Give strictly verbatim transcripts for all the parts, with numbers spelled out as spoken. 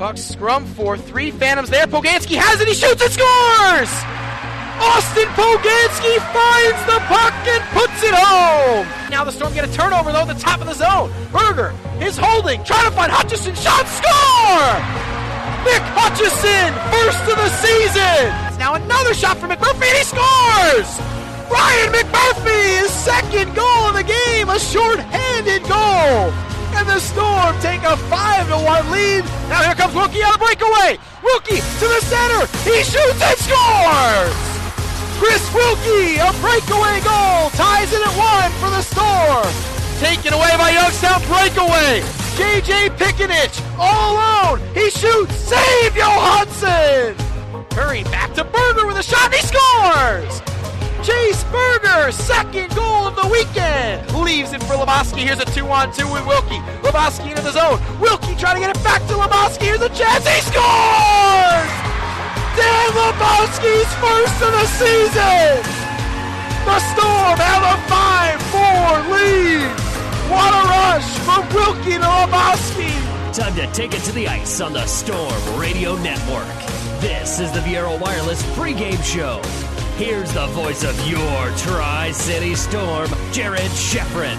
Bucks scrum for three Phantoms there. Poganski has it. He shoots and scores! Austin Poganski finds the puck and puts it home. Now the Storm get a turnover, though, at the top of the zone. Berger is holding, trying to find Hutchison. Shot, score! Nick Hutchison, first of the season. Now another shot from McMurphy, and he scores! Ryan McMurphy, his second goal of the game, a short-handed goal. And the Storm take a five to one lead. Now here comes Wilkie on a breakaway. Wilkie to the center. He shoots and scores! Chris Wilkie, a breakaway goal, ties it at one for the Storm. Taken away by Youngstown, breakaway. J J Pickenich, all alone. He shoots, save Johansson. Hurry back to Berger with a shot, and he scores! Chase Berger, second goal of the weekend. Leaves it for Lebowski. Here's a two on two with Wilkie. Lebowski into the zone. Wilkie trying to get it back to Lebowski. Here's a chance. He scores! Dan Lebowski's first of the season. The Storm have a five four lead. What a rush from Wilkie to Lebowski. Time to take it to the ice on the Storm Radio Network. This is the Viaero Wireless pregame show. Here's the voice of your Tri-City Storm, Jared Sheffrin.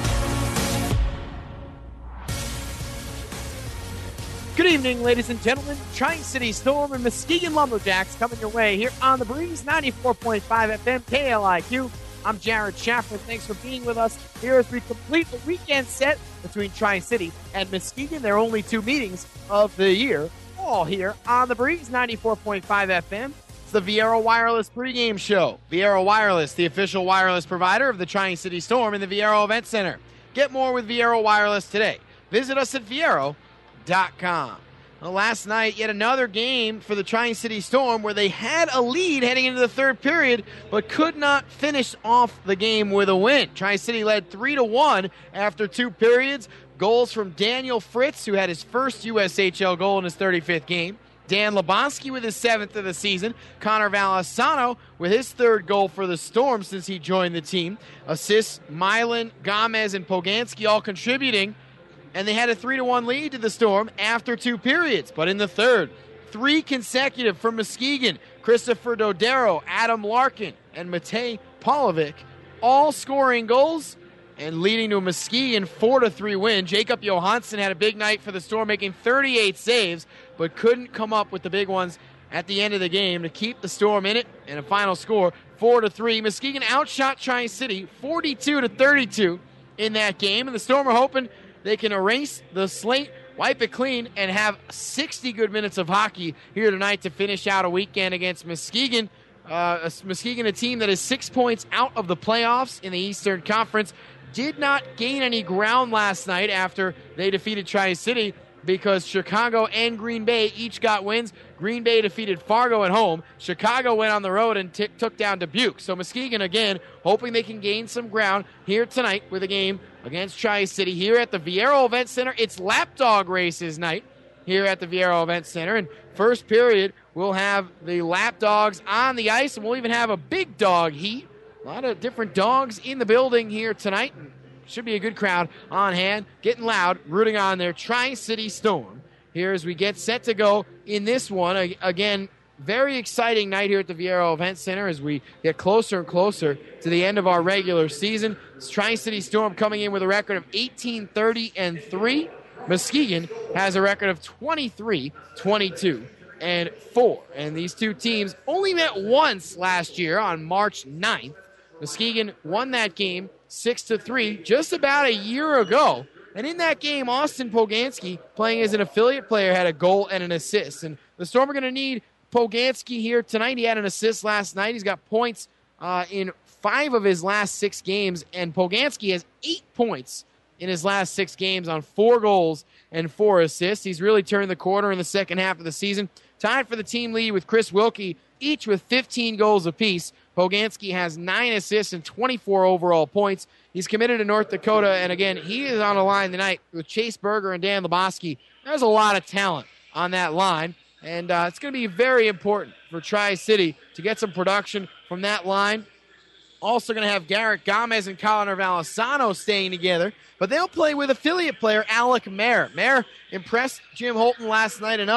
Good evening, ladies and gentlemen. Tri-City Storm and Muskegon Lumberjacks coming your way here on the Breeze, ninety-four point five F M, K L I Q. I'm Jared Sheffrin. Thanks for being with us here as we complete the weekend set between Tri-City and Muskegon. Their only two meetings of the year, all here on the Breeze, ninety-four point five F M. The Viaero Wireless pregame show. Viaero Wireless, the official wireless provider of the Tri-City Storm in the Viaero Event Center. Get more with Viaero Wireless today. Visit us at viaero dot com. Well, last night, yet another game for the Tri-City Storm where they had a lead heading into the third period, but could not finish off the game with a win. Tri-City led three to one after two periods. Goals from Daniel Fritz, who had his first U S H L goal in his thirty-fifth game. Dan Lebowski with his seventh of the season. Connor Valisano with his third goal for the Storm since he joined the team. Assists, Milan, Gomez, and Poganski all contributing. And they had a three to one lead to the Storm after two periods. But in the third, three consecutive from Muskegon. Christopher Dodero, Adam Larkin, and Matej Polovic all scoring goals and leading to a Muskegon four to three win. Jacob Johansson had a big night for the Storm, making thirty-eight saves, but couldn't come up with the big ones at the end of the game to keep the Storm in it. And a final score, four to three. Muskegon outshot Tri-City forty-two to thirty-two in that game, and the Storm are hoping they can erase the slate, wipe it clean, and have sixty good minutes of hockey here tonight to finish out a weekend against Muskegon. Uh, Muskegon, a team that is six points out of the playoffs in the Eastern Conference, did not gain any ground last night after they defeated Tri-City because Chicago and Green Bay each got wins. Green Bay defeated Fargo at home. Chicago went on the road and t- took down Dubuque. So Muskegon, again, hoping they can gain some ground here tonight with a game against Tri-City here at the Viaero Event Center. It's Lapdog Races night here at the Viaero Event Center. And first period, we'll have the Lapdogs on the ice, and we'll even have a big dog heat. A lot of different dogs in the building here tonight. Should be a good crowd on hand, getting loud, rooting on their Tri-City Storm here as we get set to go in this one. Again, very exciting night here at the Viaero Event Center as we get closer and closer to the end of our regular season. Tri-City Storm coming in with a record of eighteen thirty and three. Muskegon has a record of twenty-three twenty-two and four. And these two teams only met once last year on March ninth. Muskegon won that game six to three just about a year ago. And in that game, Austin Poganski, playing as an affiliate player, had a goal and an assist. And the Storm are going to need Poganski here tonight. He had an assist last night. He's got points uh, in five of his last six games. And Poganski has eight points in his last six games on four goals and four assists. He's really turned the corner in the second half of the season. Tied for the team lead with Chris Wilkie, each with fifteen goals apiece. Poganski has nine assists and twenty-four overall points. He's committed to North Dakota, and again, he is on the line tonight with Chase Berger and Dan Lebowski. There's a lot of talent on that line, and uh, it's going to be very important for Tri-City to get some production from that line. Also going to have Garrett Gomez and Connor Valisano staying together, but they'll play with affiliate player Alec Mayer. Mayer impressed Jim Holton last night enough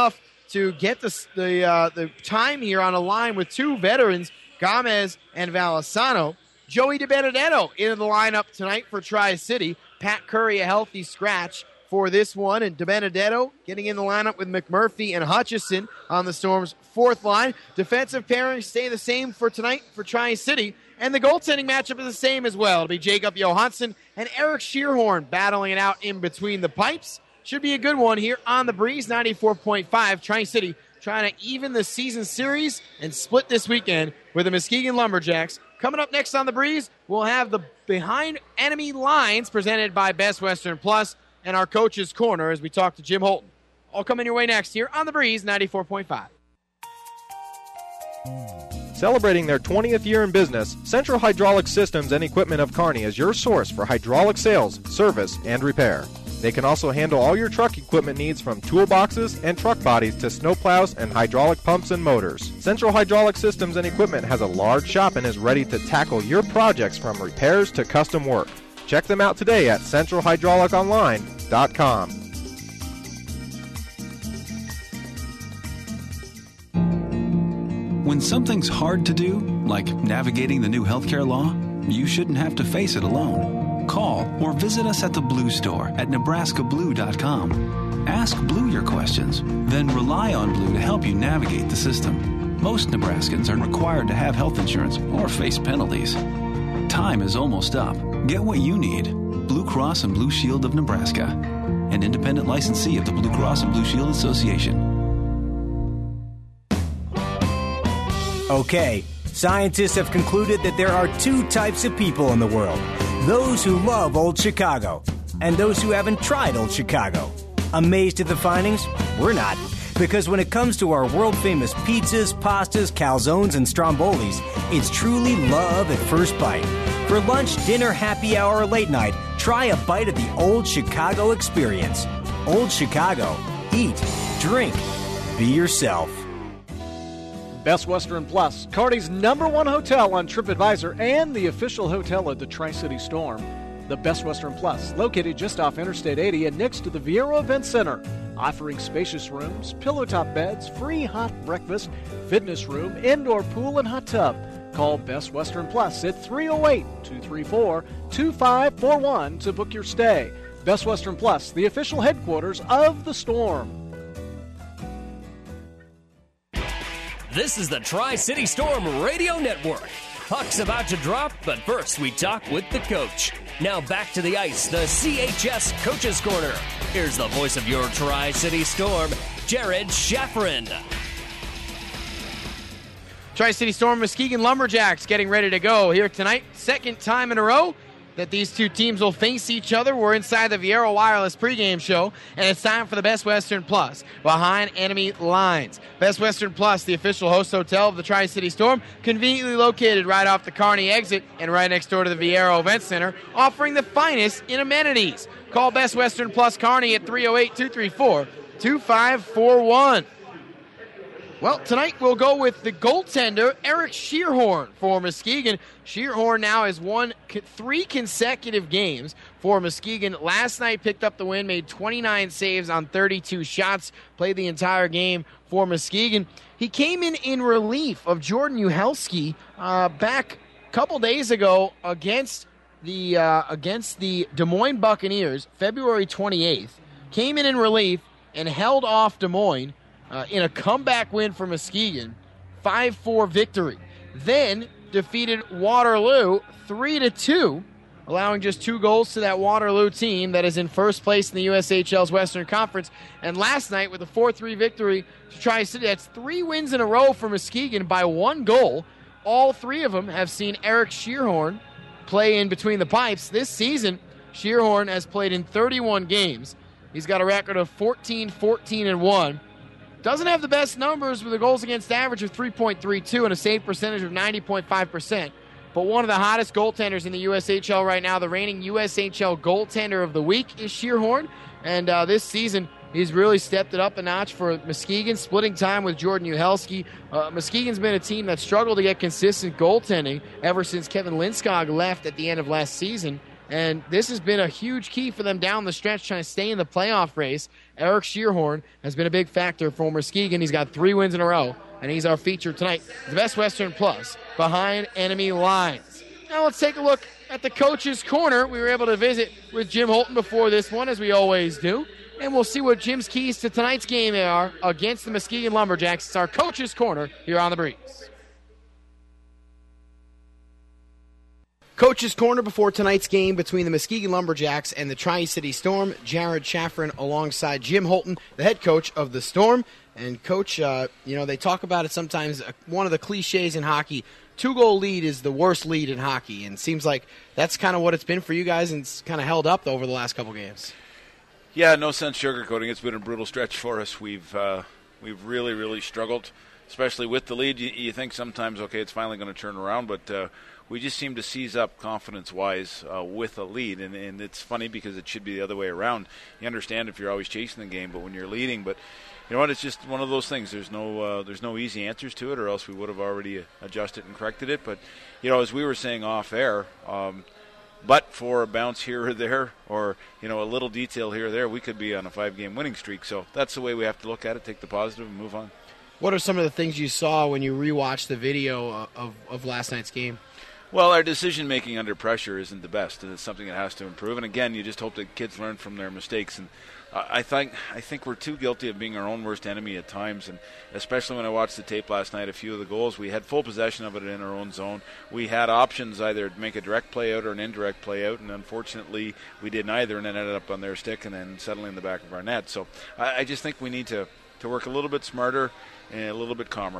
to get the the, uh, the time here on a line with two veterans, Gomez and Valisano. Joey DiBenedetto into the lineup tonight for Tri-City. Pat Curry, a healthy scratch for this one, and DiBenedetto getting in the lineup with McMurphy and Hutchison on the Storm's fourth line. Defensive pairings stay the same for tonight for Tri-City, and the goaltending matchup is the same as well. It'll be Jacob Johansson and Eric Shearhorn battling it out in between the pipes. Should be a good one here on the Breeze ninety-four point five. Tri-City trying to even the season series and split this weekend with the Muskegon Lumberjacks. Coming up next on the Breeze, we'll have the Behind Enemy Lines presented by Best Western Plus and our Coach's Corner as we talk to Jim Holton. All coming your way next here on the Breeze ninety-four point five. Celebrating their twentieth year in business, Central Hydraulic Systems and Equipment of Kearney is your source for hydraulic sales, service, and repair. They can also handle all your truck equipment needs from toolboxes and truck bodies to snowplows and hydraulic pumps and motors. Central Hydraulic Systems and Equipment has a large shop and is ready to tackle your projects from repairs to custom work. Check them out today at central hydraulic online dot com. When something's hard to do, like navigating the new healthcare law, you shouldn't have to face it alone. Call or visit us at the Blue Store at nebraska blue dot com. Ask Blue your questions, then rely on Blue to help you navigate the system. Most Nebraskans are required to have health insurance or face penalties. Time is almost up. Get what you need. Blue Cross and Blue Shield of Nebraska, an independent licensee of the Blue Cross and Blue Shield Association. Okay, scientists have concluded that there are two types of people in the world. Those who love Old Chicago, and those who haven't tried Old Chicago. Amazed at the findings? We're not. Because when it comes to our world-famous pizzas, pastas, calzones, and strombolis, it's truly love at first bite. For lunch, dinner, happy hour, or late night, try a bite of the Old Chicago experience. Old Chicago. Eat, drink, be yourself. Best Western Plus, Kearney's number one hotel on TripAdvisor and the official hotel of the Tri-City Storm. The Best Western Plus, located just off Interstate eighty and next to the Viero Event Center, offering spacious rooms, pillow-top beds, free hot breakfast, fitness room, indoor pool, and hot tub. Call Best Western Plus at three oh eight, two three four, two five four one to book your stay. Best Western Plus, the official headquarters of the Storm. This is the Tri-City Storm Radio Network. Puck's about to drop, but first we talk with the coach. Now back to the ice, the C H S Coach's Corner. Here's the voice of your Tri-City Storm, Jared Schafferin. Tri-City Storm Muskegon Lumberjacks getting ready to go here tonight. Second time in a row that these two teams will face each other. We're inside the Viero Wireless pregame show, and it's time for the Best Western Plus, Behind Enemy Lines. Best Western Plus, the official host hotel of the Tri-City Storm, conveniently located right off the Kearney exit and right next door to the Viero Event Center, offering the finest in amenities. Call Best Western Plus Kearney at three oh eight, two three four, two five four one. Well, tonight we'll go with the goaltender, Eric Shearhorn for Muskegon. Shearhorn now has won three consecutive games for Muskegon. Last night picked up the win, made twenty-nine saves on thirty-two shots, played the entire game for Muskegon. He came in in relief of Jordan Uhelski uh, back a couple days ago against the uh, against the Des Moines Buccaneers, February twenty-eighth. Came in in relief and held off Des Moines Uh, in a comeback win for Muskegon, five four victory. Then defeated Waterloo three to two, allowing just two goals to that Waterloo team that is in first place in the U S H L's Western Conference. And last night with a four three victory to Tri-City, that's three wins in a row for Muskegon by one goal. All three of them have seen Eric Shearhorn play in between the pipes. This season, Shearhorn has played in thirty-one games. He's got a record of fourteen, fourteen, and one. Doesn't have the best numbers with a goals against average of three point three two and a save percentage of ninety point five percent. But one of the hottest goaltenders in the U S H L right now, the reigning U S H L goaltender of the week is Shearhorn. And uh, this season, he's really stepped it up a notch for Muskegon, splitting time with Jordan Uhelski. Uh, Muskegon's been a team that struggled to get consistent goaltending ever since Kevin Linskog left at the end of last season. And this has been a huge key for them down the stretch, trying to stay in the playoff race. Eric Shearhorn has been a big factor for Muskegon. He's got three wins in a row, and he's our feature tonight. The Best Western Plus, behind enemy lines. Now let's take a look at the Coach's Corner. We were able to visit with Jim Holton before this one, as we always do. And we'll see what Jim's keys to tonight's game are against the Muskegon Lumberjacks. It's our Coach's Corner here on the Breeze. Coach's Corner before tonight's game between the Muskegon Lumberjacks and the Tri-City Storm. Jared Chaffron alongside Jim Holton, the head coach of the Storm. And, Coach, uh, you know, they talk about it sometimes, uh, one of the cliches in hockey, two-goal lead is the worst lead in hockey. And it seems like that's kind of what it's been for you guys, and it's kind of held up over the last couple games. Yeah, no sense sugarcoating. It's been a brutal stretch for us. We've uh, we've really, really struggled, especially with the lead. You, you think sometimes, okay, it's finally going to turn around, but uh, we just seem to seize up confidence-wise uh, with a lead. And, and it's funny because it should be the other way around. You understand if you're always chasing the game, but when you're leading, but you know what? It's just one of those things. There's no uh, there's no easy answers to it, or else we would have already adjusted and corrected it. But you know, as we were saying off air. Um, But for a bounce here or there, or you know, a little detail here or there, we could be on a five-game winning streak. So that's the way we have to look at it, take the positive and move on. What are some of the things you saw when you rewatched the video of, of last night's game? Well, our decision-making under pressure isn't the best, and it's something that has to improve. And again, you just hope that kids learn from their mistakes. And I think I think we're too guilty of being our own worst enemy at times, and especially when I watched the tape last night, a few of the goals, we had full possession of it in our own zone. We had options either to make a direct play out or an indirect play out, and unfortunately we did neither, and then ended up on their stick and then settling in the back of our net. So I, I just think we need to, to work a little bit smarter and a little bit calmer.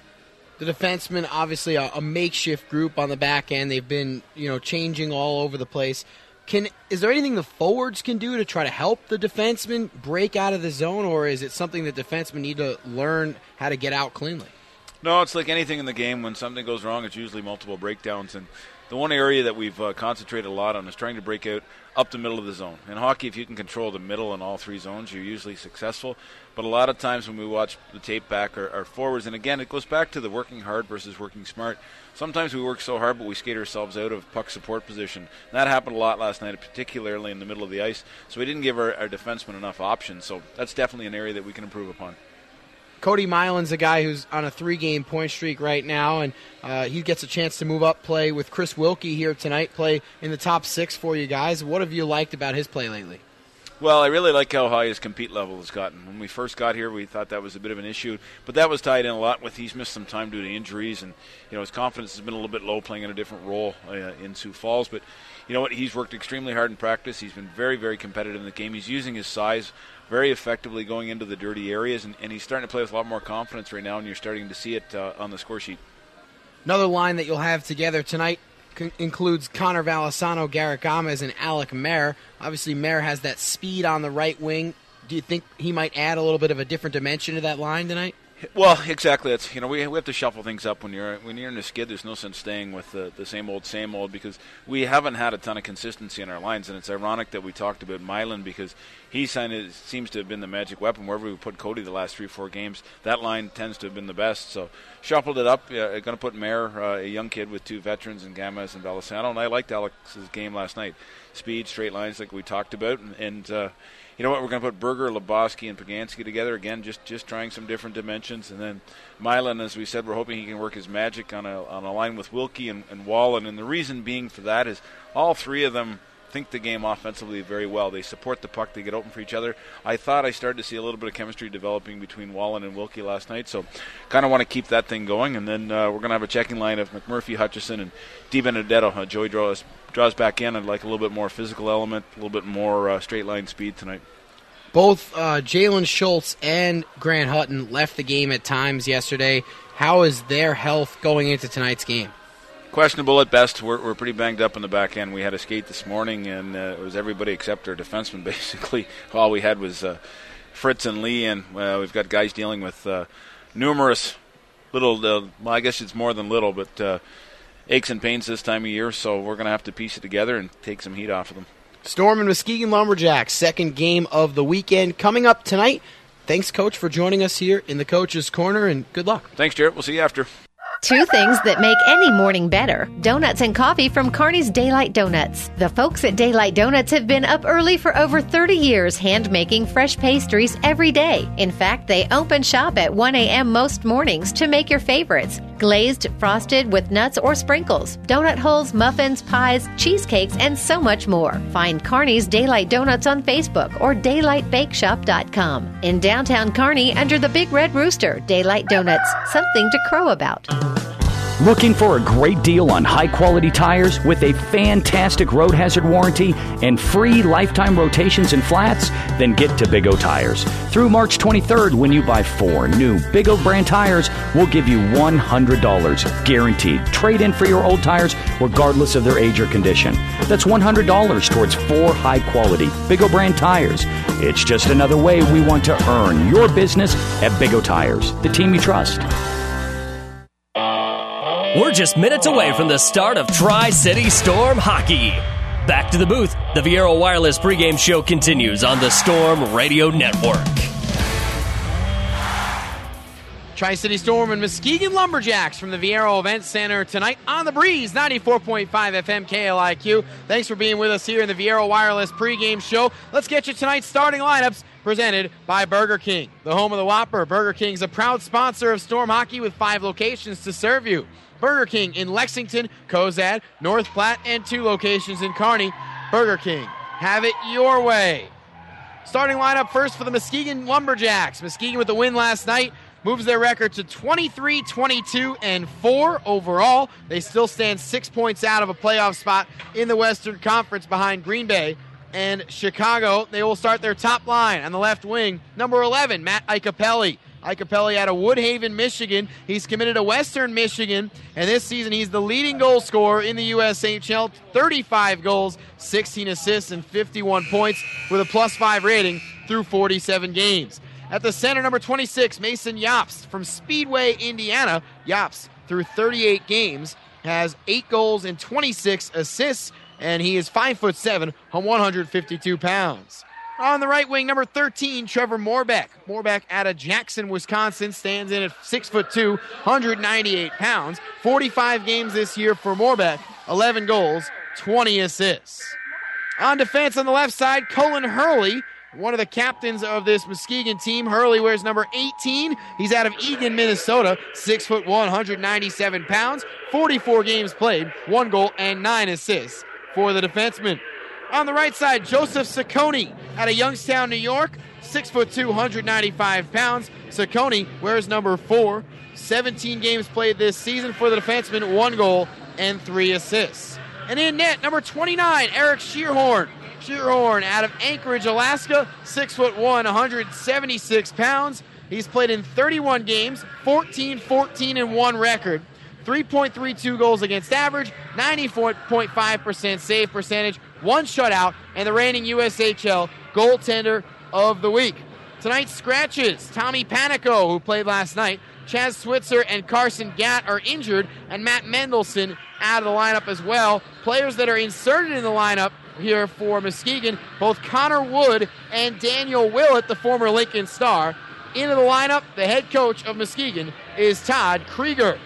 The defensemen, obviously a, a makeshift group on the back end. They've been, you know, changing all over the place. Can is there anything the forwards can do to try to help the defensemen break out of the zone, or is it something that defensemen need to learn how to get out cleanly? No, it's like anything in the game. When something goes wrong, it's usually multiple breakdowns. And the one area that we've uh, concentrated a lot on is trying to break out up the middle of the zone. In hockey, if you can control the middle in all three zones, you're usually successful. But a lot of times when we watch the tape back, our, our forwards, and again, it goes back to the working hard versus working smart. Sometimes we work so hard, but we skate ourselves out of puck support position. And that happened a lot last night, particularly in the middle of the ice. So we didn't give our, our defensemen enough options. So that's definitely an area that we can improve upon. Cody Milan's a guy who's on a three-game point streak right now, and uh, he gets a chance to move up, play with Chris Wilkie here tonight, play in the top six for you guys. What have you liked about his play lately? Well, I really like how high his compete level has gotten. When we first got here, we thought that was a bit of an issue, but that was tied in a lot with he's missed some time due to injuries, and you know his confidence has been a little bit low playing in a different role uh, in Sioux Falls. But you know what? He's worked extremely hard in practice. He's been very, very competitive in the game. He's using his size very effectively going into the dirty areas, and, and he's starting to play with a lot more confidence right now, and you're starting to see it uh, on the score sheet. Another line that you'll have together tonight c- includes Connor Valisano, Garrett Gomez, and Alec Mayer. Obviously, Mayer has that speed on the right wing. Do you think he might add a little bit of a different dimension to that line tonight? Well, exactly. It's you know we we have to shuffle things up when you're when you're in a skid. There's no sense staying with the, the same old same old because we haven't had a ton of consistency in our lines, and it's ironic that we talked about Milan because he signed, seems to have been the magic weapon wherever we put Cody the last three four games. That line tends to have been the best. So shuffled it up. Uh, going to put Mayer, uh, a young kid with two veterans, and Gomez and Valisano, and I liked Alex's game last night. Speed, straight lines, like we talked about, and. and uh, You know what? We're going to put Berger, Lebowski, and Pagansky together again, just just trying some different dimensions. And then Milan, as we said, we're hoping he can work his magic on a on a line with Wilkie and, and Wallen. And the reason being for that is all three of them think the game offensively very well. They support the puck. They get open for each other. I thought I started to see a little bit of chemistry developing between Wallen and Wilkie last night. So kind of want to keep that thing going. And then uh, we're going to have a checking line of McMurphy, Hutchison, and DiBenedetto. Uh, Joey draws draws back in. I'd like a little bit more physical element, a little bit more uh, straight line speed tonight. Both uh, Jalen Schultz and Grant Hutton left the game at times yesterday. How is their health going into tonight's game? Questionable at best. We're, we're pretty banged up in the back end. We had a skate this morning, and uh, it was everybody except our defenseman, basically. All we had was uh, Fritz and Lee, and uh, we've got guys dealing with uh, numerous little, uh, well, I guess it's more than little, but uh, aches and pains this time of year, so we're going to have to piece it together and take some heat off of them. Storm and Muskegon Lumberjacks, second game of the weekend coming up tonight. Thanks, Coach, for joining us here in the Coach's Corner, and good luck. Thanks, Jarrett. We'll see you after. Two things that make any morning better. Donuts and coffee from Kearney's Daylight Donuts. The folks at Daylight Donuts have been up early for over thirty years hand-making fresh pastries every day. In fact, they open shop at one a.m. most mornings to make your favorites. Glazed, frosted with nuts or sprinkles, donut holes, muffins, pies, cheesecakes, and so much more. Find Kearney's Daylight Donuts on Facebook or daylight bake shop dot com. In downtown Kearney, under the Big Red Rooster, Daylight Donuts. Something to crow about. Looking for a great deal on high-quality tires with a fantastic road hazard warranty and free lifetime rotations and flats? Then get to Big O Tires. Through March twenty-third, when you buy four new Big O brand tires, we'll give you one hundred dollars guaranteed trade-in for your old tires regardless of their age or condition. That's one hundred dollars towards four high-quality Big O brand tires. It's just another way we want to earn your business at Big O Tires, the team you trust. We're just minutes away from the start of Tri-City Storm hockey. Back to the booth. The Viero Wireless pregame show continues on the Storm Radio Network. Tri-City Storm and Muskegon Lumberjacks from the Viero Event Center tonight on the Breeze, ninety-four point five F M K L I Q. Thanks for being with us here in the Viero Wireless pregame show. Let's get you tonight's starting lineups presented by Burger King, the home of the Whopper. Burger King's a proud sponsor of Storm hockey with five locations to serve you. Burger King in Lexington, Cozad, North Platte, and two locations in Kearney. Burger King, have it your way. Starting lineup first for the Muskegon Lumberjacks. Muskegon with the win last night moves their record to twenty-three, twenty-two, and four overall. They still stand six points out of a playoff spot in the Western Conference behind Green Bay and Chicago. They will start their top line on the left wing. Number eleven, Matt Icapelli. Icapelli out of Woodhaven, Michigan. He's committed to Western Michigan, and this season he's the leading goal scorer in the U S H L. thirty-five goals, sixteen assists, and fifty-one points with a plus five rating through forty-seven games. At the center, number twenty-six, Mason Yopst from Speedway, Indiana. Yopst, through thirty-eight games, has eight goals and twenty-six assists, and he is five foot seven on one hundred fifty-two pounds. On the right wing, number thirteen, Trevor Morbeck. Morbeck out of Jackson, Wisconsin, stands in at six foot two, one hundred ninety-eight pounds. forty-five games this year for Morbeck, eleven goals, twenty assists. On defense on the left side, Colin Hurley, one of the captains of this Muskegon team. Hurley wears number eighteen. He's out of Eagan, Minnesota, six foot one, one hundred ninety-seven pounds, forty-four games played, one goal and nine assists for the defenseman. On the right side, Joseph Ciccone out of Youngstown, New York, six foot two, one hundred ninety-five pounds. Ciccone wears number four. seventeen games played this season for the defenseman, one goal and three assists. And in net, number twenty-nine, Eric Shearhorn. Shearhorn out of Anchorage, Alaska, six foot one, one hundred seventy-six pounds. He's played in thirty-one games, fourteen, fourteen, and one record. three point three two goals against average, ninety-four point five percent save percentage, one shutout, and the reigning U S H L goaltender of the week. Tonight's scratches, Tommy Panico, who played last night, Chaz Switzer and Carson Gatt are injured, and Matt Mendelson out of the lineup as well. Players that are inserted in the lineup here for Muskegon, both Connor Wood and Daniel Willett, the former Lincoln Star. Into the lineup, the head coach of Muskegon is Todd Krieger.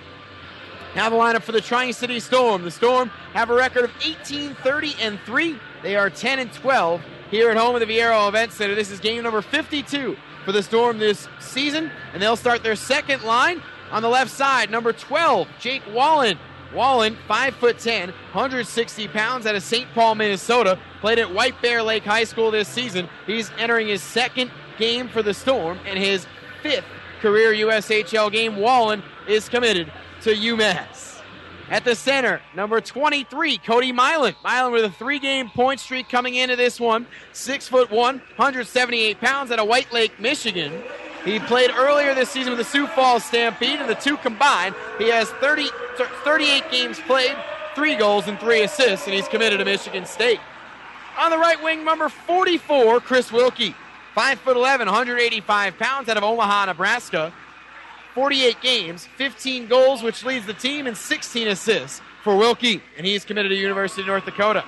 Now the lineup for the Tri-City Storm. The Storm have a record of eighteen, thirty, and three. They are ten and twelve here at home at the Viero Event Center. This is game number fifty-two for the Storm this season, and they'll start their second line on the left side. Number twelve, Jake Wallen. Wallen, five foot ten, one hundred sixty pounds, out of Saint Paul, Minnesota. Played at White Bear Lake High School this season. He's entering his second game for the Storm and his fifth career U S H L game. Wallen is committed to UMass. At the center, number twenty-three, Cody Milan. Milan with a three-game point streak coming into this one. Six foot one, one hundred seventy-eight pounds, out of White Lake, Michigan. He played earlier this season with the Sioux Falls Stampede, and the two combined, he has thirty, thirty-eight games played, three goals and three assists, and he's committed to Michigan State. On the right wing, number forty-four, Chris Wilkie. five foot eleven, one hundred eighty-five pounds, out of Omaha, Nebraska. forty-eight games, fifteen goals, which leads the team, and sixteen assists for Wilkie, and he's committed to University of North Dakota.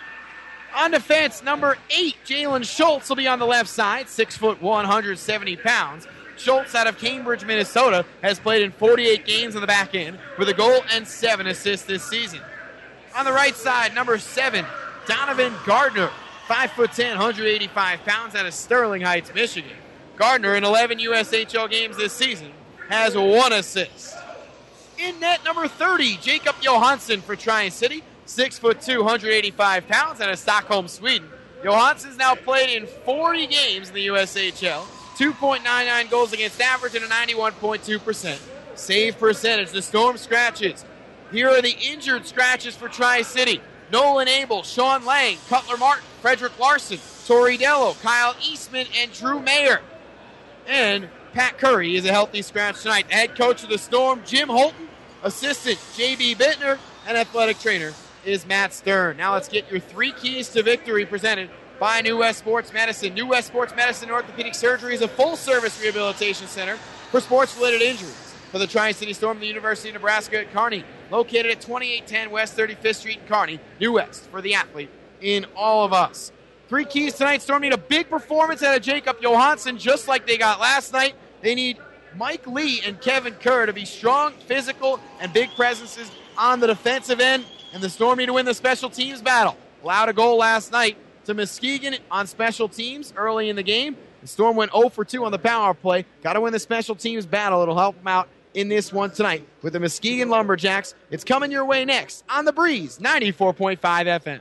On defense, number eight, Jalen Schultz will be on the left side, six foot one, one hundred seventy pounds. Schultz out of Cambridge, Minnesota, has played in forty-eight games on the back end with a goal and seven assists this season. On the right side, number seven, Donovan Gardner, five foot ten, one hundred eighty-five pounds, out of Sterling Heights, Michigan. Gardner, in eleven U S H L games this season, has one assist. In net, number thirty, Jacob Johansson for Tri-City, six foot two, one hundred eighty-five pounds, out of Stockholm, Sweden. Johansson's now played in forty games in the U S H L, two point nine nine goals against average and a ninety-one point two percent save percentage. The Storm scratches. Here are the injured scratches for Tri-City. Nolan Abel, Sean Lang, Cutler Martin, Frederick Larson, Tori Dello, Kyle Eastman, and Drew Mayer. And Pat Curry is a healthy scratch tonight. The head coach of the Storm, Jim Holton. Assistant, J B Bittner. And athletic trainer is Matt Stern. Now let's get your three keys to victory presented by New West Sports Medicine. New West Sports Medicine Orthopedic Surgery is a full-service rehabilitation center for sports-related injuries for the Tri-City Storm and the University of Nebraska at Kearney. Located at twenty-eight ten West thirty-fifth Street in Kearney. New West for the athlete in all of us. Three keys tonight. Storm need a big performance out of Jacob Johansson, just like they got last night. They need Mike Lee and Kevin Kerr to be strong, physical, and big presences on the defensive end. And the Storm need to win the special teams battle. Allowed a goal last night to Muskegon on special teams early in the game. The Storm went oh for two on the power play. Got to win the special teams battle. It'll help them out in this one tonight with the Muskegon Lumberjacks. It's coming your way next on The Breeze, ninety-four point five F M.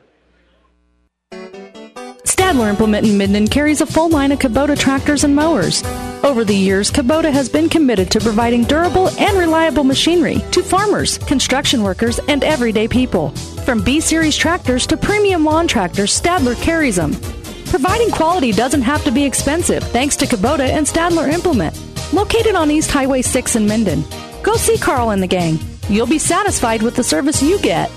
Stadler Implement in Minden carries a full line of Kubota tractors and mowers. Over the years, Kubota has been committed to providing durable and reliable machinery to farmers, construction workers, and everyday people. From B-Series tractors to premium lawn tractors, Stadler carries them. Providing quality doesn't have to be expensive thanks to Kubota and Stadler Implement. Located on East Highway six in Minden. Go see Carl and the gang. You'll be satisfied with the service you get.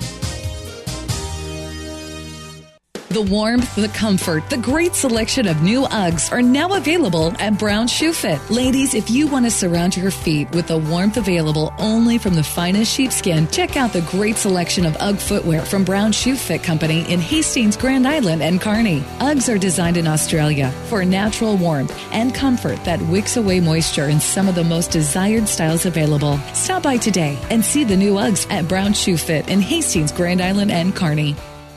The warmth, the comfort, the great selection of new Uggs are now available at Brown Shoe Fit. Ladies, if you want to surround your feet with the warmth available only from the finest sheepskin, check out the great selection of Ugg footwear from Brown Shoe Fit Company in Hastings, Grand Island, and Kearney. Uggs are designed in Australia for natural warmth and comfort that wicks away moisture in some of the most desired styles available. Stop by today and see the new Uggs at Brown Shoe Fit in Hastings, Grand Island, and Kearney.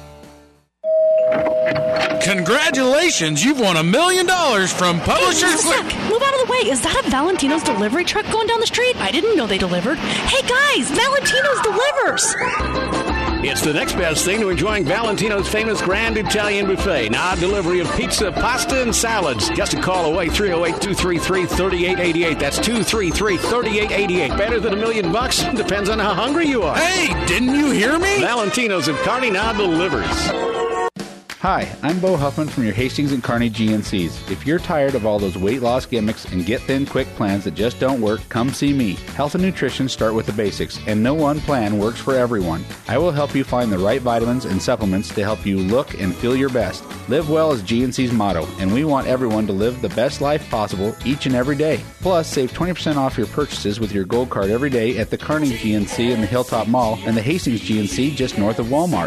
Congratulations, you've won a million dollars from Publishers Hey, Quick. Move out of the way. Is that a Valentino's delivery truck going down the street? I didn't know they delivered. Hey, guys, Valentino's delivers. It's the next best thing to enjoying Valentino's famous Grand Italian Buffet. Now, delivery of pizza, pasta, and salads. Just a call away, three oh eight, two three three, three eight eight eight. That's two three three, three eight eight eight. Better than a million bucks? Depends on how hungry you are. Hey, didn't you hear me? Valentino's of Kearney now delivers. Hi, I'm Bo Huffman from your Hastings and Kearney G N Cs. If you're tired of all those weight loss gimmicks and get thin quick plans that just don't work, come see me. Health and nutrition start with the basics, and no one plan works for everyone. I will help you find the right vitamins and supplements to help you look and feel your best. Live well is G N C's motto, and we want everyone to live the best life possible each and every day. Plus, save twenty percent off your purchases with your gold card every day at the Kearney G N C in the Hilltop Mall and the Hastings G N C just north of Walmart.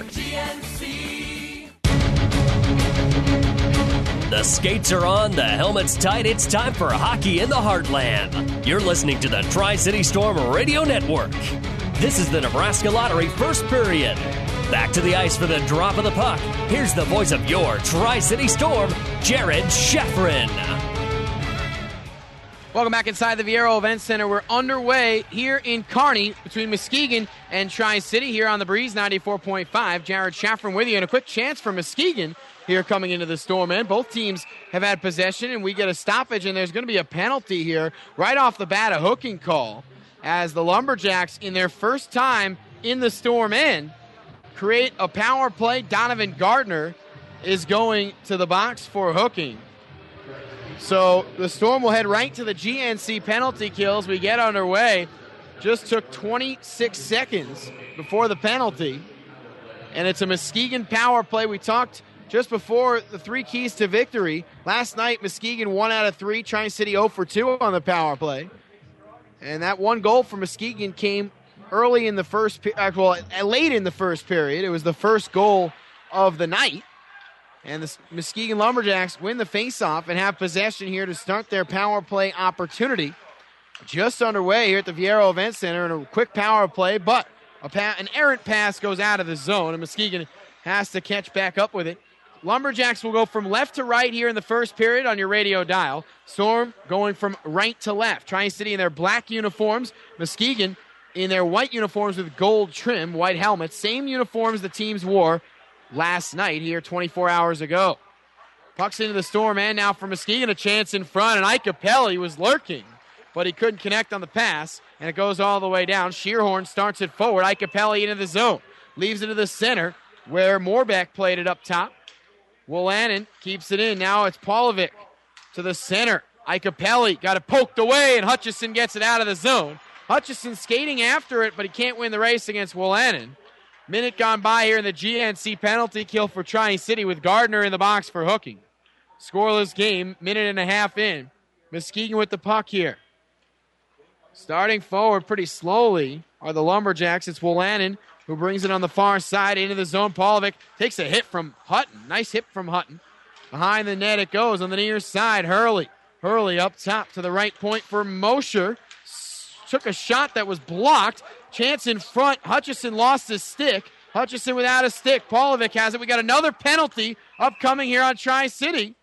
The skates are on, the helmet's tight, it's time for hockey in the heartland. You're listening to the Tri-City Storm Radio Network. This is the Nebraska Lottery first period. Back to the ice for the drop of the puck. Here's the voice of your Tri-City Storm, Jared Sheffrin. Welcome back inside the Viero Event Center. We're underway here in Kearney between Muskegon and Tri-City here on the Breeze ninety-four point five. Jared Sheffrin with you, and a quick chance for Muskegon here coming into the Storm end. Both teams have had possession, and we get a stoppage, and there's going to be a penalty here right off the bat, a hooking call, as the Lumberjacks, in their first time in the Storm end, create a power play. Donovan Gardner is going to the box for hooking. So the Storm will head right to the G N C penalty kills. We get underway. Just took twenty-six seconds before the penalty, and it's a Muskegon power play. We talked just before the three keys to victory. Last night, Muskegon one out of three. Tri-City oh for two on the power play. And that one goal for Muskegon came early in the first, well, late in the first period. It was the first goal of the night. And the Muskegon Lumberjacks win the faceoff and have possession here to start their power play opportunity. Just underway here at the Viero Event Center in a quick power play, but a pa- an errant pass goes out of the zone, and Muskegon has to catch back up with it. Lumberjacks will go from left to right here in the first period on your radio dial. Storm going from right to left. Tri-City in their black uniforms. Muskegon in their white uniforms with gold trim, white helmets. Same uniforms the teams wore last night here twenty-four hours ago. Pucks into the Storm, and now for Muskegon, a chance in front, and Ike Capelli was lurking, but he couldn't connect on the pass, and it goes all the way down. Shearhorn starts it forward. Ike Capelli into the zone. Leaves it to the center, where Moorbeck played it up top. Wolanin keeps it in. Now it's Polovic to the center. Ike Capelli got it poked away, and Hutchison gets it out of the zone. Hutchison skating after it, but he can't win the race against Wolanin. Minute gone by here in the G N C penalty kill for Tri-City with Gardner in the box for hooking. Scoreless game, minute and a half in. Muskegon with the puck here. Starting forward pretty slowly are the Lumberjacks. It's Wolanin who brings it on the far side into the zone. Polovic takes a hit from Hutton. Nice hit from Hutton. Behind the net it goes on the near side. Hurley. Hurley up top to the right point for Mosher. Took a shot that was blocked. Chance in front. Hutchison lost his stick. Hutchison without a stick. Polovic has it. We got another penalty upcoming here on Tri-City.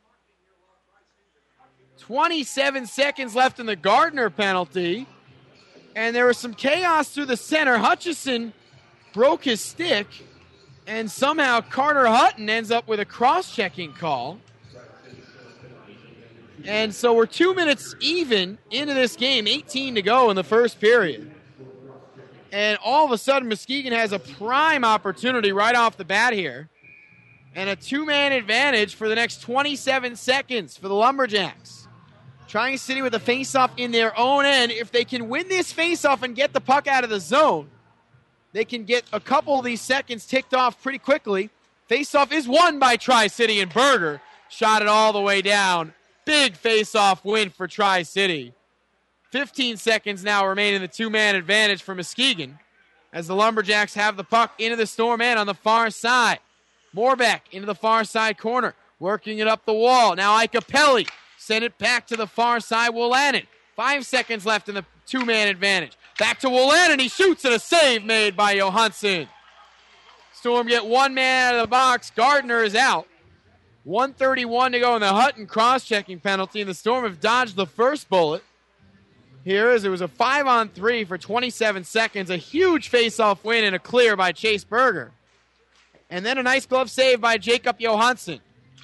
twenty-seven seconds left in the Gardner penalty. And there was some chaos through the center. Hutchison broke his stick. And somehow Carter Hutton ends up with a cross-checking call. And so we're two minutes even into this game, eighteen to go in the first period. And all of a sudden, Muskegon has a prime opportunity right off the bat here. And a two-man advantage for the next twenty-seven seconds for the Lumberjacks. Tri-City with a face-off in their own end. If they can win this face-off and get the puck out of the zone, they can get a couple of these seconds ticked off pretty quickly. Face-off is won by Tri-City, and Berger shot it all the way down. Big face-off win for Tri-City. fifteen seconds now remain in the two-man advantage for Muskegon as the Lumberjacks have the puck into the Storm end on the far side. Moorbeck into the far side corner, working it up the wall. Now Ike Capelli send it back to the far side. Wolanin. Five seconds left in the two-man advantage. Back to Wolanin. He shoots and a save made by Johansson. Storm get one man out of the box. Gardner is out. one thirty-one to go in the Hutton cross-checking penalty, and the Storm have dodged the first bullet. Here is it was a five on three for twenty-seven seconds. A huge face-off win and a clear by Chase Berger. And then a nice glove save by Jacob Johansson.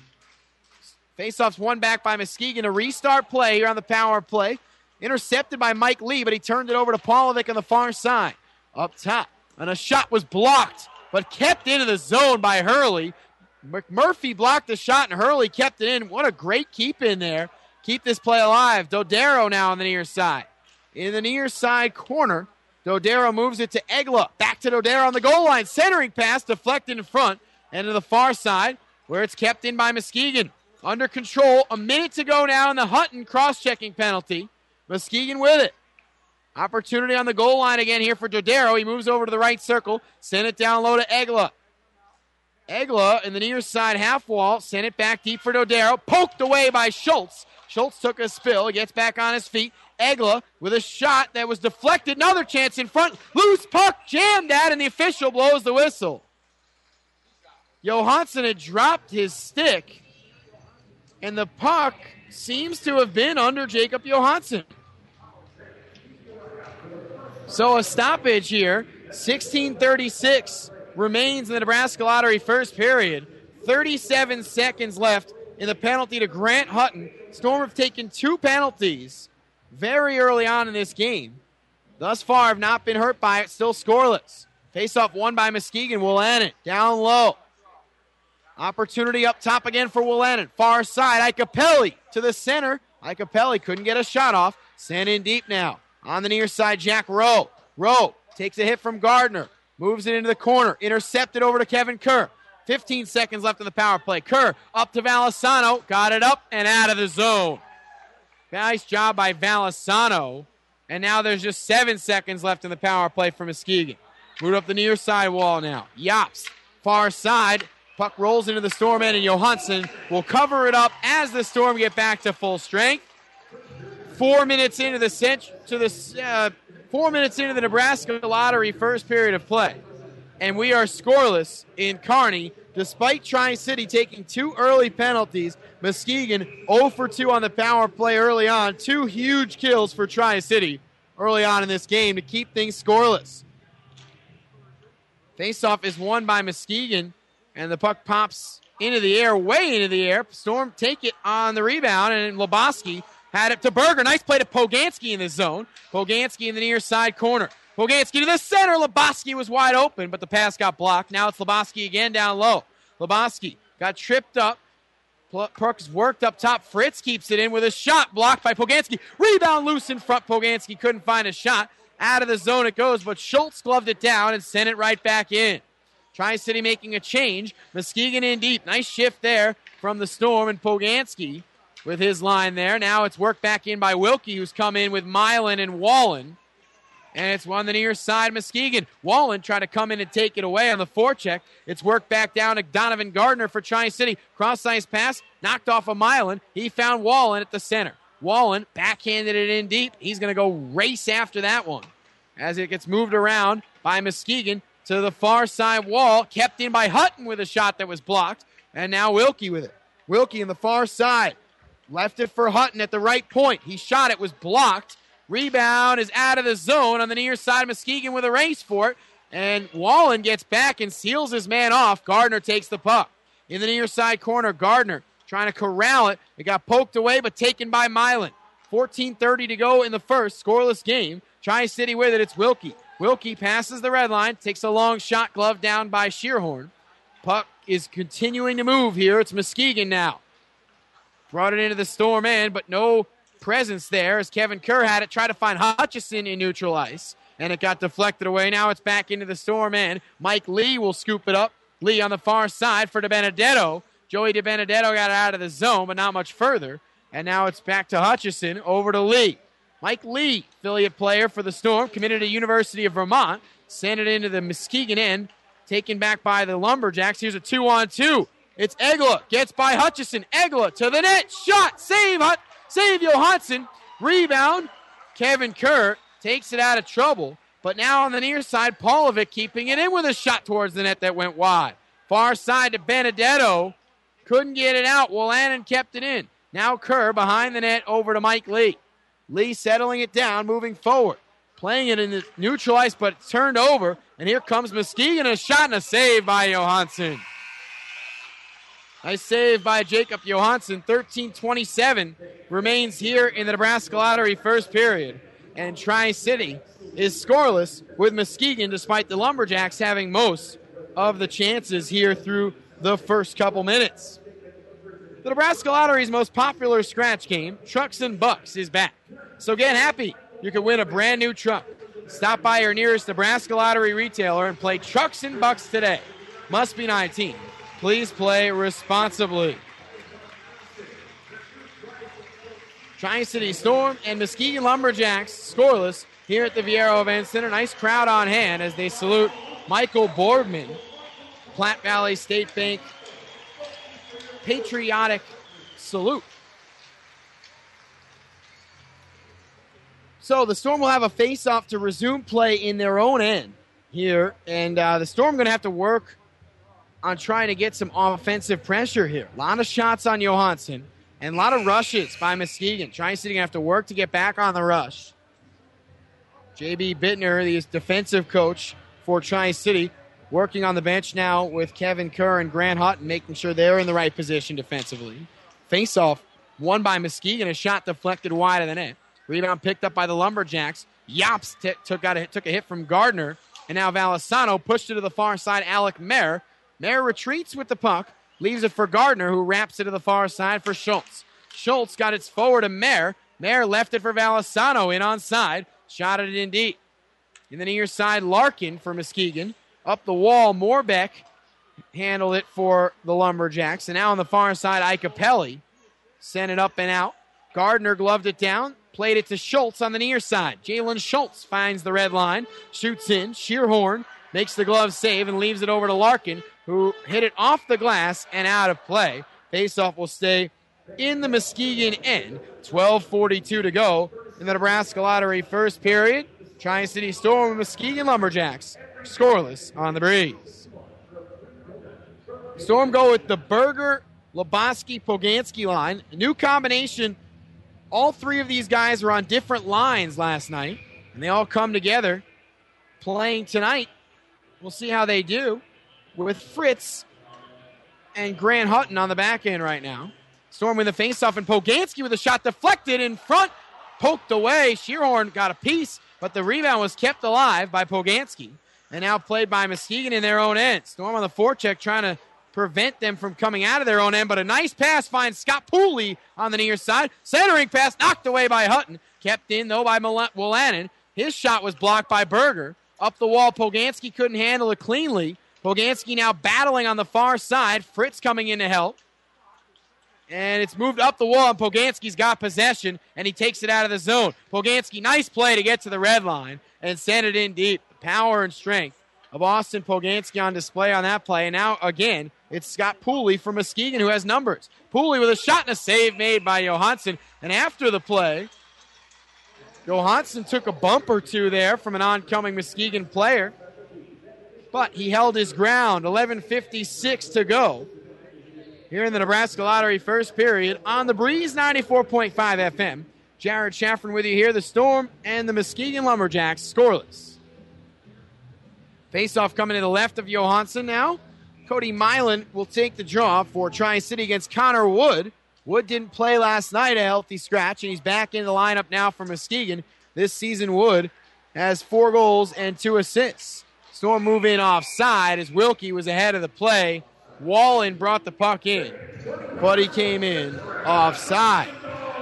Face-off's won back by Muskegon. A restart play here on the power play. Intercepted by Mike Lee, but he turned it over to Polovic on the far side. Up top, and a shot was blocked, but kept into the zone by Hurley. McMurphy blocked the shot, and Hurley kept it in. What a great keep in there. Keep this play alive. Dodaro now on the near side. In the near side corner, Dodaro moves it to Egla. Back to Dodaro on the goal line. Centering pass, deflected in front, and to the far side, where it's kept in by Muskegon. Under control. A minute to go now in the Hutton cross-checking penalty. Muskegon with it. Opportunity on the goal line again here for Dodaro. He moves over to the right circle. Send it down low to Egla. Egla in the near side half wall. Sent it back deep for Dodaro. Poked away by Schultz. Schultz took a spill. He gets back on his feet. Egla with a shot that was deflected. Another chance in front. Loose puck jammed at, and the official blows the whistle. Johansson had dropped his stick, and the puck seems to have been under Jacob Johansson. So a stoppage here. sixteen thirty-six remains in the Nebraska Lottery first period. thirty-seven seconds left in the penalty to Grant Hutton. Storm have taken two penalties very early on in this game. Thus far have not been hurt by it. Still scoreless. Face-off won by Muskegon. Wolanin down low. Opportunity up top again for Wolanin. Far side, Ike Capelli to the center. Ike Capelli couldn't get a shot off. Sent in deep now. On the near side, Jack Rowe. Rowe takes a hit from Gardner. Moves it into the corner. Intercepted over to Kevin Kerr. fifteen seconds left in the power play. Kerr up to Valisano. Got it up and out of the zone. Nice job by Valisano. And now there's just seven seconds left in the power play for Muskegon. Moved up the near side wall now. Yops. Far side. Puck rolls into the Storm end, and Johansson will cover it up as the Storm get back to full strength. Four minutes into the cent- to the uh, four minutes into the Nebraska Lottery first period of play, and we are scoreless in Kearney, despite Tri-City taking two early penalties. Muskegon zero for two on the power play early on. Two huge kills for Tri-City early on in this game to keep things scoreless. Faceoff is won by Muskegon, and the puck pops into the air, way into the air. Storm take it on the rebound, and Lebowski had it to Berger. Nice play to Poganski in the zone. Poganski in the near side corner. Poganski to the center. Lebowski was wide open, but the pass got blocked. Now it's Lebowski again down low. Lebowski got tripped up. Perks worked up top. Fritz keeps it in with a shot blocked by Poganski. Rebound loose in front. Poganski couldn't find a shot. Out of the zone it goes, but Schultz gloved it down and sent it right back in. Tri-City making a change. Muskegon in deep. Nice shift there from the Storm, and Poganski with his line there. Now it's worked back in by Wilkie, who's come in with Milan and Wallen. And it's on the near side, Muskegon. Wallen tried to come in and take it away on the forecheck. It's worked back down to Donovan Gardner for Tri-City. Cross-ice pass, knocked off of Milan. He found Wallen at the center. Wallen backhanded it in deep. He's going to go race after that one as it gets moved around by Muskegon to the far side wall. Kept in by Hutton with a shot that was blocked. And now Wilkie with it. Wilkie in the far side. Left it for Hutton at the right point. He shot it, was blocked. Rebound is out of the zone on the near side. Muskegon with a race for it. And Wallen gets back and seals his man off. Gardner takes the puck. In the near side corner, Gardner trying to corral it. It got poked away, but taken by Milan. fourteen thirty to go in the first. Scoreless game. Tri-City with it. It's Wilkie. Wilkie passes the red line. Takes a long shot, glove down by Shearhorn. Puck is continuing to move here. It's Muskegon now. Brought it into the Storm end, but no presence there as Kevin Kerr had it. Tried to find Hutchison in neutral ice, and it got deflected away. Now it's back into the Storm end. Mike Lee will scoop it up. Lee on the far side for DiBenedetto. Joey DiBenedetto got it out of the zone, but not much further. And now it's back to Hutchison, over to Lee. Mike Lee, affiliate player for the Storm, committed to University of Vermont. Sent it into the Muskegon end, taken back by the Lumberjacks. Here's a two-on-two. It's Egla, gets by Hutchison. Egla to the net, shot, save, Hut, save Johansson. Rebound, Kevin Kerr takes it out of trouble. But now on the near side, Paulovic keeping it in with a shot towards the net that went wide. Far side to Benedetto. Couldn't get it out. Wolanin kept it in. Now Kerr behind the net over to Mike Lee. Lee settling it down, moving forward. Playing it in the neutral ice, but it's turned over. And here comes Muskegon, a shot and a save by Johansson. Nice save by Jacob Johansson. thirteen twenty-seven remains here in the Nebraska Lottery first period. And Tri-City is scoreless with Muskegon, despite the Lumberjacks having most of the chances here through the first couple minutes. The Nebraska Lottery's most popular scratch game, Trucks and Bucks, is back. So get happy. You can win a brand new truck. Stop by your nearest Nebraska Lottery retailer and play Trucks and Bucks today. Must be nineteen. Please play responsibly. Tri-City Storm and Muskegon Lumberjacks scoreless here at the Viero Event Center. Nice crowd on hand as they salute Michael Boardman, Platte Valley State Bank patriotic salute. So the Storm will have a face-off to resume play in their own end here, and uh, the Storm going to have to work on trying to get some offensive pressure here. A lot of shots on Johansson and a lot of rushes by Muskegon. Tri-City going to have to work to get back on the rush. J B Bittner, the defensive coach for Tri-City, working on the bench now with Kevin Kerr and Grant Hutton, making sure they're in the right position defensively. Face-off won by Muskegon, a shot deflected wide of the net. Rebound picked up by the Lumberjacks. Yops t- took, out a, took a hit from Gardner, and now Valisano pushed it to the far side. Alec Mayer. Mayer retreats with the puck, leaves it for Gardner, who wraps it to the far side for Schultz. Schultz got it forward to Mayer. Mayer left it for Valisano in onside. Shot it in deep. In the near side, Larkin for Muskegon. Up the wall, Moorbeck handled it for the Lumberjacks. And now on the far side, Icapelli sent it up and out. Gardner gloved it down, played it to Schultz on the near side. Jalen Schultz finds the red line, shoots in. Shearhorn makes the glove save and leaves it over to Larkin, who hit it off the glass and out of play. Faceoff will stay in the Muskegon end. twelve forty-two to go in the Nebraska Lottery first period. Tri-City Storm and Muskegon Lumberjacks scoreless on the breeze. Storm go with the Berger, Lebowski, Poganski line. A new combination. All three of these guys were on different lines last night, and they all come together playing tonight. We'll see how they do with Fritz and Grant Hutton on the back end right now. Storm with the faceoff, and Poganski with a shot deflected in front, poked away. Shearhorn got a piece, but the rebound was kept alive by Poganski, and now played by Muskegon in their own end. Storm on the forecheck trying to prevent them from coming out of their own end, but a nice pass finds Scott Pooley on the near side. Centering pass knocked away by Hutton. Kept in, though, by Wolanin. His shot was blocked by Berger. Up the wall, Poganski couldn't handle it cleanly. Poganski now battling on the far side. Fritz coming in to help. And it's moved up the wall, and Poganski's got possession, and he takes it out of the zone. Poganski, nice play to get to the red line and send it in deep. The power and strength of Austin Poganski on display on that play. And now, again, it's Scott Pooley from Muskegon who has numbers. Pooley with a shot and a save made by Johansson. And after the play, Johansson took a bump or two there from an oncoming Muskegon player, but he held his ground. eleven fifty-six to go here in the Nebraska Lottery first period on the Breeze ninety-four point five F M. Jared Shaffron with you here. The Storm and the Muskegon Lumberjacks scoreless. Face-off coming to the left of Johansson now. Cody Milan will take the draw for Tri-City against Connor Wood. Wood didn't play last night, a healthy scratch, and he's back in the lineup now for Muskegon. This season, Wood has four goals and two assists. Storm move in offside as Wilkie was ahead of the play. Wallen brought the puck in, but he came in offside.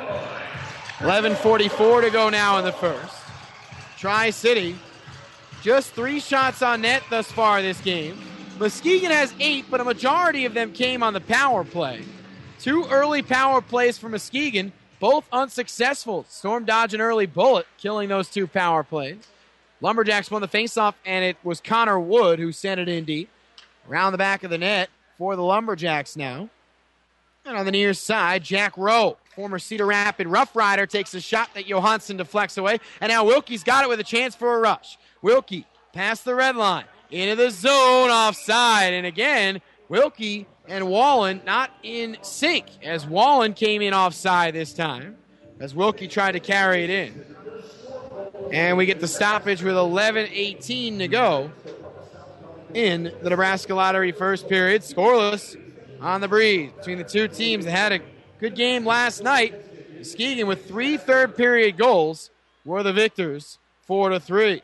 eleven forty-four to go now in the first. Tri-City, just three shots on net thus far this game. Muskegon has eight, but a majority of them came on the power play. Two early power plays for Muskegon, both unsuccessful. Storm dodged an early bullet, killing those two power plays. Lumberjacks won the faceoff, and it was Connor Wood who sent it in deep. Around the back of the net for the Lumberjacks now. And on the near side, Jack Rowe, former Cedar Rapid Rough Rider, takes a shot that Johansson deflects away. And now Wilkie's got it with a chance for a rush. Wilkie past the red line, into the zone, offside. And again, Wilkie and Wallen not in sync, as Wallen came in offside this time, as Wilkie tried to carry it in. And we get the stoppage with eleven eighteen to go in the Nebraska Lottery first period. Scoreless on the Breeze between the two teams that had a good game last night. Muskegon with three third-period goals were the victors, four to three.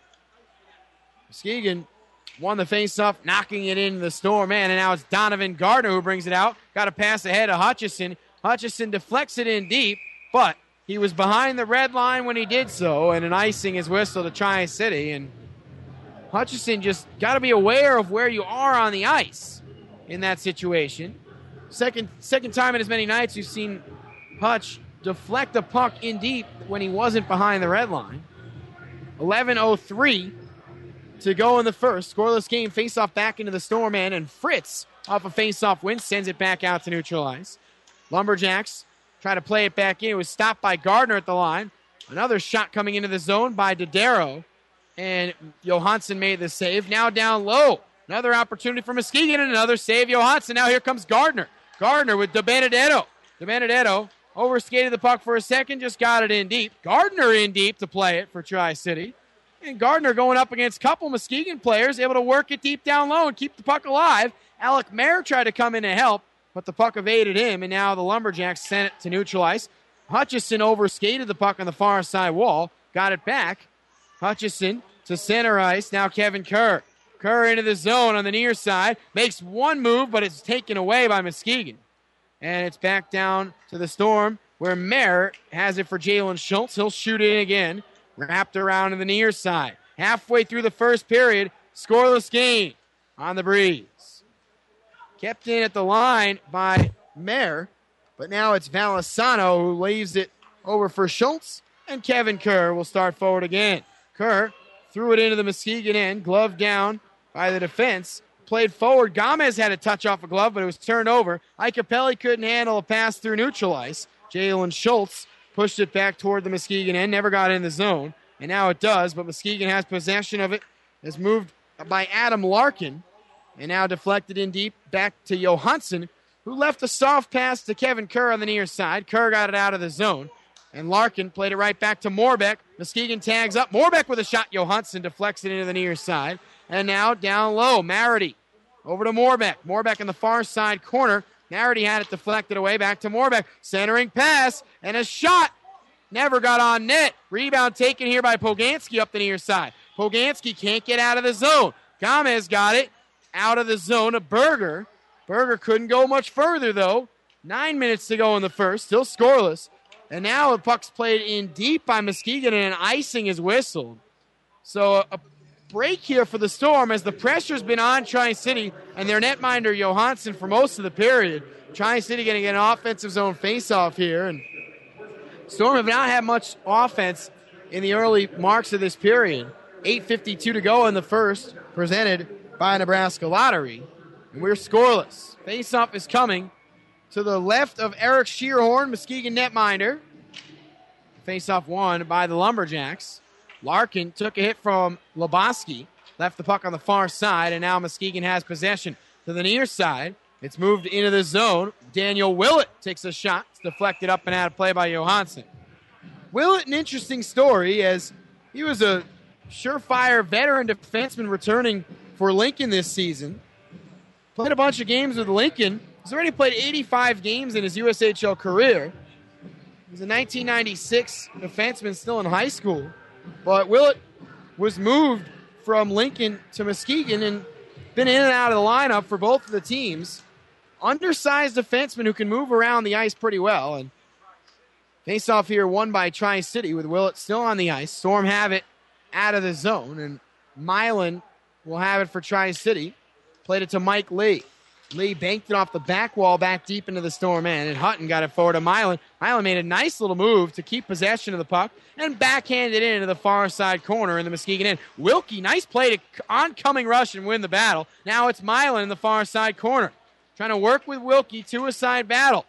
Muskegon won the face-off, knocking it into the Storm man, and now it's Donovan Gardner who brings it out. Got a pass ahead of Hutchison. Hutchison deflects it in deep, but he was behind the red line when he did so, and an icing is whistled to Tri-City. And Hutchison just got to be aware of where you are on the ice in that situation. Second second time in as many nights you've seen Hutch deflect a puck in deep when he wasn't behind the red line. eleven oh three to go in the first. Scoreless game, face-off back into the Storm end, and Fritz, off a face-off win, sends it back out to neutral ice. Lumberjacks try to play it back in. It was stopped by Gardner at the line. Another shot coming into the zone by Dodaro, and Johansson made the save. Now down low. Another opportunity for Muskegon, and another save, Johansson. Now here comes Gardner. Gardner with DiBenedetto. DiBenedetto overskated the puck for a second, just got it in deep. Gardner in deep to play it for Tri-City. And Gardner going up against a couple Muskegon players, able to work it deep down low and keep the puck alive. Alec Mayer tried to come in to help, but the puck evaded him, and now the Lumberjacks sent it to neutral ice. Hutchison overskated the puck on the far side wall, got it back. Hutchison to center ice, now Kevin Kerr. Kerr into the zone on the near side, makes one move, but it's taken away by Muskegon. And it's back down to the Storm, where Mayer has it for Jalen Schultz. He'll shoot it in again. Wrapped around to the near side. Halfway through the first period, scoreless game on the Breeze. Kept in at the line by Mayer, but now it's Valisano who leaves it over for Schultz, and Kevin Kerr will start forward again. Kerr threw it into the Muskegon end, gloved down by the defense played forward. Gomez had a touch off a glove, but it was turned over. Icapelli couldn't handle a pass through neutral ice. Jalen Schultz pushed it back toward the Muskegon end, never got in the zone, and now it does, but Muskegon has possession of it. It's moved by Adam Larkin, and now deflected in deep back to Johansson, who left a soft pass to Kevin Kerr on the near side. Kerr got it out of the zone, and Larkin played it right back to Moorbeck. Muskegon tags up. Moorbeck with a shot. Johansson deflects it into the near side, and now down low, Marity over to Moorbeck. Moorbeck in the far side corner. Marity had it deflected away, back to Moorbeck. Centering pass, and a shot. Never got on net. Rebound taken here by Poganski up the near side. Poganski can't get out of the zone. Gomez got it out of the zone to Berger. Berger couldn't go much further, though. Nine minutes to go in the first, still scoreless. And now the puck's played in deep by Muskegon, and an icing is whistled. So a break here for the Storm as the pressure's been on Tri-City and their netminder Johansson for most of the period. Tri-City going to get an offensive zone faceoff here, and Storm have not had much offense in the early marks of this period. eight fifty-two to go in the first, presented by Nebraska Lottery. And we're scoreless. Faceoff is coming to the left of Eric Shearhorn, Muskegon netminder. Faceoff won by the Lumberjacks. Larkin took a hit from Lebowski, left the puck on the far side, and now Muskegon has possession to the near side. It's moved into the zone. Daniel Willett takes a shot. It's deflected up and out of play by Johansson. Willett, an interesting story, as he was a surefire veteran defenseman returning for Lincoln this season. Played a bunch of games with Lincoln. He's already played eighty-five games in his U S H L career. He's a nineteen ninety-six defenseman still in high school. But Willett was moved from Lincoln to Muskegon and been in and out of the lineup for both of the teams. Undersized defenseman who can move around the ice pretty well. And face-off here won by Tri-City with Willett still on the ice. Storm have it out of the zone, and Milan will have it for Tri-City. Played it to Mike Lee. Lee banked it off the back wall back deep into the Storm end, and Hutton got it forward to Milan. Milan made a nice little move to keep possession of the puck and backhanded it into the far side corner in the Muskegon end. Wilkie, nice play to oncoming rush and win the battle. Now it's Milan in the far side corner, trying to work with Wilkie to a side battle.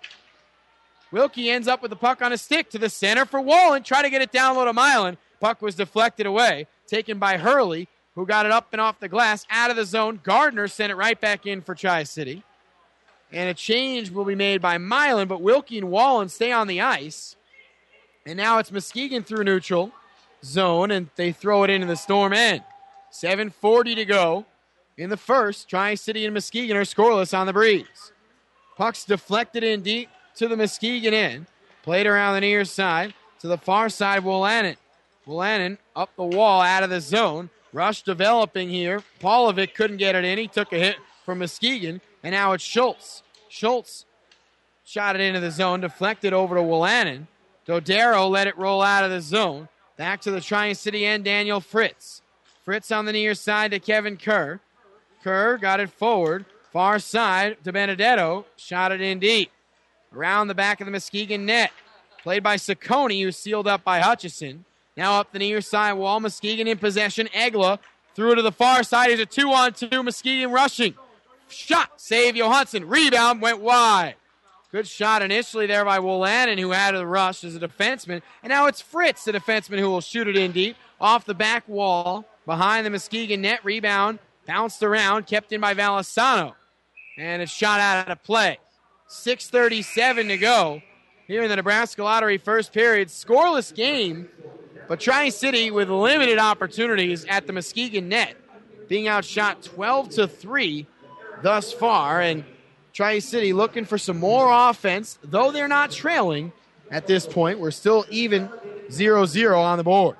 Wilkie ends up with the puck on a stick to the center for Wallen. Try to get it down low to Milan. Puck was deflected away, taken by Hurley, who got it up and off the glass, out of the zone. Gardner sent it right back in for Tri-City. And a change will be made by Milan, but Wilkie and Wallen stay on the ice. And now it's Muskegon through neutral zone, and they throw it into the Storm end. seven forty to go in the first. Tri-City and Muskegon are scoreless on the breeze. Puck's deflected in deep to the Muskegon end. Played around the near side to the far side, Wolanin. Wolanin up the wall out of the zone. Rush developing here. Paulovic couldn't get it in. He took a hit from Muskegon, and now it's Schultz. Schultz shot it into the zone, deflected over to Wolanin. Dodaro let it roll out of the zone. Back to the Tri-City end, Daniel Fritz. Fritz on the near side to Kevin Kerr. Kerr got it forward. Far side to Benedetto. Shot it in deep. Around the back of the Muskegon net. Played by Saccone, who's sealed up by Hutchison. Now up the near side wall, Muskegon in possession. Egla threw it to the far side. Here's a two-on-two, Muskegon rushing. Shot, save Johansson. Rebound, went wide. Good shot initially there by Wolanin, who had the rush as a defenseman. And now it's Fritz, the defenseman, who will shoot it in deep. Off the back wall, behind the Muskegon net. Rebound, bounced around, kept in by Valisano. And it's shot out of play. six thirty-seven to go here in the Nebraska Lottery first period. Scoreless game. But Tri-City with limited opportunities at the Muskegon net, being outshot twelve to three thus far. And Tri-City looking for some more offense, though they're not trailing at this point. We're still even zero zero on the board.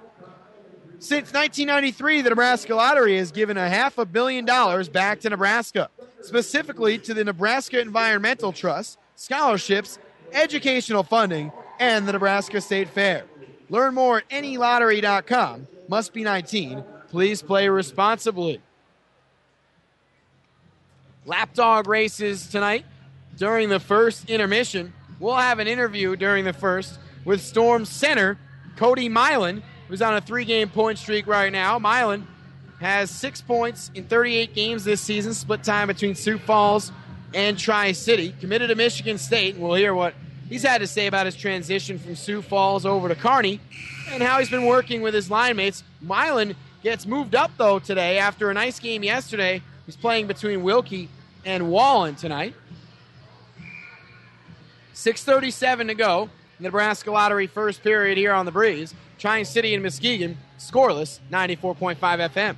Since nineteen ninety-three, the Nebraska Lottery has given a half a billion dollars back to Nebraska, specifically to the Nebraska Environmental Trust, scholarships, educational funding, and the Nebraska State Fair. Learn more at any lottery dot com. Must be nineteen. Please play responsibly. Lapdog races tonight during the first intermission. We'll have an interview during the first with Storm center Cody Milan, who's on a three-game point streak right now. Milan has six points in thirty-eight games this season, split time between Sioux Falls and Tri-City. Committed to Michigan State, and we'll hear what he's had to say about his transition from Sioux Falls over to Kearney and how he's been working with his line mates. Milan gets moved up, though, today after a nice game yesterday. He's playing between Wilkie and Wallen tonight. six thirty-seven to go in the Nebraska Lottery first period here on the Breeze. Tri-City and Muskegon, scoreless, ninety-four point five F M.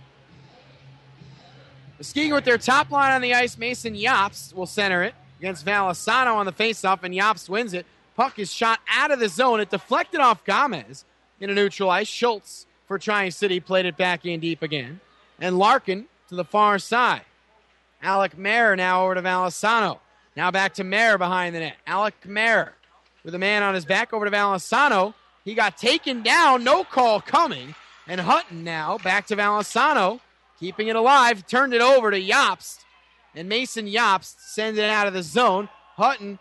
Muskegon with their top line on the ice. Mason Yops will center it against Valisano on the faceoff, and Yops wins it. Puck is shot out of the zone. It deflected off Gomez in a neutral ice. Schultz for Tri-City played it back in deep again. And Larkin to the far side. Alec Mayer now over to Valisano. Now back to Mayer behind the net. Alec Mayer with a man on his back over to Valisano. He got taken down. No call coming. And Hutton now back to Valisano. Keeping it alive. Turned it over to Yopst. And Mason Yopst sends it out of the zone. Hutton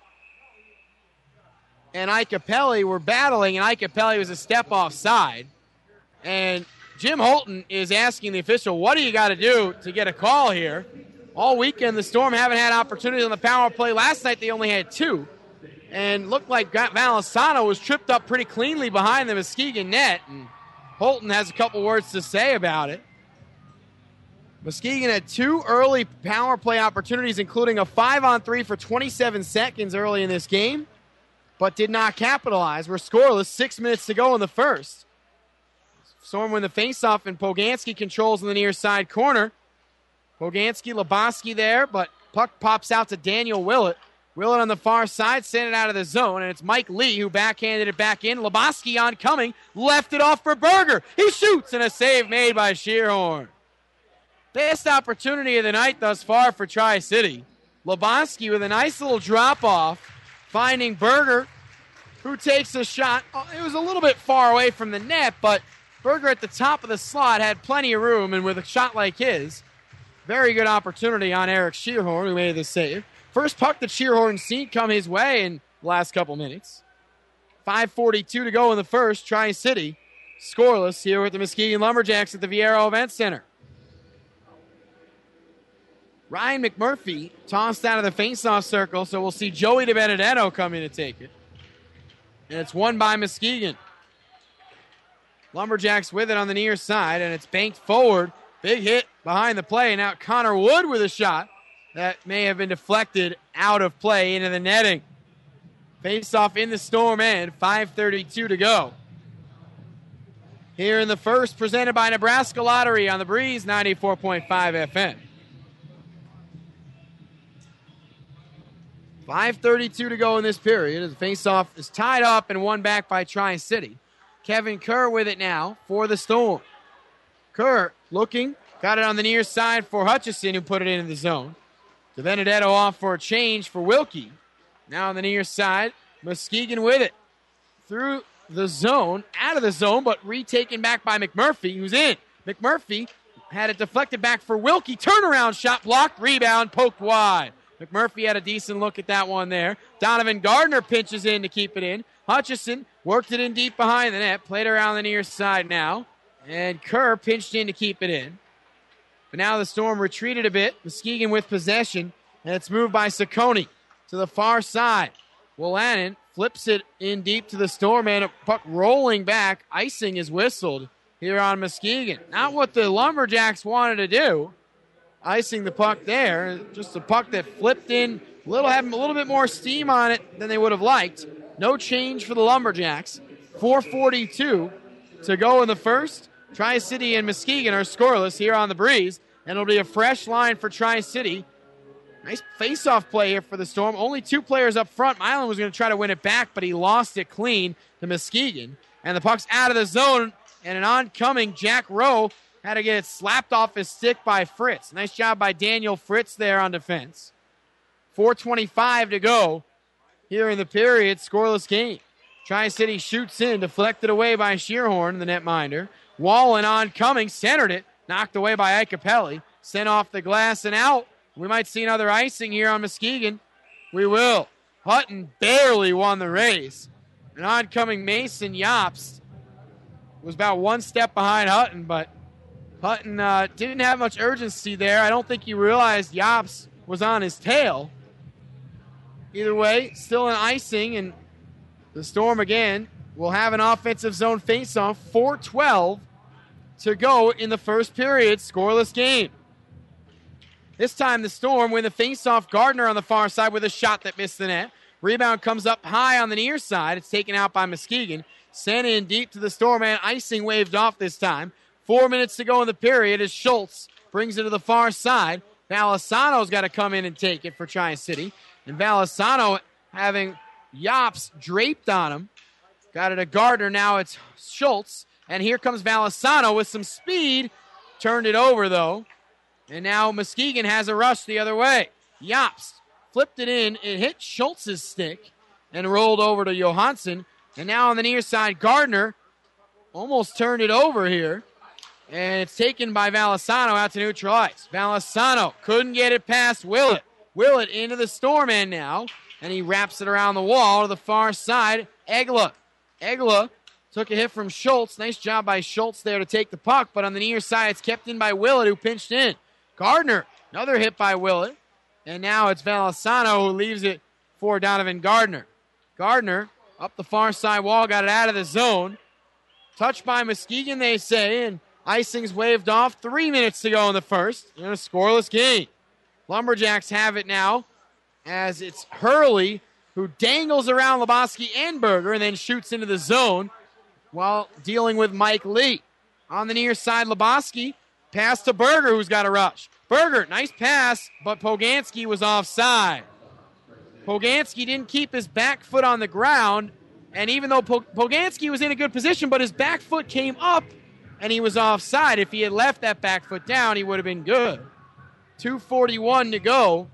and Ike Capelli were battling, and Ike Capelli was a step offside. And Jim Holton is asking the official, what do you got to do to get a call here? All weekend, the Storm haven't had opportunities on the power play. Last night, they only had two. And looked like Valisano was tripped up pretty cleanly behind the Muskegon net. And Holton has a couple words to say about it. Muskegon had two early power play opportunities, including a five-on-three for twenty-seven seconds early in this game, but did not capitalize. We're scoreless, six minutes to go in the first. Storm win the faceoff, and Poganski controls in the near side corner. Poganski, Lebowski there, but puck pops out to Daniel Willett. Willett on the far side, sent it out of the zone, and it's Mike Lee who backhanded it back in. Lebowski oncoming, left it off for Berger. He shoots, and a save made by Shearhorn. Best opportunity of the night thus far for Tri-City. Lebowski with a nice little drop-off, finding Berger, who takes a shot. It was a little bit far away from the net, but Berger at the top of the slot had plenty of room, and with a shot like his, very good opportunity on Eric Shearhorn, who made the save. First puck that Shearhorn's seen come his way in the last couple minutes. five forty-two to go in the first. Tri-City scoreless here with the Muskegon Lumberjacks at the Viero Event Center. Ryan McMurphy tossed out of the faceoff circle, so we'll see Joey DiBenedetto come in to take it. And it's won by Muskegon. Lumberjacks with it on the near side, and it's banked forward. Big hit behind the play. Now Connor Wood with a shot that may have been deflected out of play into the netting. Face-off in the Storm end, five thirty-two to go. Here in the first, presented by Nebraska Lottery on the Breeze, ninety-four point five F M. five thirty-two to go in this period as the face-off is tied up and won back by Tri-City. Kevin Kerr with it now for the Storm. Kerr looking, got it on the near side for Hutchison, who put it into the zone. DiBenedetto off for a change for Wilkie. Now on the near side, Muskegon with it. Through the zone, out of the zone, but retaken back by McMurphy, who's in. McMurphy had it deflected back for Wilkie. Turnaround shot blocked, rebound, poked wide. McMurphy had a decent look at that one there. Donovan Gardner pinches in to keep it in. Hutchison worked it in deep behind the net. Played around the near side now. And Kerr pinched in to keep it in. But now the Storm retreated a bit. Muskegon with possession. And it's moved by Saccone to the far side. Willanen flips it in deep to the Storm. And a puck rolling back. Icing is whistled here on Muskegon. Not what the Lumberjacks wanted to do. Icing the puck there. Just a puck that flipped in. A little, having a little bit more steam on it than they would have liked. No change for the Lumberjacks. four forty-two to go in the first. Tri-City and Muskegon are scoreless here on the Breeze. And it'll be a fresh line for Tri-City. Nice face-off play here for the Storm. Only two players up front. Milan was going to try to win it back, but he lost it clean to Muskegon. And the puck's out of the zone. And an oncoming Jack Rowe had to get it slapped off his stick by Fritz. Nice job by Daniel Fritz there on defense. four twenty-five to go here in the period. Scoreless game. Tri-City shoots in, deflected away by Shearhorn, the netminder. Wallen oncoming, centered it, knocked away by Ike Capelli. Sent off the glass and out. We might see another icing here on Muskegon. We will. Hutton barely won the race. An oncoming Mason Yopst was about one step behind Hutton, but Hutton uh, didn't have much urgency there. I don't think he realized Yops was on his tail. Either way, still an icing, and the Storm again will have an offensive zone faceoff. four twelve to go in the first period. Scoreless game. This time the Storm win the faceoff. Gardner on the far side with a shot that missed the net. Rebound comes up high on the near side. It's taken out by Muskegon. Sent in deep to the Storm, and icing waved off this time. Four minutes to go in the period as Schultz brings it to the far side. Valisano's got to come in and take it for Tri-City. And Valisano having Yops draped on him. Got it to Gardner. Now it's Schultz. And here comes Valisano with some speed. Turned it over, though. And now Muskegon has a rush the other way. Yops flipped it in. It hit Schultz's stick and rolled over to Johansson. And now on the near side, Gardner almost turned it over here. And it's taken by Valisano out to neutral ice. Valisano couldn't get it past Willett. Willett into the Storm end now. And he wraps it around the wall to the far side. Egla. Egla took a hit from Schultz. Nice job by Schultz there to take the puck. But on the near side, it's kept in by Willett, who pinched in. Gardner, another hit by Willett. And now it's Valisano who leaves it for Donovan Gardner. Gardner up the far side wall, got it out of the zone. Touched by Muskegon, they say, and icing's waved off. Three minutes to go in the first. In a scoreless game. Lumberjacks have it now as it's Hurley who dangles around Lebowski and Berger and then shoots into the zone while dealing with Mike Lee. On the near side, Lebowski, pass to Berger, who's got a rush. Berger, nice pass, but Poganski was offside. Poganski didn't keep his back foot on the ground, and even though Poganski was in a good position, but his back foot came up, and he was offside. If he had left that back foot down, he would have been good. two forty-one to go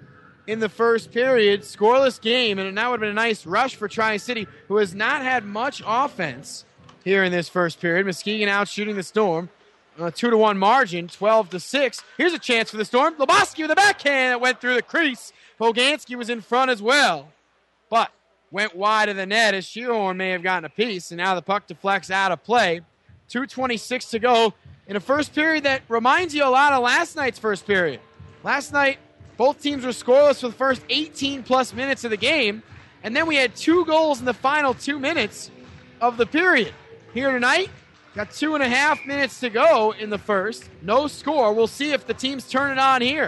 in the first period. Scoreless game, and that would have been a nice rush for Tri-City, who has not had much offense here in this first period. Muskegon out shooting the Storm. A two to one margin, twelve to six. Here's a chance for the Storm. Lebowski with a backhand that went through the crease. Poganski was in front as well, but went wide of the net as Shearhorn may have gotten a piece, and now the puck deflects out of play. two twenty-six to go in a first period that reminds you a lot of last night's first period. Last night, both teams were scoreless for the first eighteen-plus minutes of the game, and then we had two goals in the final two minutes of the period. Here tonight, got two and a half minutes to go in the first. No score. We'll see if the teams turn it on here.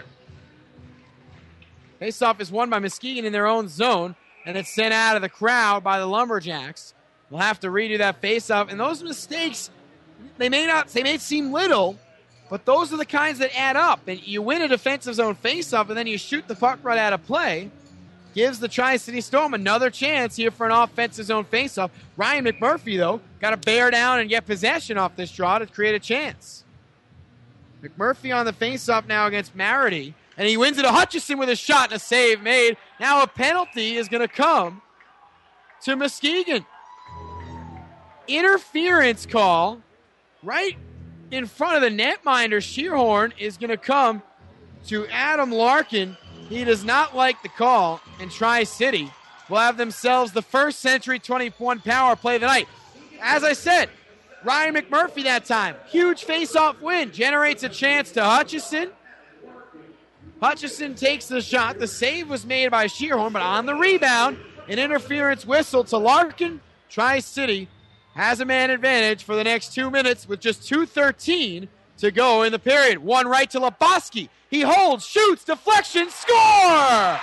Faceoff is won by Muskegon in their own zone, and it's sent out of the crowd by the Lumberjacks. We'll have to redo that faceoff. And those mistakes, they may not, they may seem little, but those are the kinds that add up. And you win a defensive zone faceoff, and then you shoot the puck right out of play. Gives the Tri-City Storm another chance here for an offensive zone faceoff. Ryan McMurphy, though, got to bear down and get possession off this draw to create a chance. McMurphy on the faceoff now against Marity. And he wins it to Hutchison with a shot and a save made. Now a penalty is going to come to Muskegon. Interference call right in front of the netminder. Shearhorn is going to come to Adam Larkin. He does not like the call, and Tri-City will have themselves the first Century twenty-one power play of the night. As I said, Ryan McMurphy that time. Huge face-off win. Generates a chance to Hutchison. Hutchison takes the shot. The save was made by Shearhorn, but on the rebound, an interference whistle to Larkin. Tri-City has a man advantage for the next two minutes with just two thirteen to go in the period. One right to Lebowski. He holds, shoots, deflection, score!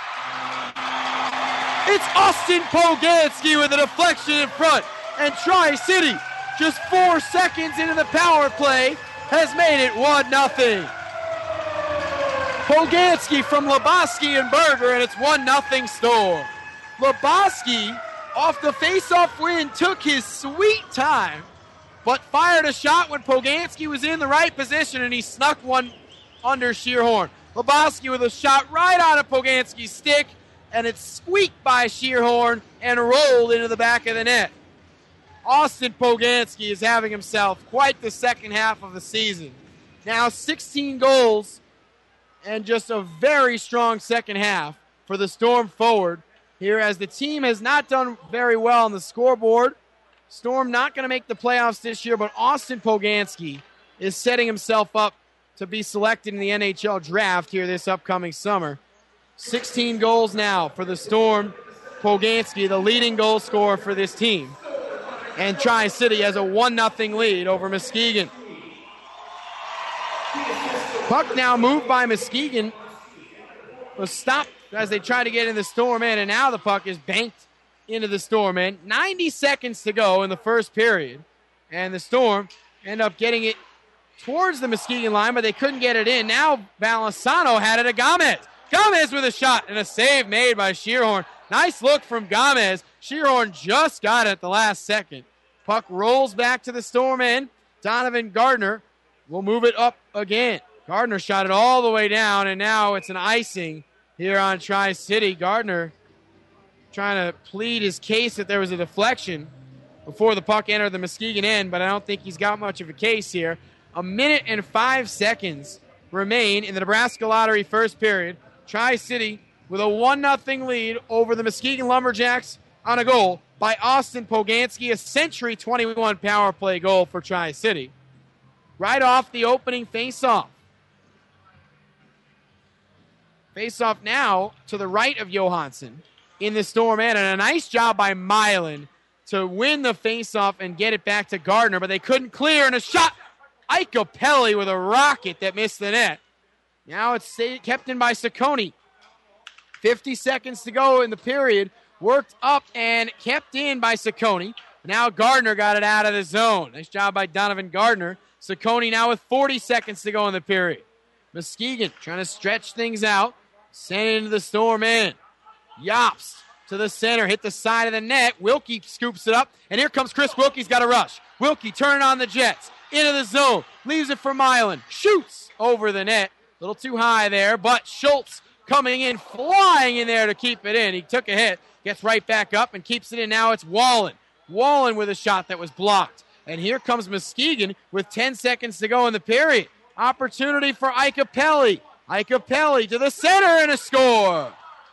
It's Austin Poganski with a deflection in front. And Tri-City, just four seconds into the power play, has made it one nothing. Poganski from Lebowski and Berger, and it's one nothing Storm. Lebowski, off the face-off win, took his sweet time, but fired a shot when Poganski was in the right position, and he snuck one under Shearhorn. Lebowski with a shot right out of Poganski's stick, and it squeaked by Shearhorn and rolled into the back of the net. Austin Poganski is having himself quite the second half of the season. Now sixteen goals and just a very strong second half for the Storm forward here, as the team has not done very well on the scoreboard. Storm not going to make the playoffs this year, but Austin Poganski is setting himself up to be selected in the N H L draft here this upcoming summer. sixteen goals now for the Storm. Poganski, the leading goal scorer for this team. And Tri-City has a one nothing lead over Muskegon. Puck now moved by Muskegon. Was stopped as they try to get in the Storm end, and now the puck is banked into the Storm end. ninety seconds to go in the first period. And the Storm end up getting it towards the Muskegon line, but they couldn't get it in. Now Balasano had it to Gomez. Gomez with a shot and a save made by Shearhorn. Nice look from Gomez. Shearhorn just got it at the last second. Puck rolls back to the Storm end. Donovan Gardner will move it up again. Gardner shot it all the way down, and now it's an icing here on Tri-City. Gardner trying to plead his case that there was a deflection before the puck entered the Muskegon end, but I don't think he's got much of a case here. A minute and five seconds remain in the Nebraska Lottery first period. Tri-City with a one nothing lead over the Muskegon Lumberjacks on a goal by Austin Poganski, a Century twenty-one power play goal for Tri-City. Right off the opening faceoff. Faceoff now to the right of Johansson in the Storm end, and a nice job by Milan to win the faceoff and get it back to Gardner, but they couldn't clear, and a shot. Ike Capelli with a rocket that missed the net. Now it's kept in by Saccone. fifty seconds to go in the period. Worked up and kept in by Saccone. Now Gardner got it out of the zone. Nice job by Donovan Gardner. Saccone now with forty seconds to go in the period. Muskegon trying to stretch things out. Send it into the Storm end. Yops to the center. Hit the side of the net. Wilkie scoops it up. And here comes Chris Wilkie. He's got a rush. Wilkie turning on the Jets. Into the zone. Leaves it for Milan. Shoots over the net. A little too high there. But Schultz coming in, flying in there to keep it in. He took a hit. Gets right back up and keeps it in. Now it's Wallen. Wallen with a shot that was blocked. And here comes Muskegon with ten seconds to go in the period. Opportunity for Ike Capelli. Ike Capelli to the center and a score.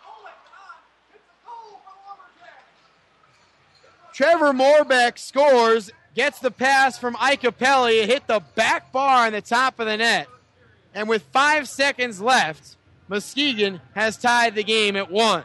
Trevor Morbeck scores, gets the pass from Ike Capelli. It hit the back bar on the top of the net. And with five seconds left, Muskegon has tied the game at one.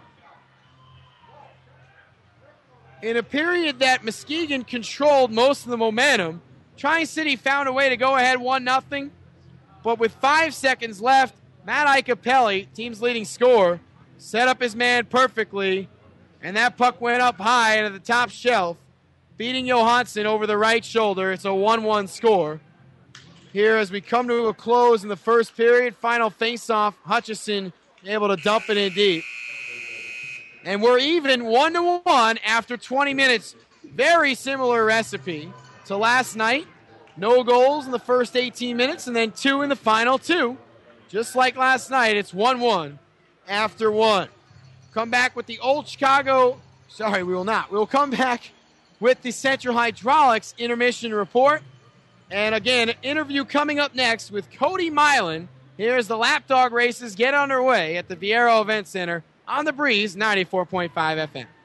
In a period that Muskegon controlled most of the momentum, Tri-City found a way to go ahead one nothing. But with five seconds left, Matt Ike Capelli, team's leading scorer, set up his man perfectly, and that puck went up high into the top shelf, beating Johansson over the right shoulder. It's a one one score. Here as we come to a close in the first period, final faceoff, Hutchison able to dump it in deep. And we're even one to one after twenty minutes. Very similar recipe to last night. No goals in the first eighteen minutes and then two in the final two. Just like last night, it's one one after one. Come back with the old Chicago, sorry, we will not. We will come back with the Central Hydraulics intermission report. And again, an interview coming up next with Cody Milan. Here's the Lapdog races get underway at the Viero Event Center on the Breeze ninety-four point five F M.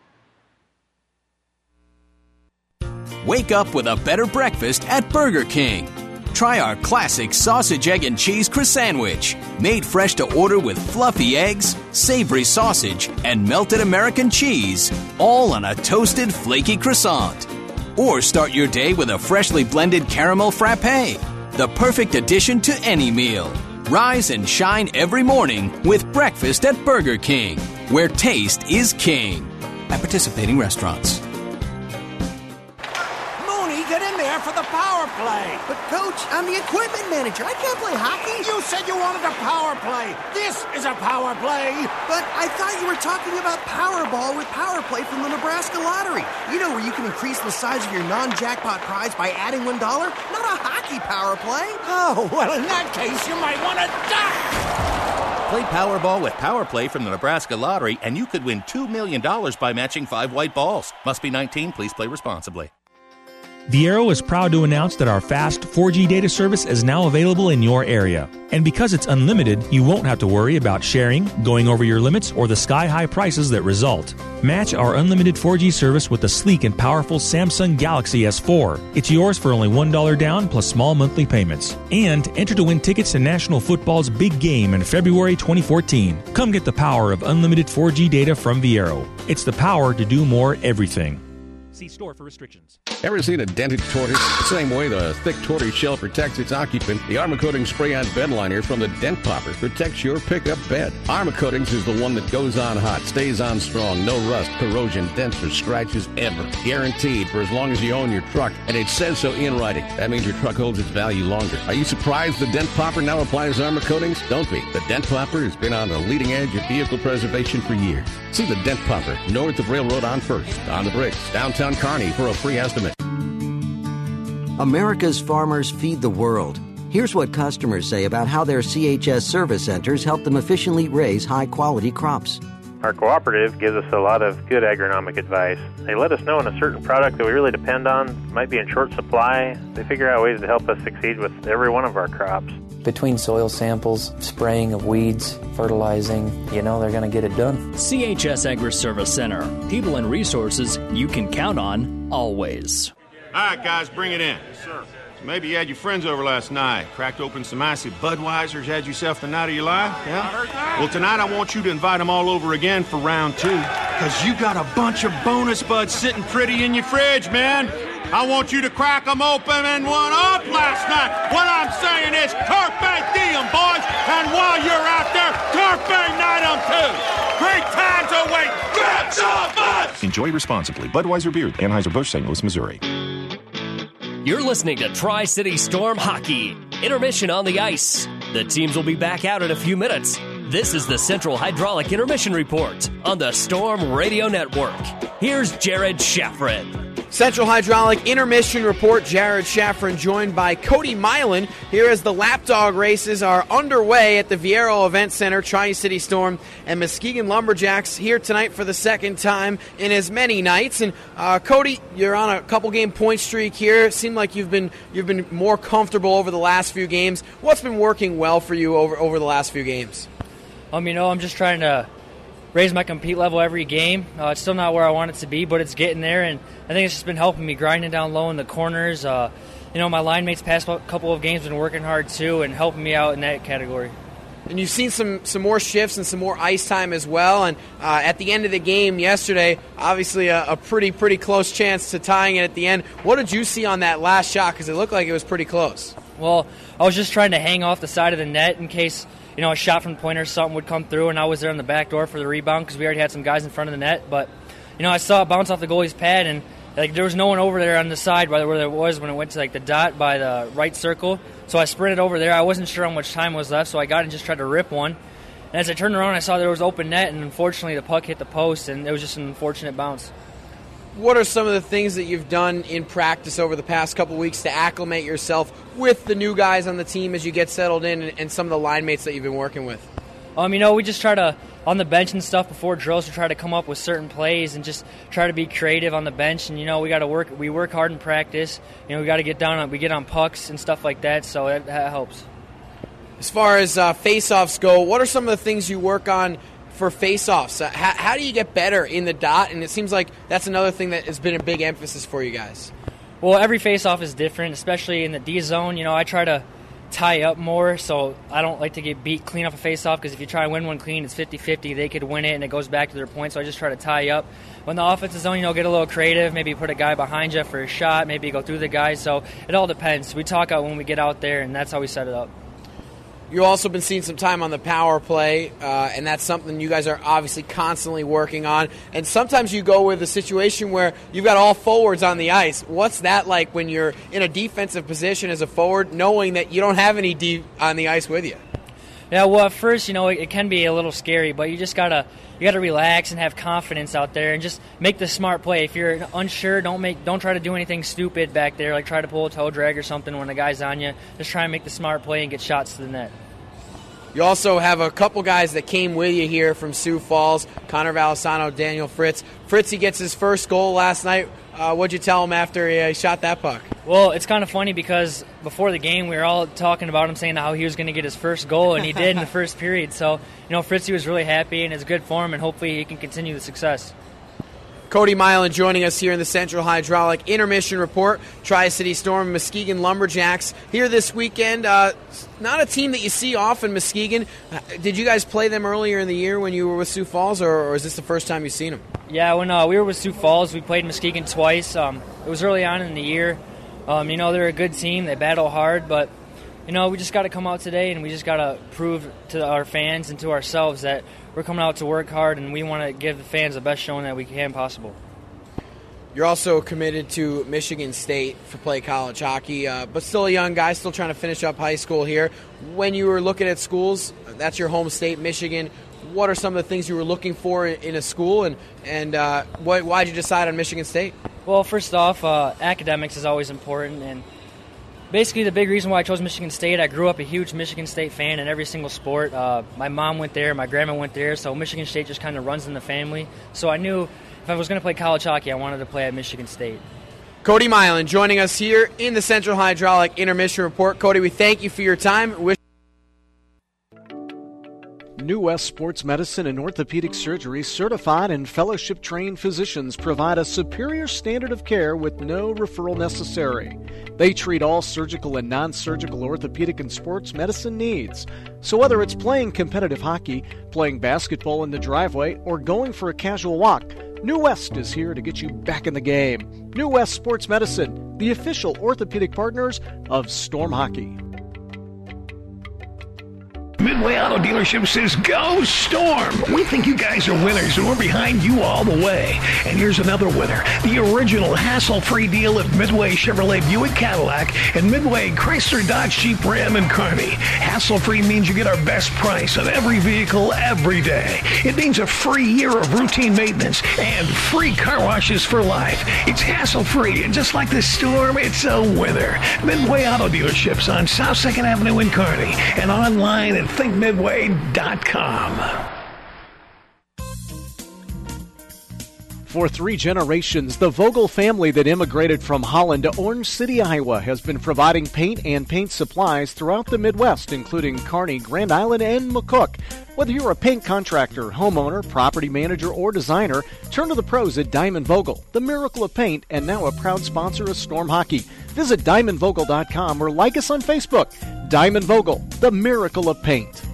Wake up with a better breakfast at Burger King. Try our classic sausage, egg, and cheese croissant-sandwich, made fresh to order with fluffy eggs, savory sausage, and melted American cheese, all on a toasted, flaky croissant. Or start your day with a freshly blended caramel frappe, the perfect addition to any meal. Rise and shine every morning with breakfast at Burger King, where taste is king. At participating restaurants. Get in there for the power play. But, Coach, I'm the equipment manager. I can't play hockey. You said you wanted a power play. This is a power play. But I thought you were talking about Powerball with Power Play from the Nebraska Lottery. You know, where you can increase the size of your non-jackpot prize by adding one dollar? Not a hockey power play. Oh, well, in that case, you might want to die. Play Powerball with Power Play from the Nebraska Lottery, and you could win two million dollars by matching five white balls. Must be nineteen. Please play responsibly. Viero is proud to announce that our fast four G data service is now available in your area. And because it's unlimited, you won't have to worry about sharing, going over your limits, or the sky-high prices that result. Match our unlimited four G service with the sleek and powerful Samsung Galaxy S four. It's yours for only one dollar down plus small monthly payments. And enter to win tickets to National Football's big game in February twenty fourteen. Come get the power of unlimited four G data from Viero. It's the power to do more everything. See store for restrictions. Ever seen a dented tortoise? Same way the thick tortoise shell protects its occupant, the Armor Coatings Spray-On Bed Liner from the Dent Popper protects your pickup bed. Armor Coatings is the one that goes on hot, stays on strong, no rust, corrosion, dents, or scratches ever. Guaranteed for as long as you own your truck, and it says so in writing. That means your truck holds its value longer. Are you surprised the Dent Popper now applies Armor Coatings? Don't be. The Dent Popper has been on the leading edge of vehicle preservation for years. See the Dent Popper north of Railroad on First, on the Bricks, downtown Kearney for a free estimate. America's farmers feed the world. Here's what customers say about how their C H S service centers help them efficiently raise high-quality crops. Our cooperative gives us a lot of good agronomic advice. They let us know when a certain product that we really depend on might be in short supply. They figure out ways to help us succeed with every one of our crops. Between soil samples, spraying of weeds, fertilizing, you know they're going to get it done. C H S Agri-Service Center. People and resources you can count on always. All right, guys, bring it in. Yes, sir. So maybe you had your friends over last night, cracked open some icy Budweisers, had yourself the night of your life, yeah? I heard that. Well, tonight I want you to invite them all over again for round two, because you got a bunch of bonus buds sitting pretty in your fridge, man. I want you to crack them open and one up last night. What I'm saying is, carpe diem, boys, and while you're out there, carpe night too. Great times await. Grab some buds! Enjoy responsibly. Budweiser Beer, Anheuser-Busch, Saint Louis, Missouri. You're listening to Tri-City Storm Hockey. Intermission on the ice. The teams will be back out in a few minutes. This is the Central Hydraulic Intermission Report on the Storm Radio Network. Here's Jared Shaffrin. Central Hydraulic Intermission Report. Jared Shaffrin joined by Cody Milan here as the Lapdog races are underway at the Viero Event Center. Tri-City Storm and Muskegon Lumberjacks here tonight for the second time in as many nights. And uh, Cody, you're on a couple game point streak here. It seemed like you've been you've been more comfortable over the last few games. What's been working well for you over over the last few games? Um, you know, I'm just trying to raise my compete level every game. Uh, it's still not where I want it to be, but it's getting there, and I think it's just been helping me grinding down low in the corners. Uh, you know, my line mates past couple of games been working hard too and helping me out in that category. And you've seen some, some more shifts and some more ice time as well. And uh, at the end of the game yesterday, obviously a, a pretty, pretty close chance to tying it at the end. What did you see on that last shot? Because it looked like it was pretty close. Well, I was just trying to hang off the side of the net in case, you know, a shot from the point or something would come through, and I was there on the back door for the rebound because we already had some guys in front of the net. But, you know, I saw it bounce off the goalie's pad, and like there was no one over there on the side where there was when it went to like the dot by the right circle. So I sprinted over there. I wasn't sure how much time was left, so I got and just tried to rip one. And as I turned around, I saw there was open net, and unfortunately the puck hit the post, and it was just an unfortunate bounce. What are some of the things that you've done in practice over the past couple weeks to acclimate yourself with the new guys on the team as you get settled in, and, and some of the line mates that you've been working with? Um, you know, we just try to, on the bench and stuff before drills, we try to come up with certain plays and just try to be creative on the bench. And, you know, we got to work, we work hard in practice. You know, we got to get down on, we get on pucks and stuff like that, so that, that helps. As far as uh, face-offs go, what are some of the things you work on for face-offs? Uh, how, how do you get better in the dot? And it seems like that's another thing that has been a big emphasis for you guys. Well, every face-off is different, especially in the D zone. You know, I try to tie up more, so I don't like to get beat clean off a face-off, because if you try and win one clean, it's fifty-fifty. They could win it, and it goes back to their point, so I just try to tie up. When the offensive zone, you know, get a little creative, maybe put a guy behind you for a shot, maybe go through the guy, so it all depends. We talk out when we get out there, and that's how we set it up. You've also been seeing some time on the power play, uh, and that's something you guys are obviously constantly working on. And sometimes you go with a situation where you've got all forwards on the ice. What's that like when you're in a defensive position as a forward, knowing that you don't have any D on the ice with you? Yeah, well, at first, you know, it, it can be a little scary, but you just gotta you gotta relax and have confidence out there and just make the smart play. If you're unsure, don't make don't try to do anything stupid back there, like try to pull a toe drag or something when the guy's on you. Just try and make the smart play and get shots to the net. You also have a couple guys that came with you here from Sioux Falls, Connor Valisano, Daniel Fritz. Fritz, he gets his first goal last night. Uh, what'd you tell him after he uh, shot that puck? Well, it's kind of funny because before the game we were all talking about him saying how he was going to get his first goal, and he did in the first period. So, you know, Fritzy was really happy and it's good for him, and hopefully he can continue the success. Cody Milan joining us here in the Central Hydraulic Intermission Report. Tri-City Storm, Muskegon Lumberjacks here this weekend. Uh, not a team that you see often, Muskegon. Uh, did you guys play them earlier in the year when you were with Sioux Falls, or, or is this the first time you've seen them? Yeah, when uh, we were with Sioux Falls, we played Muskegon twice. Um, it was early on in the year. Um, you know, they're a good team. They battle hard, but, you know, we just got to come out today and we just got to prove to our fans and to ourselves that we're coming out to work hard, and we want to give the fans the best showing that we can possible. You're also committed to Michigan State for play college hockey, uh, but still a young guy, still trying to finish up high school here. When you were looking at schools, that's your home state, Michigan. What are some of the things you were looking for in a school, and, and uh, why why'd you decide on Michigan State? Well, first off, uh, academics is always important, and basically the big reason why I chose Michigan State, I grew up a huge Michigan State fan in every single sport. Uh, my mom went there, my grandma went there, so Michigan State just kind of runs in the family. So I knew if I was going to play college hockey, I wanted to play at Michigan State. Cody Milan joining us here in the Central Hydraulic Intermission Report. Cody, we thank you for your time. Wish- New West Sports Medicine and Orthopedic Surgery certified and fellowship-trained physicians provide a superior standard of care with no referral necessary. They treat all surgical and non-surgical orthopedic and sports medicine needs. So whether it's playing competitive hockey, playing basketball in the driveway, or going for a casual walk, New West is here to get you back in the game. New West Sports Medicine, the official orthopedic partners of Storm Hockey. Midway Auto Dealership says, go Storm! We think you guys are winners, and we're behind you all the way. And here's another winner. The original hassle-free deal at Midway Chevrolet Buick Cadillac and Midway Chrysler Dodge Jeep Ram and Kearney. Hassle-free means you get our best price on every vehicle every day. It means a free year of routine maintenance and free car washes for life. It's hassle-free, and just like the Storm, it's a winner. Midway Auto Dealerships on South second Avenue in Kearney and online at think midway dot com. For three generations, the Vogel family that immigrated from Holland to Orange City, Iowa, has been providing paint and paint supplies throughout the Midwest, including Kearney, Grand Island, and McCook. Whether you're a paint contractor, homeowner, property manager, or designer, turn to the pros at Diamond Vogel, the miracle of paint, and now a proud sponsor of Storm Hockey. Visit diamond vogel dot com or like us on Facebook. Diamond Vogel, the miracle of paint.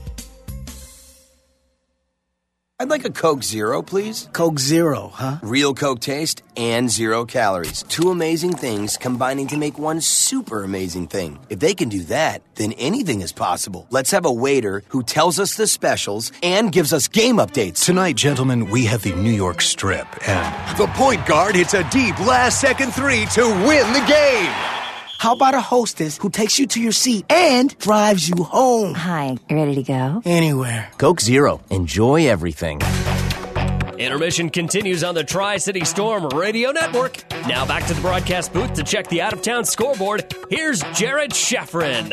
I'd like a Coke Zero, please. Coke Zero, huh? Real Coke taste and zero calories. Two amazing things combining to make one super amazing thing. If they can do that, then anything is possible. Let's have a waiter who tells us the specials and gives us game updates. Tonight, gentlemen, we have the New York Strip, and the point guard hits a deep last-second three to win the game. How about a hostess who takes you to your seat and drives you home? Hi, ready to go? Anywhere. Coke Zero. Enjoy everything. Intermission continues on the Tri-City Storm Radio Network. Now back to the broadcast booth to check the out-of-town scoreboard. Here's Jared Sheffrin.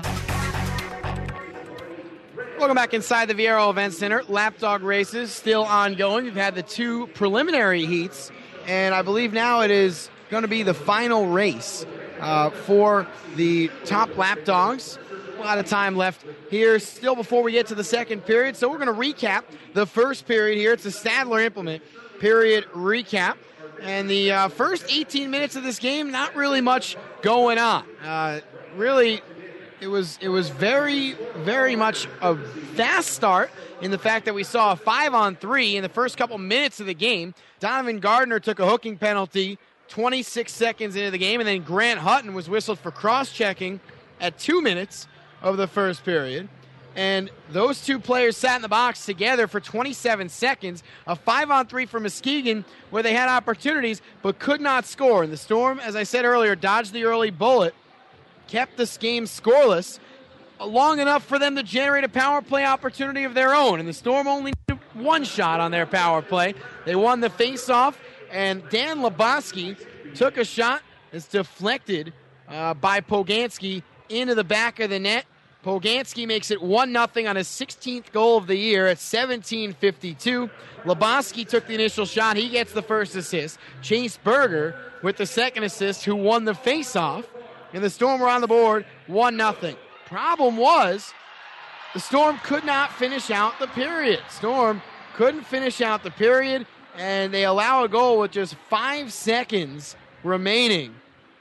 Welcome back inside the Viero Event Center. Lapdog races still ongoing. We've had the two preliminary heats, and I believe now it is going to be the final race uh, for the top lapdogs. A lot of time left here still before we get to the second period, so we're going to recap the first period here. It's a Stadler Implement period recap. And the uh, first eighteen minutes of this game, not really much going on. Uh, really, it was it was very, very much a fast start in the fact that we saw a five-on-three in the first couple minutes of the game. Donovan Gardner took a hooking penalty twenty-six seconds into the game, and then Grant Hutton was whistled for cross-checking at two minutes of the first period. And those two players sat in the box together for twenty-seven seconds. A five-on-three for Muskegon where they had opportunities but could not score. And the Storm, as I said earlier, dodged the early bullet, kept this game scoreless long enough for them to generate a power play opportunity of their own. And the Storm only needed one shot on their power play. They won the face-off, and Dan Lebowski took a shot that's deflected uh, by Poganski into the back of the net. Poganski makes it one nothing on his sixteenth goal of the year at seventeen fifty-two. Lebowski took the initial shot. He gets the first assist. Chase Berger with the second assist, who won the faceoff. And the Storm were on the board one nothing. Problem was, the Storm could not finish out the period. Storm couldn't finish out the period, and they allow a goal with just five seconds remaining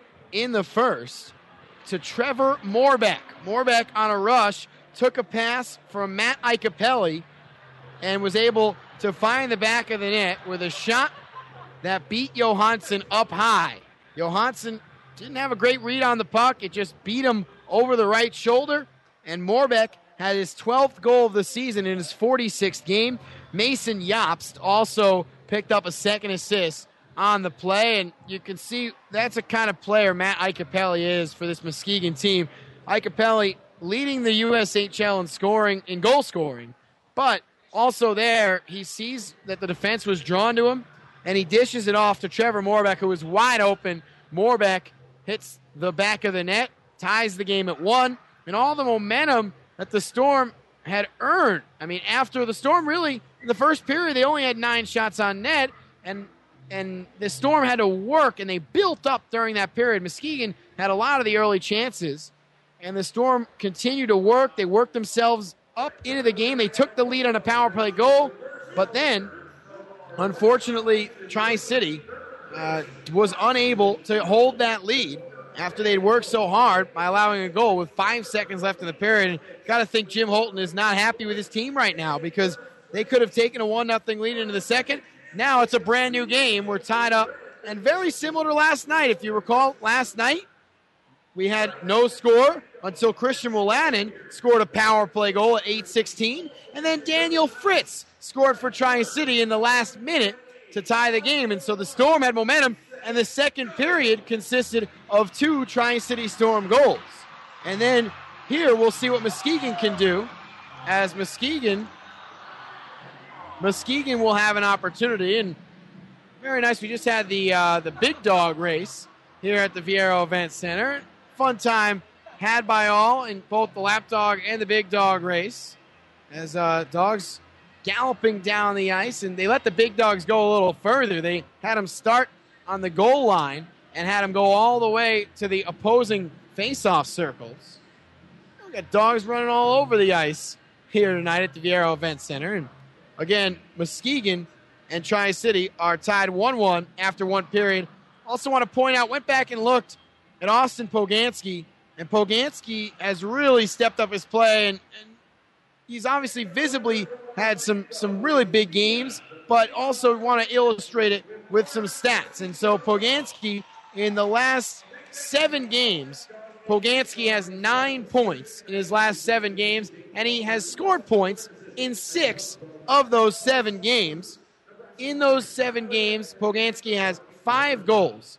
in the first to Trevor Moorbeck. Moorbeck on a rush took a pass from Matt Icapelli and was able to find the back of the net with a shot that beat Johansson up high. Johansson didn't have a great read on the puck. It just beat him over the right shoulder, and Moorbeck had his twelfth goal of the season in his forty-sixth game. Mason Jobst also picked up a second assist on the play, and you can see that's the kind of player Matt Icapelli is for this Muskegon team. Icapelli leading the U S H L in scoring, in goal scoring, but also there, he sees that the defense was drawn to him, and he dishes it off to Trevor Moorbeck, who was wide open. Moorbeck hits the back of the net, ties the game at one, and all the momentum that the Storm had earned. I mean, after the Storm really, in the first period, they only had nine shots on net, and and the Storm had to work, and they built up during that period. Muskegon had a lot of the early chances, and the Storm continued to work. They worked themselves up into the game. They took the lead on a power play goal, but then, unfortunately, Tri-City uh, was unable to hold that lead after they'd worked so hard by allowing a goal with five seconds left in the period. And got to think Jim Holton is not happy with his team right now, because they could have taken a one nothing lead into the second. Now it's a brand new game. We're tied up, and very similar to last night. If you recall, last night we had no score until Christian Wolanin scored a power play goal at eight sixteen, and then Daniel Fritz scored for Tri-City in the last minute to tie the game. And so the Storm had momentum, and the second period consisted of two Tri-City Storm goals. And then here we'll see what Muskegon can do, as Muskegon Muskegon will have an opportunity. And very nice, we just had the uh, the big dog race here at the Viero Event Center. Fun time had by all in both the lap dog and the big dog race, as uh, dogs galloping down the ice, and they let the big dogs go a little further. They had them start on the goal line and had them go all the way to the opposing face-off circles. We got dogs running all over the ice here tonight at the Viero Event Center. And again, Muskegon and Tri-City are tied one one after one period. Also want to point out, went back and looked at Austin Poganski, and Poganski has really stepped up his play, and, and he's obviously visibly had some, some really big games, but also want to illustrate it with some stats. And so Poganski, in the last seven games, Poganski has nine points in his last seven games, and he has scored points in six of those seven games. In those seven games, Poganski has five goals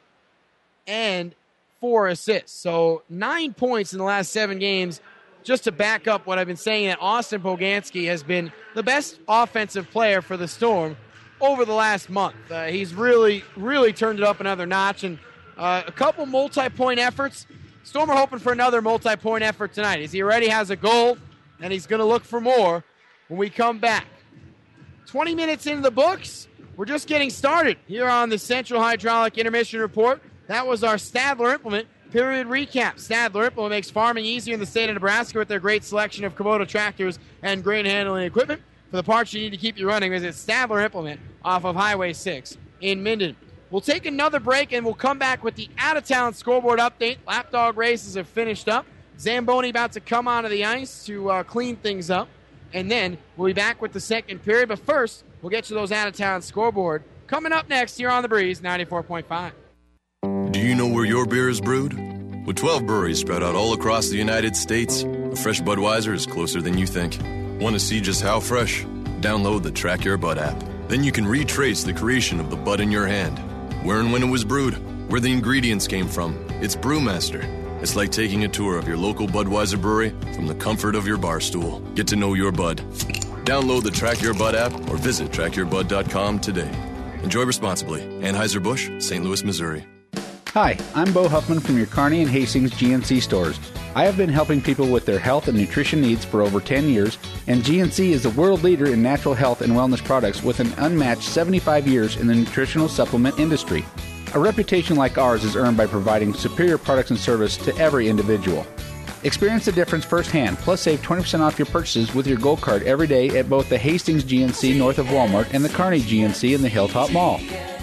and four assists. So nine points in the last seven games, just to back up what I've been saying, that Austin Poganski has been the best offensive player for the Storm over the last month. Uh, he's really, really turned it up another notch, and uh, a couple multi-point efforts. Storm are hoping for another multi-point effort tonight, as he already has a goal, and he's going to look for more when we come back. twenty minutes into the books. We're just getting started here on the Central Hydraulic Intermission Report. That was our Stadler Implement period recap. Stadler Implement makes farming easier in the state of Nebraska with their great selection of Kubota tractors and grain handling equipment. For the parts you need to keep you running, visit Stadler Implement off of Highway six in Minden. We'll take another break, and we'll come back with the out-of-town scoreboard update. Lapdog races have finished up. Zamboni about to come onto the ice to uh, clean things up. And then we'll be back with the second period. But first, we'll get you those out-of-town scoreboard. Coming up next here on The Breeze, ninety-four point five. Do you know where your beer is brewed? With twelve breweries spread out all across the United States, a fresh Budweiser is closer than you think. Want to see just how fresh? Download the Track Your Bud app. Then you can retrace the creation of the bud in your hand. Where and when it was brewed, where the ingredients came from. It's Brewmaster. It's like taking a tour of your local Budweiser brewery from the comfort of your bar stool. Get to know your Bud. Download the Track Your Bud app or visit track your bud dot com today. Enjoy responsibly. Anheuser-Busch, Saint Louis, Missouri. Hi, I'm Bo Huffman from your Kearney and Hastings G N C stores. I have been helping people with their health and nutrition needs for over ten years, and G N C is the world leader in natural health and wellness products with an unmatched seventy-five years in the nutritional supplement industry. A reputation like ours is earned by providing superior products and service to every individual. Experience the difference firsthand, plus save twenty percent off your purchases with your Gold Card every day at both the Hastings G N C north of Walmart and the Kearney G N C in the Hilltop Mall.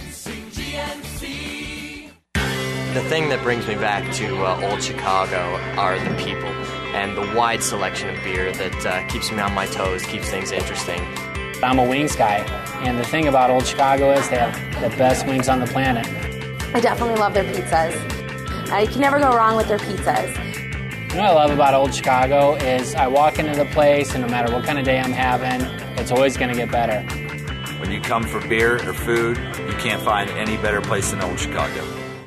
The thing that brings me back to uh, Old Chicago are the people and the wide selection of beer that uh, keeps me on my toes, keeps things interesting. I'm a wings guy, and the thing about Old Chicago is they have the best wings on the planet. I definitely love their pizzas. Uh, you can never go wrong with their pizzas. What I love about Old Chicago is I walk into the place, and no matter what kind of day I'm having, it's always going to get better. When you come for beer or food, you can't find any better place than Old Chicago.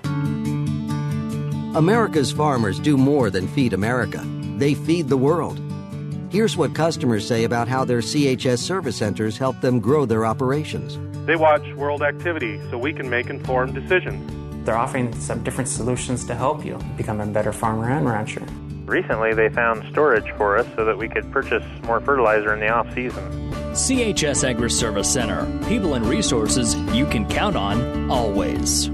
America's farmers do more than feed America. They feed the world. Here's what customers say about how their C H S service centers help them grow their operations. They watch world activity so we can make informed decisions. They're offering some different solutions to help you become a better farmer and rancher. Recently, they found storage for us so that we could purchase more fertilizer in the off-season. C H S Agri-Service Center. People and resources you can count on always.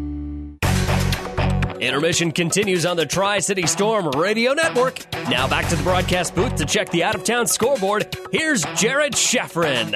Intermission continues on the Tri-City Storm Radio Network. Now back to the broadcast booth to check the out-of-town scoreboard. Here's Jared Scheffrin.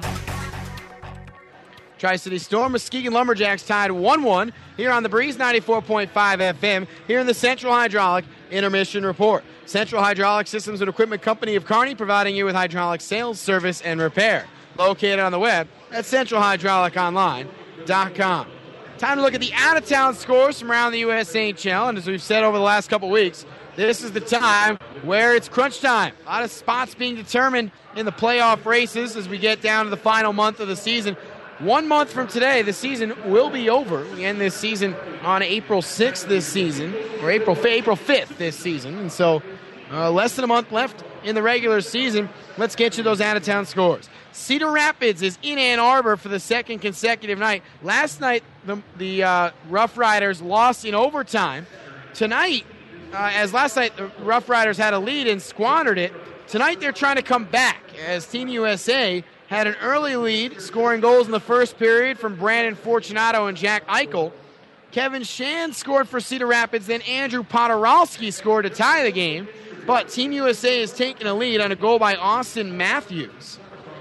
Tri-City Storm, Muskegon Lumberjacks tied one one here on the Breeze ninety-four point five F M here in the Central Hydraulic Intermission Report. Central Hydraulic Systems and Equipment Company of Kearney, providing you with hydraulic sales, service, and repair. Located on the web at central hydraulic online dot com. Time to look at the out-of-town scores from around the U S H L, and as we've said over the last couple weeks, this is the time where it's crunch time. A lot of spots being determined in the playoff races as we get down to the final month of the season. One month from today, the season will be over. We end this season on April sixth this season, or April April fifth this season, and so uh, less than a month left in the regular season. Let's get you those out-of-town scores. Cedar Rapids is in Ann Arbor for the second consecutive night. Last night, the, the uh, Rough Riders lost in overtime. Tonight, uh, as last night, the Rough Riders had a lead and squandered it. Tonight, they're trying to come back as Team U S A had an early lead, scoring goals in the first period from Brandon Fortunato and Jack Eichel. Kevin Shand scored for Cedar Rapids, then Andrew Podorowski scored to tie the game. But Team U S A is taking a lead on a goal by Austin Matthews.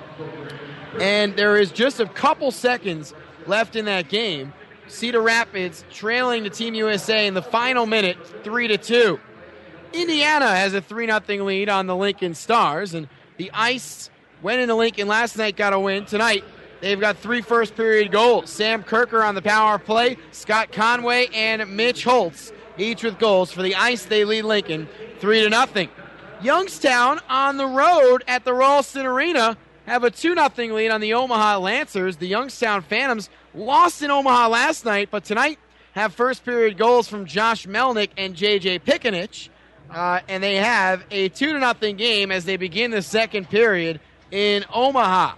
And there is just a couple seconds left in that game. Cedar Rapids trailing to Team U S A in the final minute, three to two. Indiana has a three nothing lead on the Lincoln Stars, and the Ice went into Lincoln last night, got a win. Tonight, they've got three first-period goals. Sam Kirker on the power play, Scott Conway, and Mitch Holtz, each with goals. For the Ice, they lead Lincoln three to nothing. Youngstown on the road at the Ralston Arena have a two nothing lead on the Omaha Lancers. The Youngstown Phantoms lost in Omaha last night, but tonight have first-period goals from Josh Melnick and J J Pikanich, uh, and they have a two to nothing game as they begin the second period in Omaha.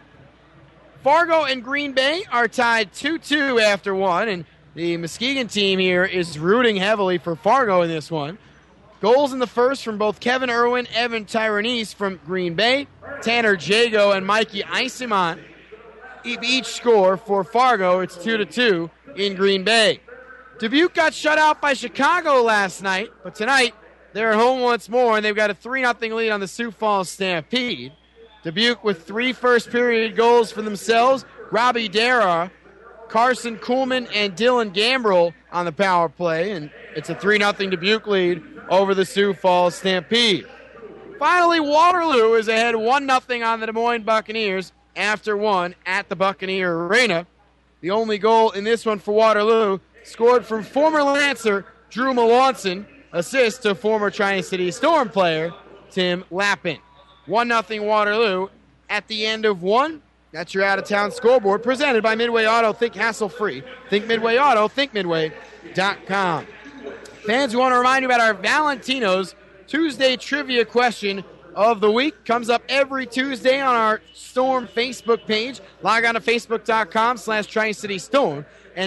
Fargo and Green Bay are tied two two after one, and the Muskegon team here is rooting heavily for Fargo in this one. Goals in the first from both Kevin Irwin, Evan Tyrannese from Green Bay, Tanner Jago, and Mikey Eisemont each score for Fargo. It's two to two in Green Bay. Dubuque got shut out by Chicago last night, but tonight they're at home once more, and they've got a three nothing lead on the Sioux Falls Stampede. Dubuque with three first-period goals for themselves. Robbie Dara, Carson Kuhlman, and Dylan Gambrell on the power play, and it's a three nothing Dubuque lead over the Sioux Falls Stampede. Finally, Waterloo is ahead one nothing on the Des Moines Buccaneers after one at the Buccaneer Arena. The only goal in this one for Waterloo scored from former Lancer Drew Melanson, assist to former Tri-City Storm player Tim Lappin. one nothing Waterloo at the end of one. That's your out-of-town scoreboard presented by Midway Auto. Think hassle-free. Think Midway Auto. Think Midway dot com. Fans, we want to remind you about our Valentino's Tuesday trivia question of the week. Comes up every Tuesday on our Storm Facebook page. Log on to facebook dot com slash Tri-City Storm. And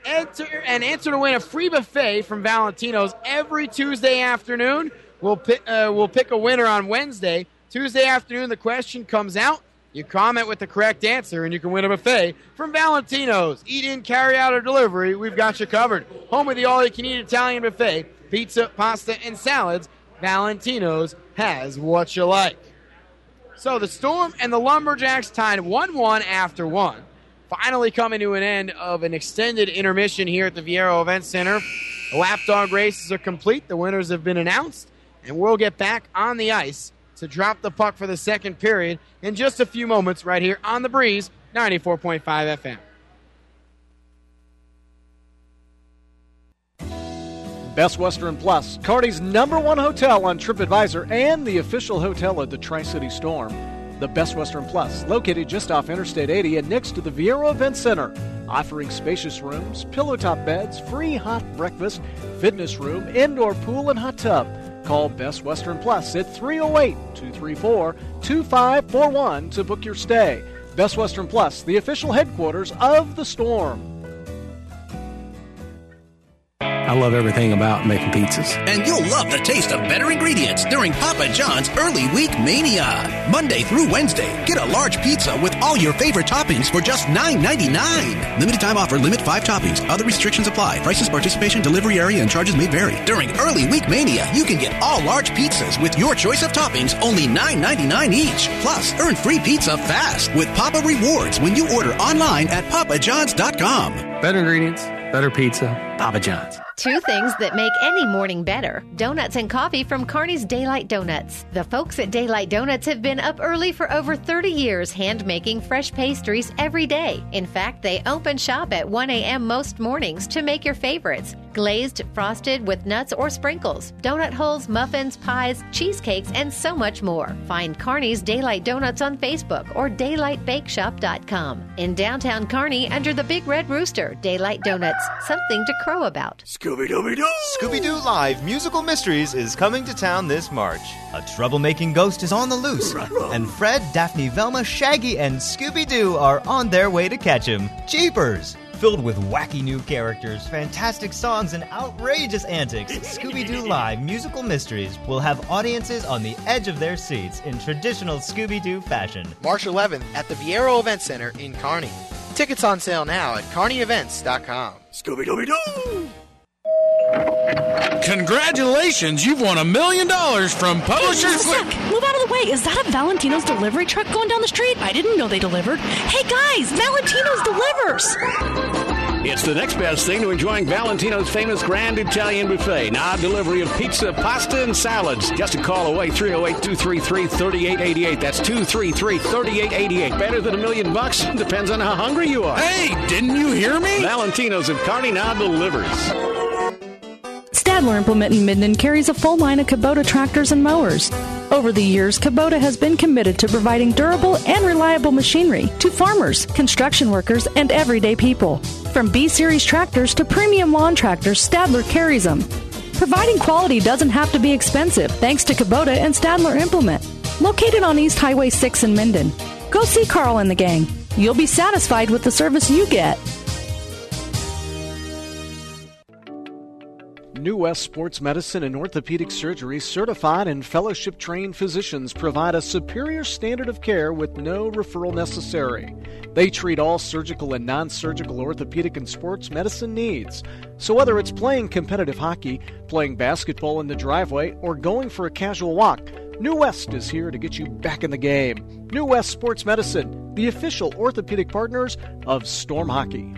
enter and enter to win a free buffet from Valentino's every Tuesday afternoon. We'll pick, uh, we'll pick a winner on Wednesday. Tuesday afternoon, the question comes out. You comment with the correct answer, and you can win a buffet from Valentino's. Eat in, carry out, or delivery, we've got you covered. Home with the all-you-can-eat Italian buffet, pizza, pasta, and salads. Valentino's has what you like. So the Storm and the Lumberjacks tied one one after one. Finally coming to an end of an extended intermission here at the Viero Event Center. The lapdog races are complete. The winners have been announced, and we'll get back on the ice to drop the puck for the second period in just a few moments right here on The Breeze, ninety-four point five F M. Best Western Plus, Kearney's number one hotel on TripAdvisor and the official hotel of the Tri-City Storm. The Best Western Plus, located just off Interstate eighty and next to the Viero Event Center, offering spacious rooms, pillow-top beds, free hot breakfast, fitness room, indoor pool, and hot tub. Call Best Western Plus at three oh eight, two three four, two five four one to book your stay. Best Western Plus, the official headquarters of the Storm. I love everything about making pizzas. And you'll love the taste of better ingredients during Papa John's Early Week Mania. Monday through Wednesday, get a large pizza with all your favorite toppings for just nine ninety-nine. Limited time offer, limit five toppings. Other restrictions apply. Prices, participation, delivery area, and charges may vary. During Early Week Mania, you can get all large pizzas with your choice of toppings, only nine ninety-nine each. Plus, earn free pizza fast with Papa Rewards when you order online at papa johns dot com. Better ingredients, better pizza, Papa John's. Two things that make any morning better. Donuts and coffee from Kearney's Daylight Donuts. The folks at Daylight Donuts have been up early for over thirty years hand-making fresh pastries every day. In fact, they open shop at one a.m. most mornings to make your favorites. Glazed, frosted with nuts or sprinkles, donut holes, muffins, pies, cheesecakes, and so much more. Find Kearney's Daylight Donuts on Facebook or daylight bake shop dot com. In downtown Kearney, under the Big Red Rooster, Daylight Donuts. Something to crow about. Scooby-Dooby-Doo! Scooby-Doo Live Musical Mysteries is coming to town this March. A troublemaking ghost is on the loose, and Fred, Daphne, Velma, Shaggy, and Scooby-Doo are on their way to catch him. Jeepers! Filled with wacky new characters, fantastic songs, and outrageous antics, Scooby-Doo Live Musical Mysteries will have audiences on the edge of their seats in traditional Scooby-Doo fashion. March eleventh at the Viero Event Center in Kearney. Tickets on sale now at kearney events dot com. Scooby-Dooby-Doo! Congratulations, you've won a million dollars from Publishers. Hey, sec, move out of the way. Is that a Valentino's delivery truck going down the street? I didn't know they delivered. Hey guys, Valentino's delivers. It's the next best thing to enjoying Valentino's famous Grand Italian Buffet. Now delivery of pizza, pasta, and salads. Just a call away, three oh eight, two three three, three eight eight eight. That's two three three, three eight eight eight. Better than a million bucks? Depends on how hungry you are. Hey, didn't you hear me? Valentino's of Kearney now delivers. Stadler Implement in Minden carries a full line of Kubota tractors and mowers. Over the years, Kubota has been committed to providing durable and reliable machinery to farmers, construction workers, and everyday people. From B-Series tractors to premium lawn tractors, Stadler carries them. Providing quality doesn't have to be expensive thanks to Kubota and Stadler Implement. Located on East Highway six in Minden. Go see Carl and the gang. You'll be satisfied with the service you get. New West Sports Medicine and Orthopedic Surgery certified and fellowship-trained physicians provide a superior standard of care with no referral necessary. They treat all surgical and non-surgical orthopedic and sports medicine needs. So whether it's playing competitive hockey, playing basketball in the driveway, or going for a casual walk, New West is here to get you back in the game. New West Sports Medicine, the official orthopedic partners of Storm Hockey.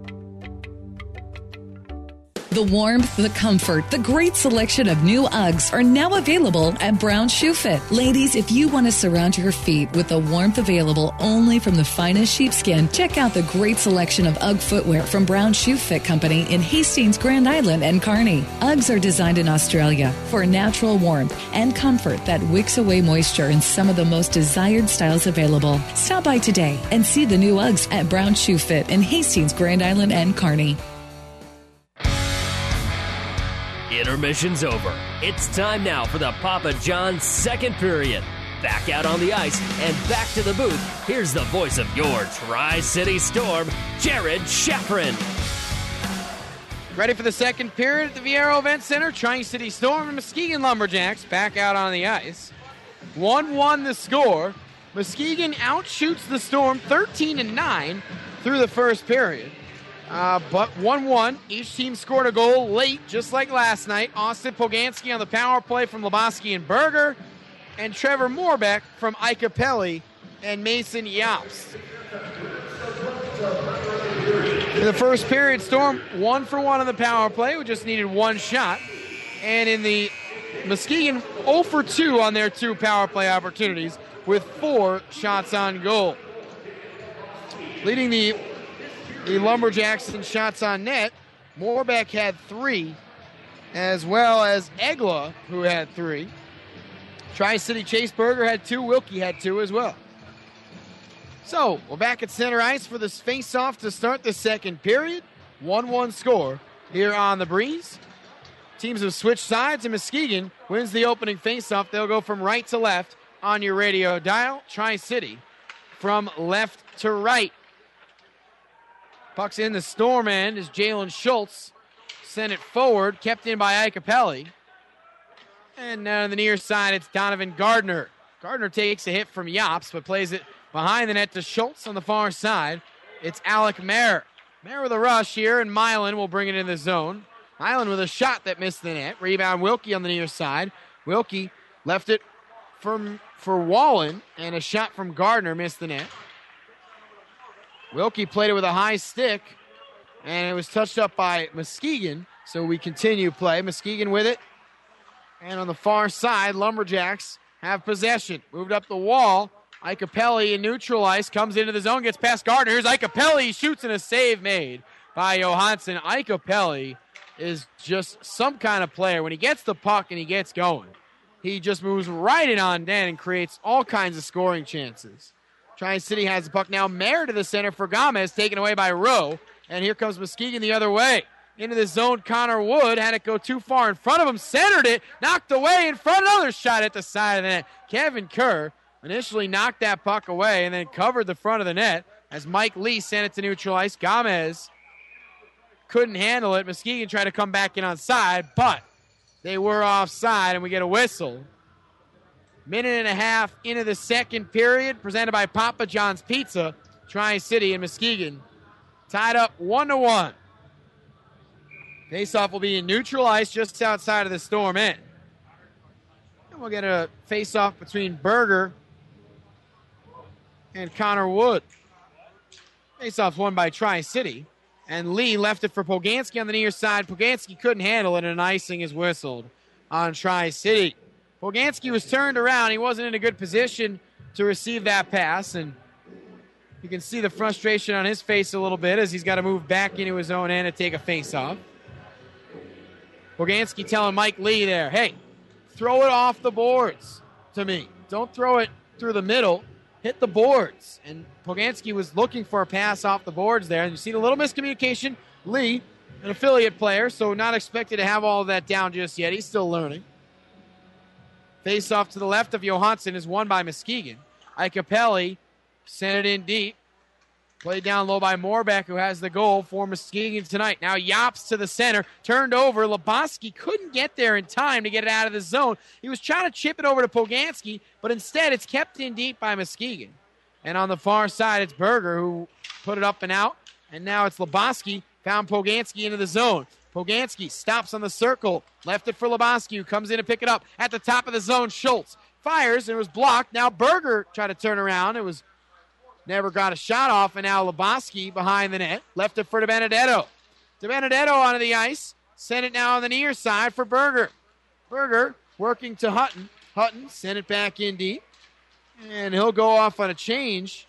The warmth, the comfort, the great selection of new Uggs are now available at Brown Shoe Fit. Ladies, if you want to surround your feet with the warmth available only from the finest sheepskin, check out the great selection of Ugg footwear from Brown Shoe Fit Company in Hastings, Grand Island, and Kearney. Uggs are designed in Australia for natural warmth and comfort that wicks away moisture in some of the most desired styles available. Stop by today and see the new Uggs at Brown Shoe Fit in Hastings, Grand Island, and Kearney. Intermission's over. It's time now for the Papa John's second period. Back out on the ice and back to the booth. Here's the voice of your Tri-City Storm, Jared Shafrin. Ready for the second period at the Viaero Event Center. Tri-City Storm and Muskegon Lumberjacks back out on the ice. one one the score. Muskegon outshoots the Storm thirteen to nine through the first period. Uh, but one one. Each team scored a goal late, just like last night. Austin Poganski on the power play from Lebowski and Berger. And Trevor Moorbeck from Icapelli and Mason Yops. In the first period, Storm one for one on the power play. We just needed one shot. And in the Muskegon, zero for two on their two power play opportunities with four shots on goal. Leading the, the Lumberjacks in shots on net, Moorbeck had three, as well as Egla, who had three. Tri-City Chase Berger had two. Wilkie had two as well. So, we're back at center ice for this face-off to start the second period. one one score here on the Breeze. Teams have switched sides, and Muskegon wins the opening face-off. They'll go from right to left on your radio dial. Tri-City from left to right. Puck's in the Storm end as Jalen Schultz sent it forward, kept in by Icapelli. And now on the near side, it's Donovan Gardner. Gardner takes a hit from Yops, but plays it behind the net to Schultz on the far side. It's Alec Mayer. Mayer with a rush here, and Milan will bring it in the zone. Milan with a shot that missed the net. Rebound Wilkie on the near side. Wilkie left it from, for Wallen, and a shot from Gardner missed the net. Wilkie played it with a high stick, and it was touched up by Muskegon, so we continue play. Muskegon with it. And on the far side, Lumberjacks have possession. Moved up the wall. Icapelli in neutral ice, comes into the zone, gets past Gardner. Here's Icapelli, shoots, and a save made by Johansson. Icapelli is just some kind of player. When he gets the puck and he gets going, he just moves right in on net and creates all kinds of scoring chances. Tri-City has the puck now. Mayer to the center for Gomez, taken away by Rowe. And here comes Muskegon the other way. Into the zone, Connor Wood had it go too far in front of him, centered it, knocked away in front, another shot at the side of the net. Kevin Kerr initially knocked that puck away and then covered the front of the net as Mike Lee sent it to neutral ice. Gomez couldn't handle it. Muskegon tried to come back in on side, but they were offside, and we get a whistle. Minute and a half into the second period, presented by Papa John's Pizza. Tri-City and Muskegon tied up one to one. Faceoff will be in neutral ice just outside of the Storm end. And we'll get a faceoff between Berger and Connor Wood. Faceoff won by Tri-City. And Lee left it for Poganski on the near side. Poganski couldn't handle it, and an icing is whistled on Tri-City. Poganski was turned around. He wasn't in a good position to receive that pass, and you can see the frustration on his face a little bit as he's got to move back into his own end and take a face-off. Poganski telling Mike Lee there, hey, throw it off the boards to me. Don't throw it through the middle. Hit the boards. And Poganski was looking for a pass off the boards there. And you see the little miscommunication. Lee, an affiliate player, so not expected to have all of that down just yet. He's still learning. Face off to the left of Johansson is won by Muskegon. Icapelli sent it in deep. Played down low by Moorbeck, who has the goal for Muskegon tonight. Now Yops to the center. Turned over. Lebowski couldn't get there in time to get it out of the zone. He was trying to chip it over to Poganski, but instead it's kept in deep by Muskegon. And on the far side, it's Berger who put it up and out. And now it's Lebowski. Found Poganski into the zone. Poganski stops on the circle. Left it for Lebowski, who comes in to pick it up. At the top of the zone, Schultz fires, and it was blocked. Now Berger tried to turn around. It was never got a shot off, and now Lebowski behind the net. Left it for DiBenedetto. DiBenedetto onto the ice. Sent it now on the near side for Berger. Berger working to Hutton. Hutton sent it back in deep. And he'll go off on a change.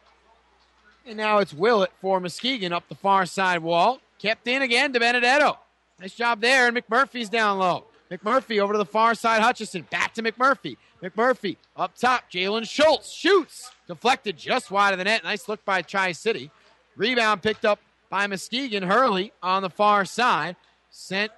And now it's Willett for Muskegon up the far side wall. Kept in again, DiBenedetto. Nice job there, and McMurphy's down low. McMurphy over to the far side, Hutchison. Back to McMurphy. McMurphy up top, Jalen Schultz shoots. Deflected just wide of the net. Nice look by Tri-City. Rebound picked up by Muskegon. Hurley on the far side. Sent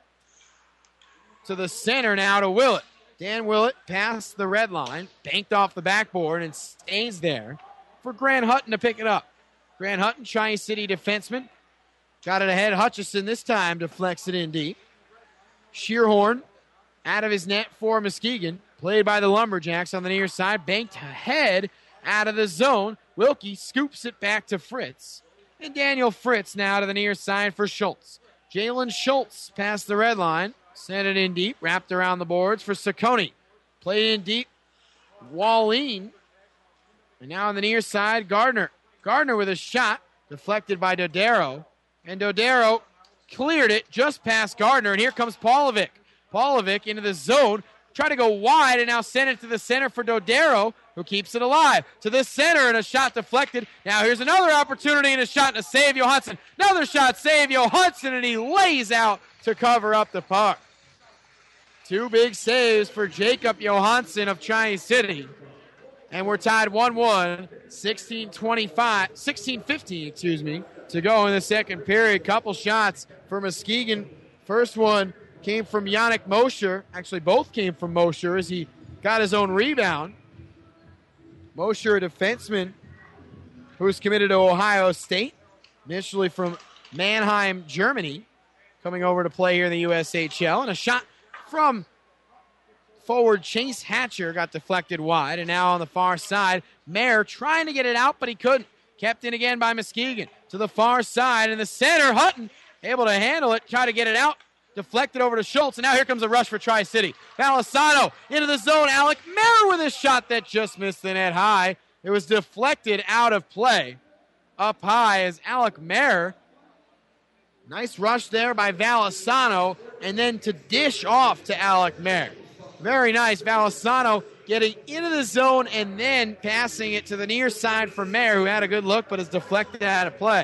to the center now to Willett. Dan Willett past the red line. Banked off the backboard and stays there for Grant Hutton to pick it up. Grant Hutton, Tri-City defenseman. Got it ahead. Hutchison this time deflects it in deep. Shearhorn out of his net for Muskegon. Played by the Lumberjacks on the near side. Banked ahead out of the zone. Wilkie scoops it back to Fritz. And Daniel Fritz now to the near side for Schultz. Jalen Schultz past the red line. Sent it in deep. Wrapped around the boards for Saccone. Played in deep. Wallin. And now on the near side, Gardner. Gardner with a shot. Deflected by Dodaro. And Dodaro cleared it just past Gardner. And here comes Paulovic. Paulovic into the zone. Try to go wide and now send it to the center for Dodaro, who keeps it alive. To the center and a shot deflected. Now here's another opportunity and a shot and a save, Johansson. Another shot, save, Johansson, and he lays out to cover up the puck. Two big saves for Jacob Johansson of Tri-City. And we're tied one one, sixteen twenty-five, sixteen fifteen, excuse me, to go in the second period. Couple shots for Muskegon. First one came from Yannick Mosher. Actually, both came from Mosher as he got his own rebound. Mosher, a defenseman who's committed to Ohio State, initially from Mannheim, Germany, coming over to play here in the U S H L. And a shot from forward Chase Hatcher got deflected wide. And now on the far side, Mayer trying to get it out, but he couldn't. Kept in again by Muskegon. To the far side, in the center, Hutton able to handle it, try to get it out. Deflected over to Schultz, and now here comes a rush for Tri-City. Valisano into the zone. Alec Mayer with a shot that just missed the net high. It was deflected out of play. Up high is Alec Mayer. Nice rush there by Valisano, and then to dish off to Alec Mayer. Very nice. Valisano getting into the zone and then passing it to the near side for Mayer, who had a good look but is deflected out of play.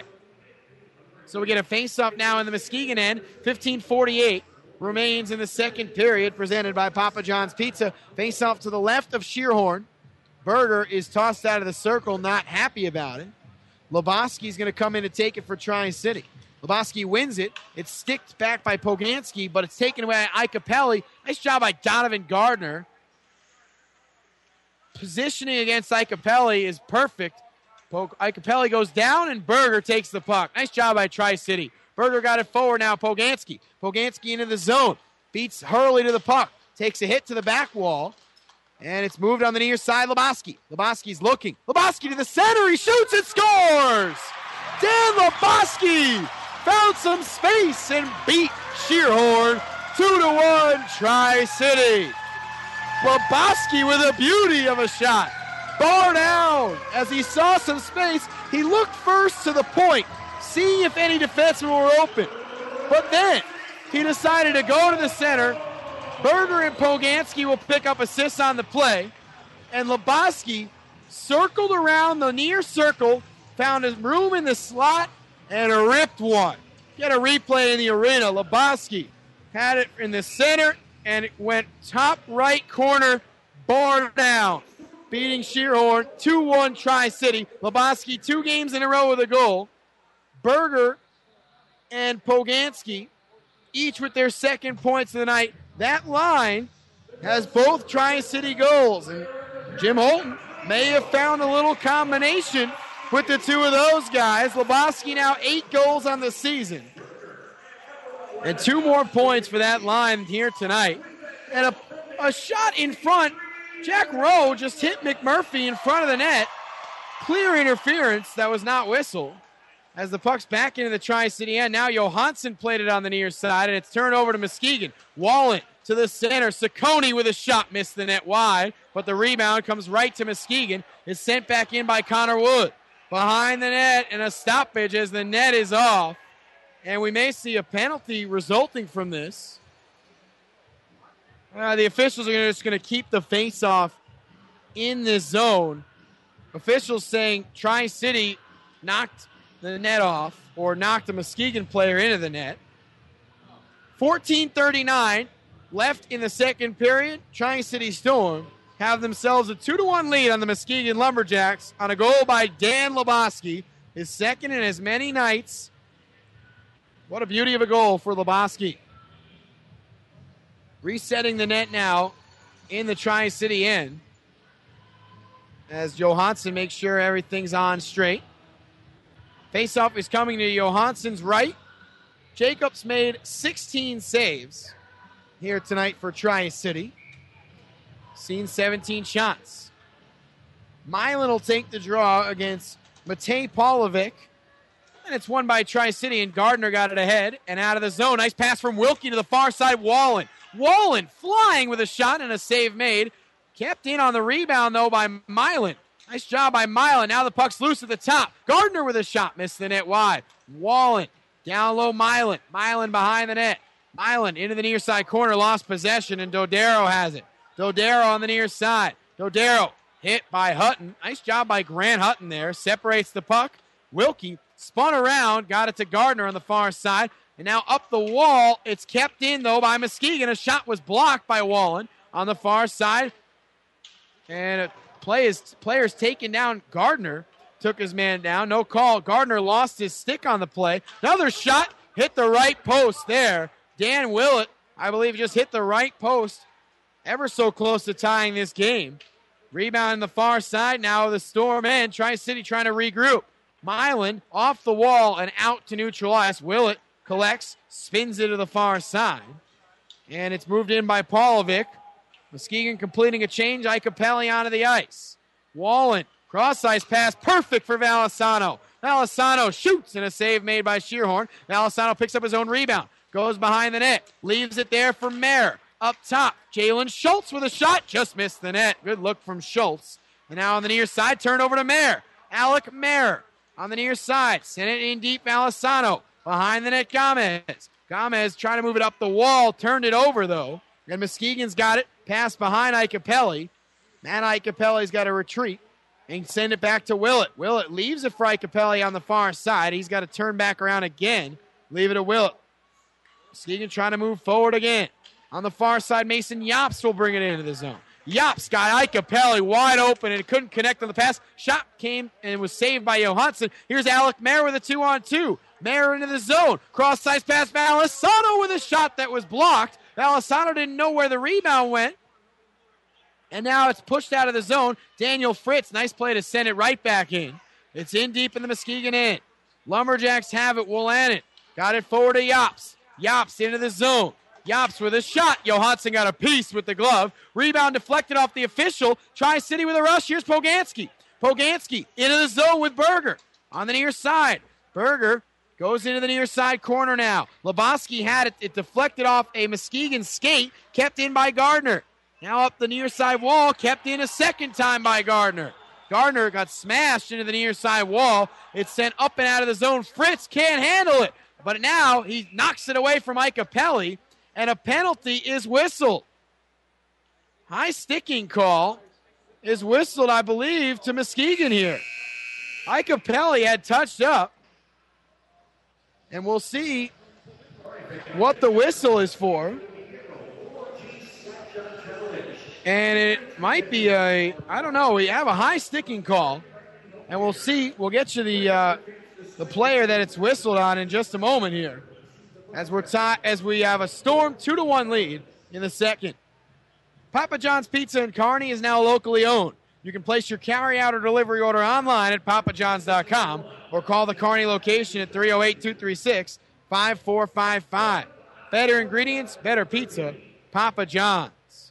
So we get a face-off now in the Muskegon end. fifteen forty-eight remains in the second period, presented by Papa John's Pizza. Face-off to the left of Shearhorn. Berger is tossed out of the circle, not happy about it. Lebowski's going to come in to take it for Tri-City. Lebowski wins it. It's sticked back by Poganski, but it's taken away by Icapelli. Nice job by Donovan Gardner. Positioning against Icapelli is perfect. Icapelli goes down, and Berger takes the puck. Nice job by Tri-City. Berger got it forward now. Poganski. Poganski into the zone. Beats Hurley to the puck. Takes a hit to the back wall. And it's moved on the near side. Lebowski. Lebowski's looking. Lebowski to the center. He shoots and scores! Dan Lebowski found some space and beat Shearhorn. Two to one, Tri-City. Lebowski with a beauty of a shot. Bar down. As he saw some space, he looked first to the point, seeing if any defensemen were open. But then he decided to go to the center. Berger and Poganski will pick up assists on the play. And Lebowski circled around the near circle, found his room in the slot, and ripped one. Get a replay in the arena. Lebowski had it in the center, and it went top right corner, bar down. Beating Shearhorn, two one Tri-City. Lebowski two games in a row with a goal. Berger and Poganski, each with their second points of the night. That line has both Tri-City goals. And Jim Holton may have found a little combination with the two of those guys. Lebowski now eight goals on the season. And two more points for that line here tonight. And a, a shot in front. Jack Rowe just hit McMurphy in front of the net. Clear interference that was not whistled. As the puck's back into the Tri-City end. Now Johansson played it on the near side, and it's turned over to Muskegon. Wallen to the center. Saccone with a shot. Missed the net wide, but the rebound comes right to Muskegon. It's sent back in by Connor Wood. Behind the net and a stoppage as the net is off. And we may see a penalty resulting from this. Uh, the officials are just going to keep the face-off in this zone. Officials saying Tri-City knocked the net off or knocked the Muskegon player into the net. fourteen thirty-nine left in the second period. Tri-City Storm have themselves a two to one lead on the Muskegon Lumberjacks on a goal by Dan Lebowski, his second in as many nights. What a beauty of a goal for Lebowski. Resetting the net now in the Tri-City end as Johansson makes sure everything's on straight. Faceoff is coming to Johansson's right. Jacobs made sixteen saves here tonight for Tri-City. Seen seventeen shots. Milan will take the draw against Matej Pavlovic. And it's won by Tri-City, and Gardner got it ahead and out of the zone. Nice pass from Wilkie to the far side. Wallen. Wallen flying with a shot and a save made. Kept in on the rebound, though, by Milan. Nice job by Milan. Now the puck's loose at the top. Gardner with a shot. Missed the net wide. Wallen. Down low, Milan. Milan behind the net. Milan into the near side corner. Lost possession, and Dodaro has it. Dodaro on the near side. Dodaro hit by Hutton. Nice job by Grant Hutton there. Separates the puck. Wilkie spun around. Got it to Gardner on the far side. And now up the wall. It's kept in, though, by Muskegon. A shot was blocked by Wallen on the far side. And a play is, players taking down Gardner. Took his man down. No call. Gardner lost his stick on the play. Another shot. Hit the right post there. Dan Willett, I believe, just hit the right post. Ever so close to tying this game. Rebound on the far side. Now the Storm end. Tri-City trying to regroup. Milan off the wall and out to neutral ice. Willett collects, spins it to the far side. And it's moved in by Pavlovic. Muskegon completing a change. Icapelli onto the ice. Wallen, cross-ice pass, perfect for Valisano. Valisano shoots, and a save made by Shearhorn. Valisano picks up his own rebound. Goes behind the net. Leaves it there for Mayer. Up top, Jalen Schultz with a shot. Just missed the net. Good look from Schultz. And now on the near side, turn over to Mayer. Alec Mayer on the near side. Send it in deep, Valisano. Behind the net, Gomez. Gomez trying to move it up the wall. Turned it over, though. And Muskegon's got it. Pass behind Icapelli. Matt Icapelli's got to retreat and send it back to Willett. Willett leaves it for Icapelli on the far side. He's got to turn back around again. Leave it to Willett. Muskegon trying to move forward again. On the far side, Mason Yops will bring it into the zone. Yops got Icapelli wide open and couldn't connect on the pass. Shot came and was saved by Johansson. Here's Alec Mayer with a two-on-two. Mayer into the zone. Cross-size pass, Valisano with a shot that was blocked. Valisano didn't know where the rebound went. And now it's pushed out of the zone. Daniel Fritz, nice play to send it right back in. It's in deep in the Muskegon end. Lumberjacks have it. Willanen got it forward to Yops. Yops into the zone. Yops with a shot. Johansson got a piece with the glove. Rebound deflected off the official. Tri-City with a rush. Here's Poganski. Poganski into the zone with Berger on the near side. Berger goes into the near side corner now. Lebowski had it. It deflected off a Muskegon skate. Kept in by Gardner. Now up the near side wall. Kept in a second time by Gardner. Gardner got smashed into the near side wall. It's sent up and out of the zone. Fritz can't handle it. But now he knocks it away from Icapelli. And a penalty is whistled. High sticking call is whistled, I believe, to Muskegon here. Icapelli had touched up. And we'll see what the whistle is for. And it might be a, I don't know, we have a high sticking call. And we'll see, we'll get you the uh, the player that it's whistled on in just a moment here. As we're tie, as we have a Storm two to one lead in the second. Papa John's Pizza in Kearney is now locally owned. You can place your carry-out or delivery order online at papa johns dot com or call the Kearney location at three oh eight, two three six, five four five five. Better ingredients, better pizza, Papa John's.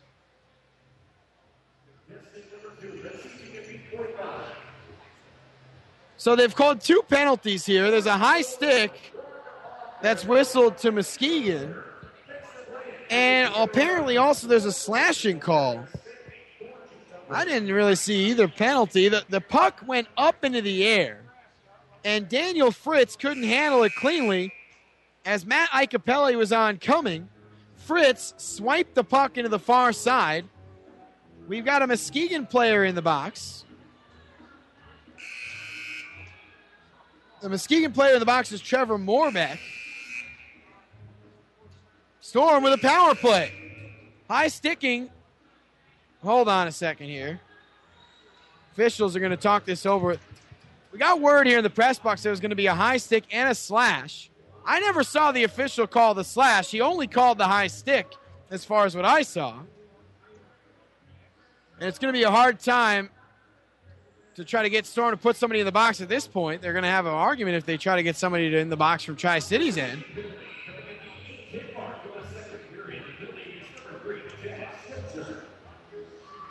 So they've called two penalties here. There's a high stick that's whistled to Muskegon. And apparently also there's a slashing call. I didn't really see either penalty. The, the puck went up into the air. And Daniel Fritz couldn't handle it cleanly as Matt Icapelli was oncoming. Fritz swiped the puck into the far side. We've got a Muskegon player in the box. The Muskegon player in the box is Trevor Moorbeck. Storm with a power play. High sticking. Hold on a second here. Officials are going to talk this over. We got word here in the press box there was going to be a high stick and a slash. I never saw the official call the slash. He only called the high stick as far as what I saw. And it's going to be a hard time to try to get Storm to put somebody in the box at this point. They're going to have an argument if they try to get somebody to in the box from Tri-City's end.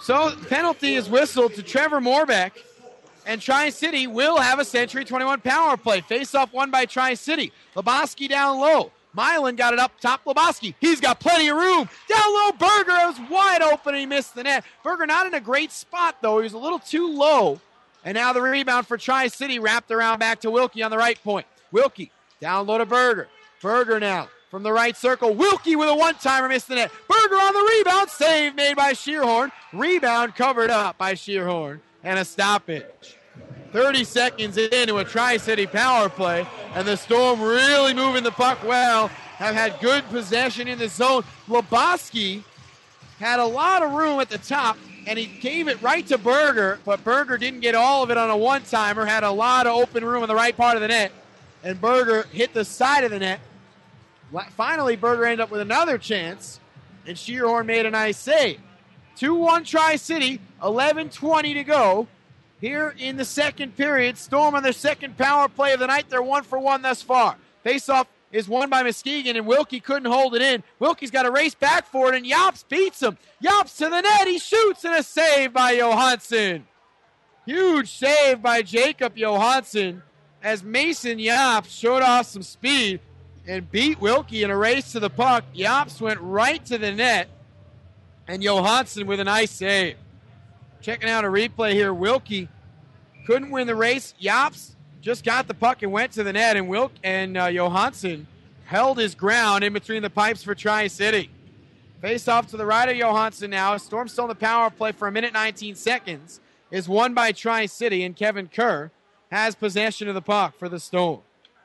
So the penalty is whistled to Trevor Morbeck, and Tri-City will have a Century twenty-one power play. Face-off won by Tri-City. Lebowski down low. Milan got it up top. Lebowski, he's got plenty of room. Down low, Berger was wide open, and he missed the net. Berger not in a great spot, though. He was a little too low. And now the rebound for Tri-City wrapped around back to Wilkie on the right point. Wilkie down low to Berger. Berger now from the right circle. Wilkie with a one-timer, missed the net. Berger on the rebound. Save made by Shearhorn. Rebound covered up by Shearhorn. And a stoppage. thirty seconds into a Tri-City power play. And the Storm really moving the puck well. Have had good possession in the zone. Lebowski had a lot of room at the top. And he gave it right to Berger. But Berger didn't get all of it on a one-timer. Had a lot of open room in the right part of the net. And Berger hit the side of the net. Finally, Berger ended up with another chance. And Shearhorn made a nice save. two one Tri-City, eleven twenty to go. Here in the second period, Storm on their second power play of the night. They're one for one thus far. Faceoff is won by Muskegon, and Wilkie couldn't hold it in. Wilkie's got to race back for it, and Yops beats him. Yops to the net. He shoots, and a save by Johansson. Huge save by Jacob Johansson as Mason Yops showed off some speed and beat Wilkie in a race to the puck. Yops went right to the net, and Johansson with a nice save. Checking out a replay here, Wilkie couldn't win the race. Yops just got the puck and went to the net, and Wilk and uh, Johansson held his ground in between the pipes for Tri-City. Face off to the right of Johansson now. Storm still in the power play for a minute nineteen seconds. Is won by Tri-City, and Kevin Kerr has possession of the puck for the Storm.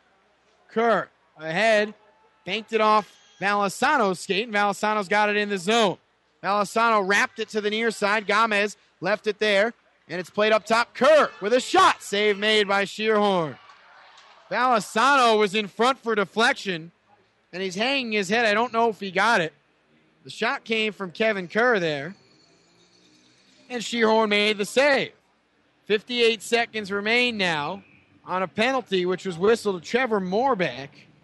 Kerr ahead, banked it off Valisano's skate, and Valisano's got it in the zone. Valisano wrapped it to the near side. Gomez left it there, and it's played up top. Kerr with a shot. Save made by Shearhorn. Valisano was in front for deflection, and he's hanging his head. I don't know if he got it. The shot came from Kevin Kerr there, and Shearhorn made the save. fifty-eight seconds remain now on a penalty, which was whistled to Trevor Morbeck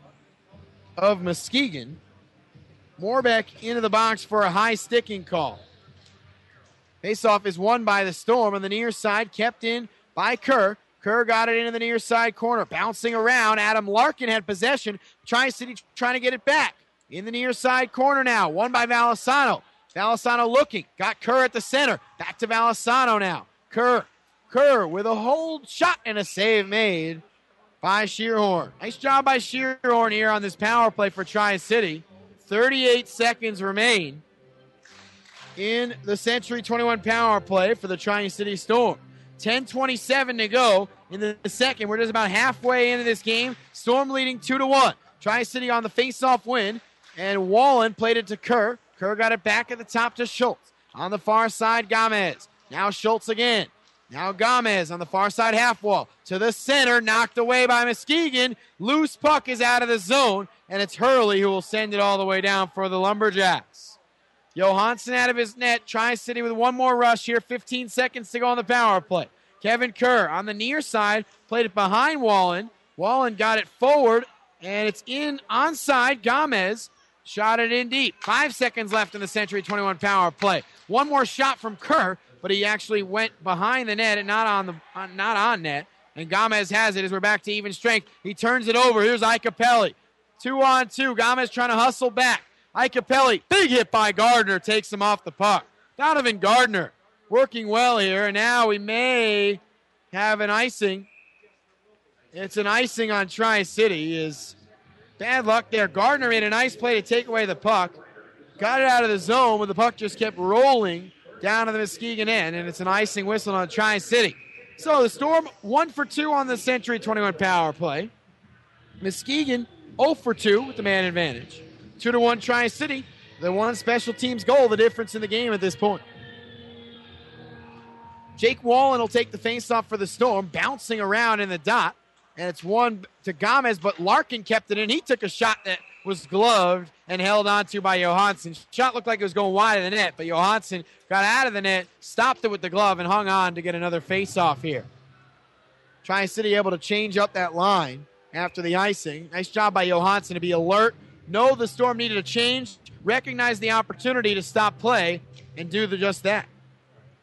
of Muskegon. Morbeck into the box for a high sticking call. Faceoff is won by the Storm on the near side, kept in by Kerr. Kerr got it into the near side corner, bouncing around. Adam Larkin had possession. Tri-City trying to get it back. In the near side corner now, won by Valisano. Valisano looking, got Kerr at the center. Back to Valisano now. Kerr, Kerr with a hold shot and a save made by Shearhorn. Nice job by Shearhorn here on this power play for Tri-City. thirty-eight seconds remain in the Century twenty-one power play for the Tri-City Storm. ten twenty-seven to go in the second. We're just about halfway into this game. Storm leading two to one. Tri-City on the face-off win, and Wallen played it to Kerr. Kerr got it back at the top to Schultz. On the far side, Gomez. Now Schultz again. Now Gomez on the far side half wall. To the center, knocked away by Muskegon. Loose puck is out of the zone, and it's Hurley who will send it all the way down for the Lumberjacks. Johansson out of his net. Tri-City with one more rush here. fifteen seconds to go on the power play. Kevin Kerr on the near side. Played it behind Wallen. Wallen got it forward, and it's in onside. Gomez shot it in deep. Five seconds left in the Century twenty-one power play. One more shot from Kerr, but he actually went behind the net and not on the uh, not on net. And Gomez has it as we're back to even strength. He turns it over. Here's Icapelli. Two on two. Gomez trying to hustle back. Icapelli, big hit by Gardner, takes him off the puck. Donovan Gardner working well here, and now we may have an icing. It's an icing on Tri-City. Is bad luck there. Gardner made a nice play to take away the puck. Got it out of the zone, but the puck just kept rolling down to the Muskegon end, and it's an icing whistle on Tri-City. So the Storm one for two on the Century twenty-one power play. Muskegon oh for two with the man advantage. two to one Tri-City. The one special teams goal, the difference in the game at this point. Jake Wallen will take the faceoff for the Storm, bouncing around in the dot. And it's one to Gomez, but Larkin kept it in. He took a shot that was gloved and held onto by Johansson. Shot looked like it was going wide of the net, but Johansson got out of the net, stopped it with the glove, and hung on to get another faceoff here. Tri-City able to change up that line after the icing. Nice job by Johansson to be alert. Know the Storm needed a change, recognize the opportunity to stop play, and do the, just that.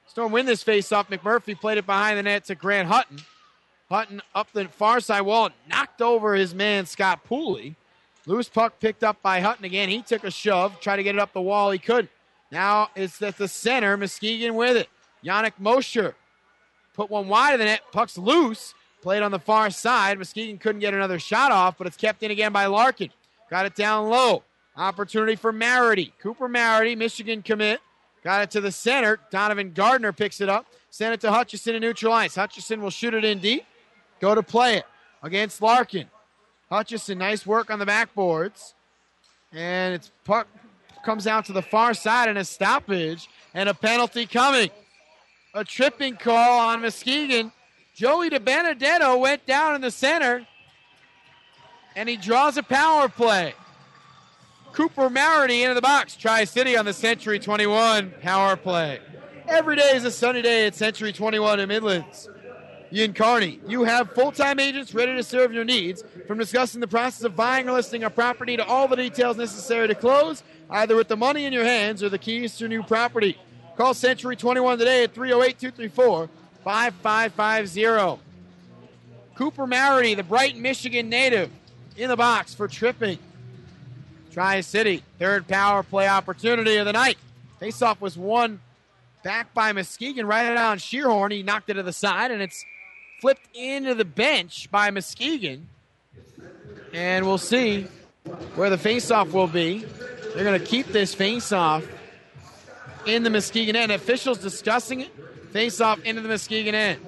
Storm win this face-off. McMurphy played it behind the net to Grant Hutton. Hutton up the far side wall, knocked over his man Scott Pooley. Loose puck picked up by Hutton again. He took a shove, tried to get it up the wall. He couldn't. Now it's at the center. Muskegon with it. Yannick Mosher put one wide of the net. Puck's loose. Played on the far side. Muskegon couldn't get another shot off, but it's kept in again by Larkin. Got it down low. Opportunity for Marity. Cooper Marity, Michigan commit. Got it to the center. Donovan Gardner picks it up. Send it to Hutchison to neutral ice. Hutchison will shoot it in deep. Go to play it against Larkin. Hutchison, nice work on the backboards. And it's puck comes out to the far side and a stoppage and a penalty coming. A tripping call on Muskegon. Joey DiBenedetto went down in the center and he draws a power play. Cooper Marity into the box. Tri-City on the Century twenty-one power play. Every day is a sunny day at Century twenty-one in Midlands. In Kearney, you have full-time agents ready to serve your needs, from discussing the process of buying or listing a property to all the details necessary to close, either with the money in your hands or the keys to a new property. Call Century twenty-one today at three oh eight, two three four, five five five zero. Cooper Marity, the Brighton, Michigan native, in the box for tripping. Tri-City, third power play opportunity of the night. Faceoff was won back by Muskegon, right on Shearhorn. He knocked it to the side, and it's flipped into the bench by Muskegon. And we'll see where the faceoff will be. They're going to keep this faceoff in the Muskegon end. Officials discussing it. Faceoff into the Muskegon end.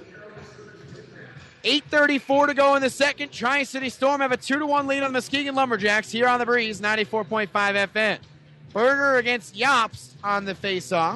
eight thirty-four to go in the second. Tri-City Storm have a two to one lead on the Muskegon Lumberjacks here on the Breeze, ninety-four point five F M. Berger against Yops on the faceoff.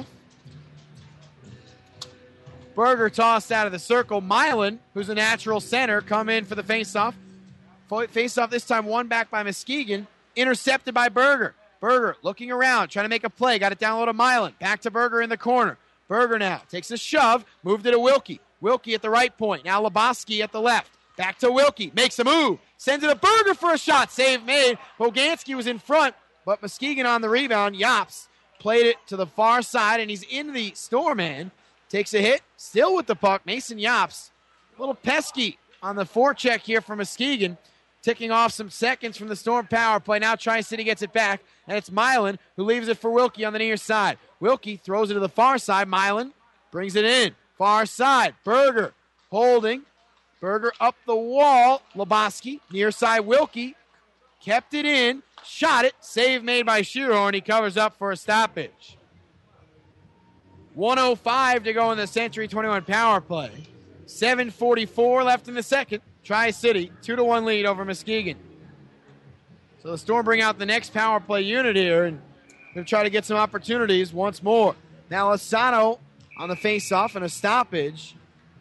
Berger tossed out of the circle. Milan, who's a natural center, come in for the faceoff. Faceoff this time won back by Muskegon. Intercepted by Berger. Berger looking around, trying to make a play. Got it down low to Milan. Back to Berger in the corner. Berger now takes a shove. Moved it to Wilkie. Wilkie at the right point. Now Lebowski at the left. Back to Wilkie. Makes a move. Sends it to Berger for a shot. Save made. Boganski was in front, but Muskegon on the rebound. Yops played it to the far side, and he's in the Storm end. Takes a hit, still with the puck. Mason Yops, a little pesky on the forecheck here for Muskegon, ticking off some seconds from the Storm power play. Now Tri-City gets it back, and it's Milan who leaves it for Wilkie on the near side. Wilkie throws it to the far side. Milan brings it in. Far side, Berger holding. Berger up the wall. Lebowski, near side Wilkie, kept it in, shot it. Save made by Shearhorn. He covers up for a stoppage. one oh five to go in the Century twenty-one power play. seven forty-four left in the second. Tri-City, two to one lead over Muskegon. So the Storm bring out the next power play unit here and going to try to get some opportunities once more. Now Asano on the face-off and a stoppage.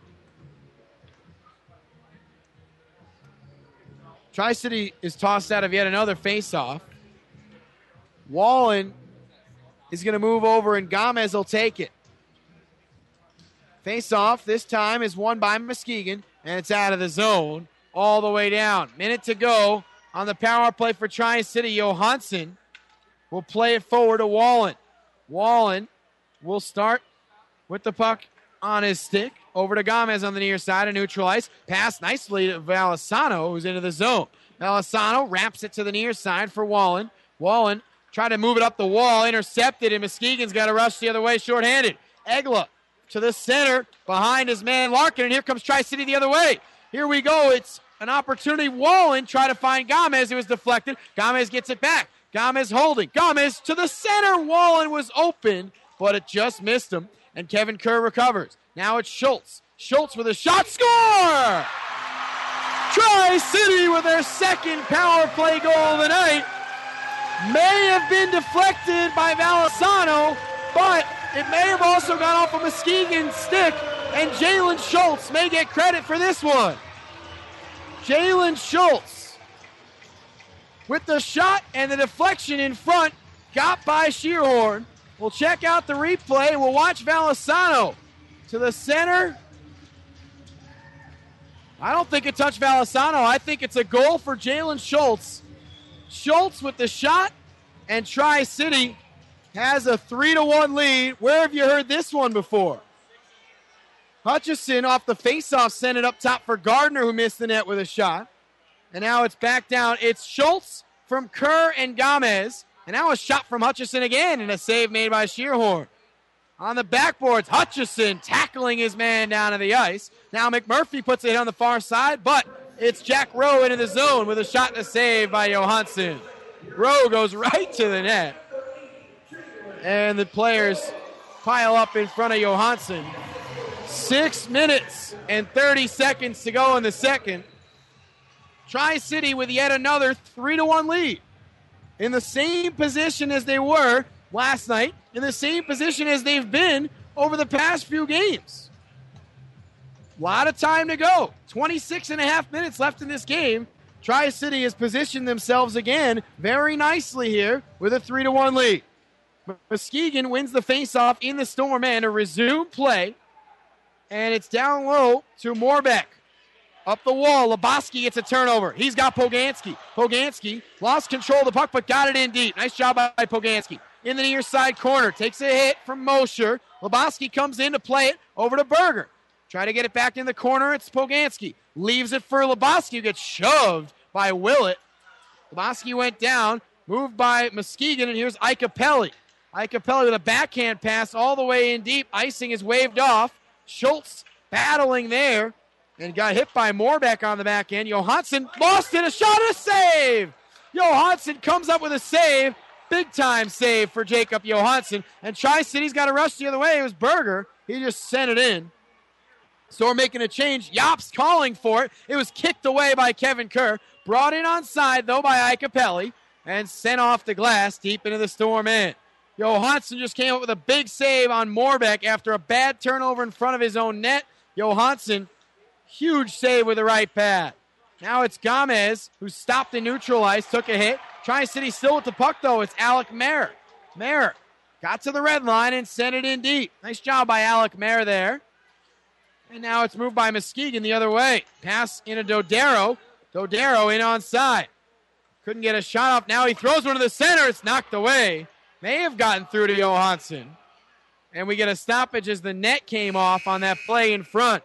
Tri-City is tossed out of yet another face-off. Wallen is going to move over and Gomez will take it. Face-off this time is won by Muskegon, and it's out of the zone all the way down. Minute to go on the power play for Tri-City. Johansson will play it forward to Wallen. Wallen will start with the puck on his stick. Over to Gomez on the near side of neutral ice. Pass nicely to Valisano, who's into the zone. Valisano wraps it to the near side for Wallen. Wallen tried to move it up the wall, intercepted, and Muskegon's got to rush the other way shorthanded. Egla to the center, behind his man Larkin, and here comes Tri-City the other way. Here we go. It's an opportunity. Wallen try to find Gomez. It was deflected. Gomez gets it back. Gomez holding. Gomez to the center. Wallen was open, but it just missed him, and Kevin Kerr recovers. Now it's Schultz. Schultz with a shot. Score! Tri-City with their second power play goal of the night. May have been deflected by Valisano, but it may have also gone off a Muskegon stick, and Jalen Schultz may get credit for this one. Jalen Schultz with the shot and the deflection in front, got by Shearhorn. We'll check out the replay, and we'll watch Valisano to the center. I don't think it touched Valisano. I think it's a goal for Jalen Schultz. Schultz with the shot, and Tri-City has a three to one lead. Where have you heard this one before? Hutchison off the faceoff sent it up top for Gardner, who missed the net with a shot. And now it's back down. It's Schultz from Kerr and Gomez. And now a shot from Hutchison again and a save made by Shearhorn. On the backboards, Hutchison tackling his man down to the ice. Now McMurphy puts it on the far side, but it's Jack Rowe into the zone with a shot and a save by Johansson. Rowe goes right to the net. And the players pile up in front of Johansson. Six minutes and thirty seconds to go in the second. Tri-City with yet another three to one lead. In the same position as they were last night, in the same position as they've been over the past few games. A lot of time to go. twenty-six and a half minutes left in this game. Tri-City has positioned themselves again very nicely here with a three to one lead. Muskegon wins the faceoff in the Storm and to resume play. And it's down low to Moorbeck. Up the wall, Lebowski gets a turnover. He's got Poganski. Poganski lost control of the puck, but got it in deep. Nice job by Poganski. In the near side corner, takes a hit from Mosher. Lebowski comes in to play it over to Berger. Try to get it back in the corner, it's Poganski. Leaves it for Lebowski, who gets shoved by Willett. Lebowski went down, moved by Muskegon, and here's Icapelli. Icapelli with a backhand pass all the way in deep. Icing is waved off. Schultz battling there and got hit by Moorbeck on the back end. Johansson lost it, a shot, and a save. Johansson comes up with a save. Big time save for Jacob Johansson. And Tri-City's got to rush the other way. It was Berger. He just sent it in. Storm making a change. Yops calling for it. It was kicked away by Kevin Kerr. Brought in on side, though, by Icapelli. And sent off the glass deep into the Storm end. Johansson just came up with a big save on Moorbeck after a bad turnover in front of his own net. Johansson, huge save with the right pad. Now it's Gomez, who stopped and neutralized, took a hit. Tri-City still with the puck, though. It's Alec Mayer. Mayer got to the red line and sent it in deep. Nice job by Alec Mayer there. And now it's moved by Muskegon the other way. Pass into Dodaro. Dodaro in onside. Couldn't get a shot off. Now he throws one to the center. It's knocked away. May have gotten through to Johansson. And we get a stoppage as the net came off on that play in front.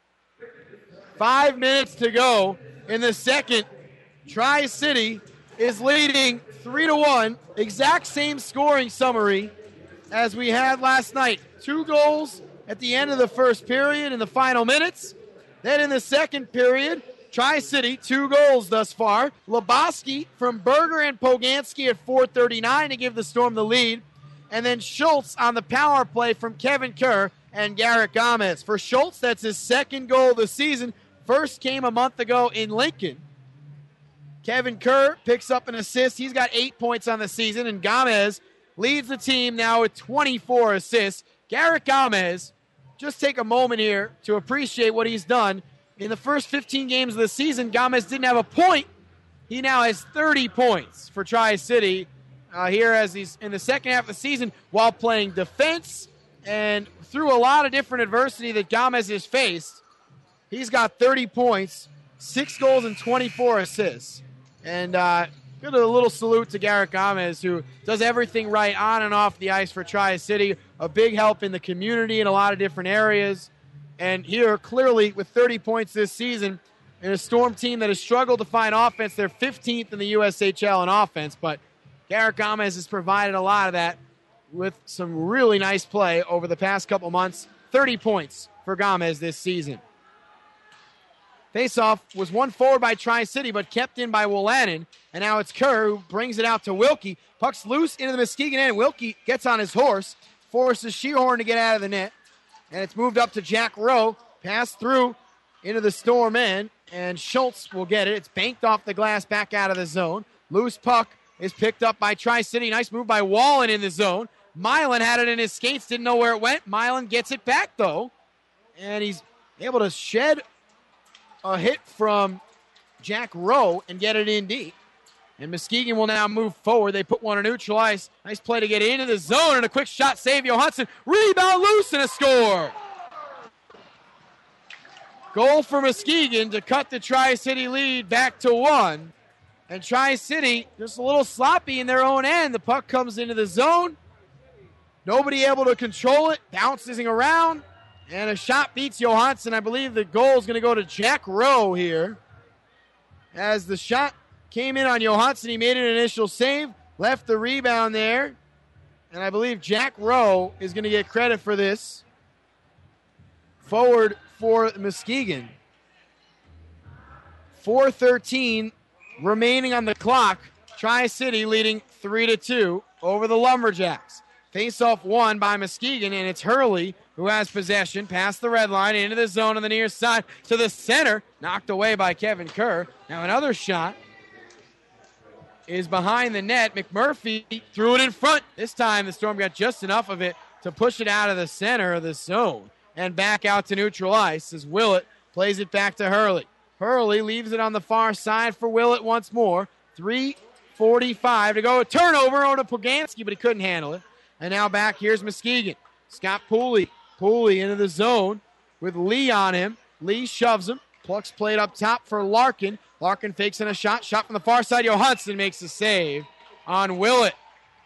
Five minutes to go in the second. Tri-City is leading three to one. Exact same scoring summary as we had last night. Two goals at the end of the first period in the final minutes. Then in the second period, Tri-City, two goals thus far. Lebowski from Berger and Poganski at four thirty-nine to give the Storm the lead. And then Schultz on the power play from Kevin Kerr and Garrett Gomez. For Schultz, that's his second goal of the season. First came a month ago in Lincoln. Kevin Kerr picks up an assist. He's got eight points on the season. And Gomez leads the team now with twenty-four assists. Garrett Gomez, just take a moment here to appreciate what he's done. In the first fifteen games of the season, Gomez didn't have a point. He now has thirty points for Tri-City uh, here as he's in the second half of the season while playing defense and through a lot of different adversity that Gomez has faced. He's got thirty points, six goals, and twenty-four assists. And uh, good a little salute to Garrett Gomez, who does everything right on and off the ice for Tri-City. A big help in the community in a lot of different areas. And here, clearly, with thirty points this season, in a Storm team that has struggled to find offense, they're fifteenth in the U S H L in offense. But Garrett Gomez has provided a lot of that with some really nice play over the past couple months. thirty points for Gomez this season. Faceoff was won forward by Tri-City, but kept in by Wolanin. And now it's Kerr who brings it out to Wilkie. Puck's loose into the Muskegon end. Wilkie gets on his horse, forces Shearhorn to get out of the net. And it's moved up to Jack Rowe. Pass through into the Storm end. And Schultz will get it. It's banked off the glass back out of the zone. Loose puck is picked up by Tri-City. Nice move by Wallen in the zone. Milan had it in his skates. Didn't know where it went. Milan gets it back, though. And he's able to shed a hit from Jack Rowe and get it in deep. And Muskegon will now move forward. They put one on neutral ice. Nice play to get into the zone, and a quick shot save. Johansson, rebound loose, and a score. Goal for Muskegon to cut the Tri-City lead back to one. And Tri-City just a little sloppy in their own end. The puck comes into the zone, Nobody able to control it. Bouncing around. And a shot beats Johansson. I believe the goal is going to go to Jack Rowe here. As the shot came in on Johansson, he made an initial save. Left the rebound there. And I believe Jack Rowe is going to get credit for this. Forward for Muskegon. four thirteen remaining on the clock. Tri-City leading three to two over the Lumberjacks. Face-off won by Muskegon, and it's Hurley who has possession past the red line into the zone on the near side to the center. Knocked away by Kevin Kerr. Now another shot is behind the net. McMurphy threw it in front. This time the Storm got just enough of it to push it out of the center of the zone and back out to neutral ice as Willett plays it back to Hurley. Hurley leaves it on the far side for Willett once more. three forty-five to go. A turnover on to Poganski, but he couldn't handle it. And now back, here's Muskegon. Scott Pooley. Pooley into the zone with Lee on him. Lee shoves him. Plucks played up top for Larkin. Larkin fakes in a shot. Shot from the far side. Johansson makes a save on Willett.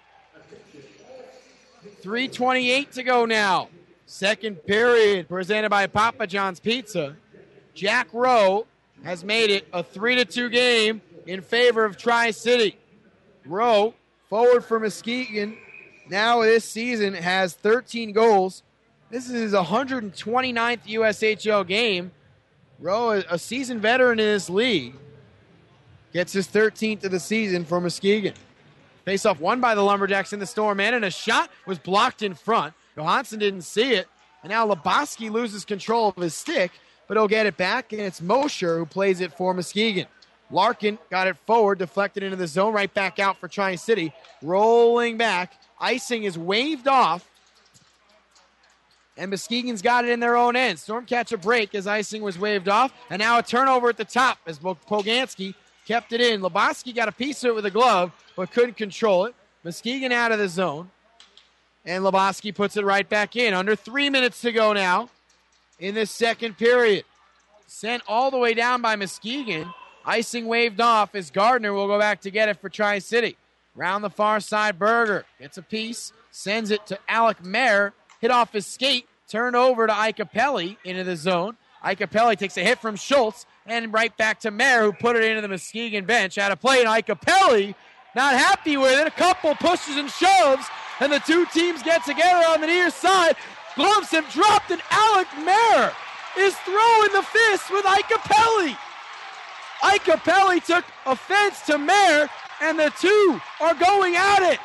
three twenty-eight to go now. Second period presented by Papa John's Pizza. Jack Rowe has made it a three to two game in favor of Tri-City. Rowe, forward for Muskegon, now this season has thirteen goals. This is his one hundred twenty-ninth U S H L game. Rowe, a seasoned veteran in this league, gets his thirteenth of the season for Muskegon. Face-off won by the Lumberjacks in the Storm end, and a shot was blocked in front. Johansson didn't see it, and now Lebowski loses control of his stick, but he'll get it back, and it's Mosher who plays it for Muskegon. Larkin got it forward, deflected into the zone, right back out for Tri-City. Rolling back. Icing is waved off, and Muskegon's got it in their own end. Storm catch a break as icing was waved off, and now a turnover at the top as Poganski kept it in. Lebowski got a piece of it with a glove, but couldn't control it. Muskegon out of the zone, and Lebowski puts it right back in. Under three minutes to go now in this second period. Sent all the way down by Muskegon. Icing waved off as Gardner will go back to get it for Tri-City. Round the far side, Berger gets a piece, sends it to Alec Mayer, hit off his skate, turned over to Icapelli into the zone. Icapelli takes a hit from Schultz, and right back to Mayer, who put it into the Muskegon bench. Out of play, and Icapelli not happy with it. A couple pushes and shoves, and the two teams get together on the near side. Gloves have dropped, and Alec Mayer is throwing the fist with Icapelli. Icapelli took offense to Mayer, and the two are going at it.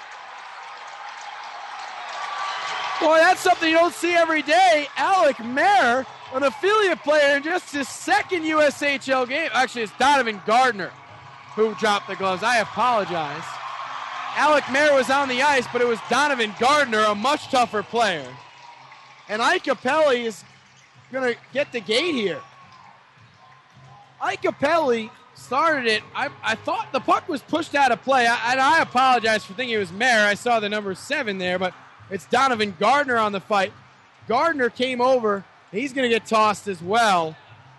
Boy, that's something you don't see every day. Alec Mayer, an affiliate player in just his second U S H L game. Actually, it's Donovan Gardner who dropped the gloves. I apologize. Alec Mayer was on the ice, but it was Donovan Gardner, a much tougher player. And Icapelli is going to get the gate here. Icapelli started it. I, I thought the puck was pushed out of play. I, and I apologize for thinking it was Mayer. I saw the number seven there, but it's Donovan Gardner on the fight. Gardner came over. He's going to get tossed as well.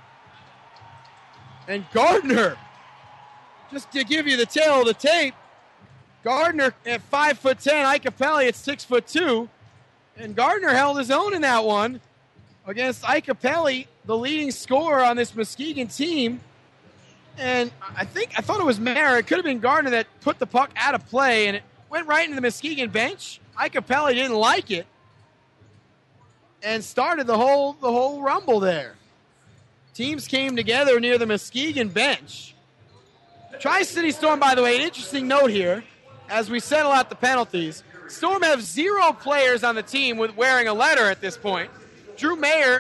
And Gardner, just to give you the tail of the tape, Gardner at five foot ten, Icapelli at six foot two, and Gardner held his own in that one against Icapelli, the leading scorer on this Muskegon team. And I think I thought it was Mayer. It could have been Gardner that put the puck out of play, and it went right into the Muskegon bench. Icapelli didn't like it and started the whole the whole rumble there. Teams came together near the Muskegon bench. Tri-City Storm, by the way, an interesting note here as we settle out the penalties. Storm have zero players on the team with wearing a letter at this point. Drew Mayer.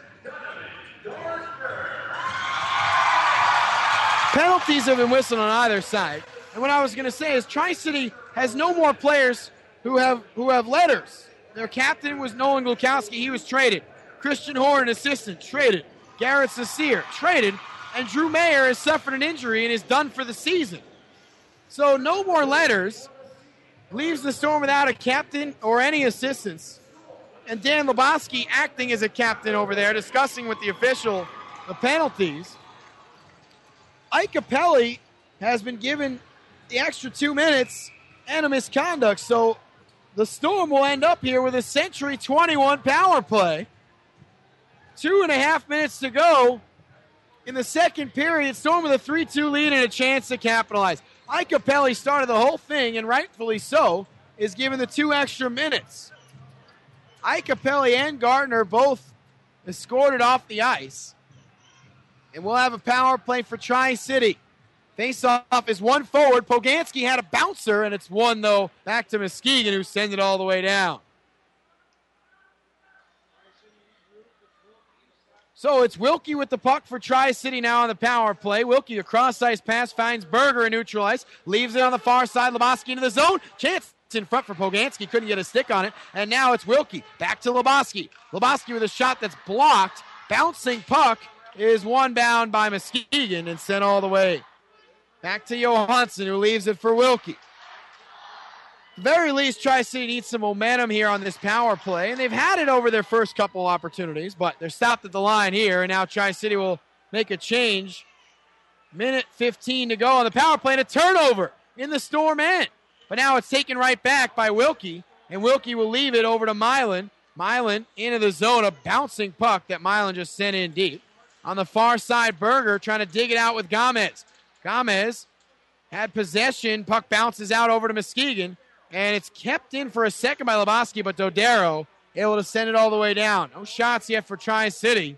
Penalties have been whistled on either side. And what I was going to say is Tri-City has no more players who have who have letters. Their captain was Nolan Glukowski. He was traded. Christian Horn, assistant, traded. Garrett Sassier, traded. And Drew Mayer has suffered an injury and is done for the season. So no more letters. Leaves the Storm without a captain or any assistants. And Dan Lebowski acting as a captain over there, discussing with the official the penalties. Icapelli has been given the extra two minutes and a misconduct. So the Storm will end up here with a Century twenty-one power play. Two and a half minutes to go in the second period. Storm with a three two lead and a chance to capitalize. Ike Capelli started the whole thing, and rightfully so, is given the two extra minutes. Ike Capelli and Gardner both escorted off the ice. And we'll have a power play for Tri-City. Face-off is one forward. Poganski had a bouncer, and it's one, though, back to Muskegon, who sends it all the way down. So it's Wilkie with the puck for Tri-City now on the power play. Wilkie, a cross-ice pass, finds Berger in neutral ice, leaves it on the far side. Lebowski into the zone. Chance in front for Poganski. Couldn't get a stick on it. And now it's Wilkie. Back to Lebowski. Lebowski with a shot that's blocked. Bouncing puck is one bound by Muskegon and sent all the way. Back to Johansson, who leaves it for Wilkie. At the very least, Tri-City needs some momentum here on this power play, and they've had it over their first couple opportunities, but they're stopped at the line here, and now Tri-City will make a change. Minute fifteen to go on the power play, and a turnover in the Storm end. But now it's taken right back by Wilkie, and Wilkie will leave it over to Milan. Milan into the zone, a bouncing puck that Milan just sent in deep. On the far side, Berger trying to dig it out with Gomez. Gomez had possession, puck bounces out over to Muskegon, and it's kept in for a second by Lebowski, but Dodaro able to send it all the way down. No shots yet for Tri-City,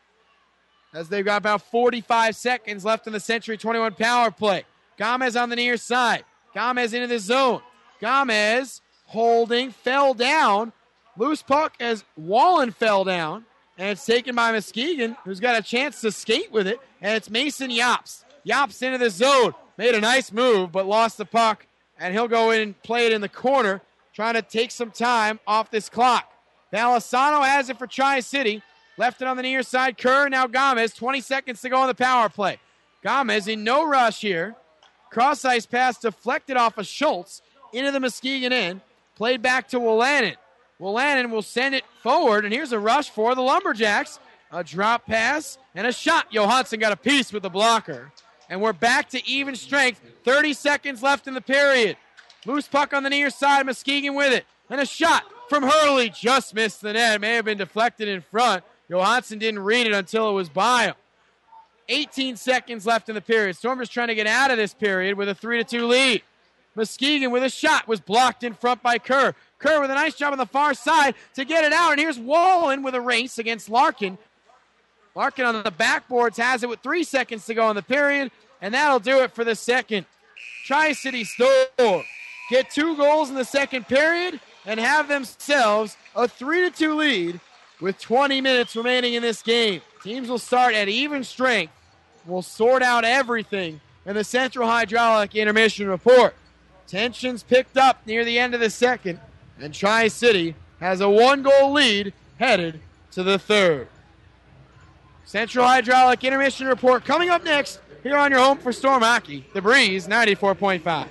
as they've got about forty-five seconds left in the Century twenty-one power play. Gomez on the near side. Gomez into the zone. Gomez holding, fell down. Loose puck as Wallen fell down, and it's taken by Muskegon, who's got a chance to skate with it, and it's Mason Yops. Yops into the zone. Made a nice move, but lost the puck, and he'll go in and play it in the corner, trying to take some time off this clock. Balisano has it for Tri-City. Left it on the near side. Kerr, now Gomez. twenty seconds to go on the power play. Gomez in no rush here. Cross-ice pass deflected off of Schultz into the Muskegon end. Played back to Willanen. Willanen will send it forward, and here's a rush for the Lumberjacks. A drop pass and a shot. Johansson got a piece with the blocker. And we're back to even strength. thirty seconds left in the period. Loose puck on the near side. Muskegon with it. And a shot from Hurley. Just missed the net. May have been deflected in front. Johansson didn't read it until it was by him. eighteen seconds left in the period. Storm is trying to get out of this period with a three to two lead. Muskegon with a shot was blocked in front by Kerr. Kerr with a nice job on the far side to get it out. And here's Wallen with a race against Larkin. Larkin on the backboards has it with three seconds to go in the period. And that'll do it for the second. Tri-City Storm get two goals in the second period and have themselves a three to two lead with twenty minutes remaining in this game. Teams will start at even strength. We'll sort out everything in the Central Hydraulic Intermission Report. Tensions picked up near the end of the second, and Tri-City has a one-goal lead headed to the third. Central Hydraulic Intermission Report coming up next here on your home for Storm Hockey, The Breeze ninety-four point five.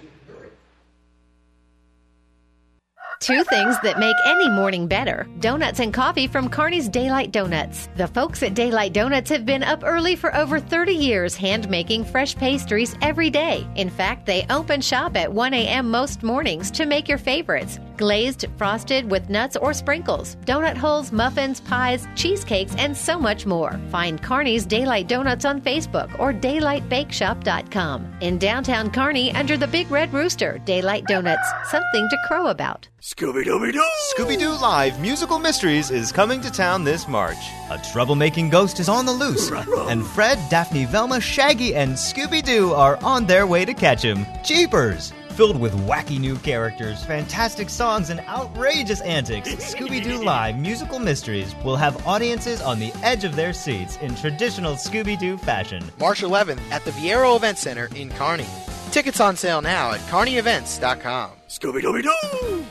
Two things that make any morning better. Donuts and coffee from Kearney's Daylight Donuts. The folks at Daylight Donuts have been up early for over thirty years, hand-making fresh pastries every day. In fact, they open shop at one a.m. most mornings to make your favorites. Glazed, frosted with nuts or sprinkles, donut holes, muffins, pies, cheesecakes, and so much more. Find Kearney's Daylight Donuts on Facebook or daylight bake shop dot com. In downtown Kearney, under the Big Red Rooster, Daylight Donuts, something to crow about. Scooby-Dooby-Doo! Scooby-Doo Live Musical Mysteries is coming to town this March. A troublemaking ghost is on the loose, and Fred, Daphne, Velma, Shaggy, and Scooby-Doo are on their way to catch him. Jeepers! Filled with wacky new characters, fantastic songs, and outrageous antics, Scooby-Doo Live Musical Mysteries will have audiences on the edge of their seats in traditional Scooby-Doo fashion. March eleventh at the Viero Event Center in Kearney. Tickets on sale now at kearney events dot com. Scooby-Dooby-Doo!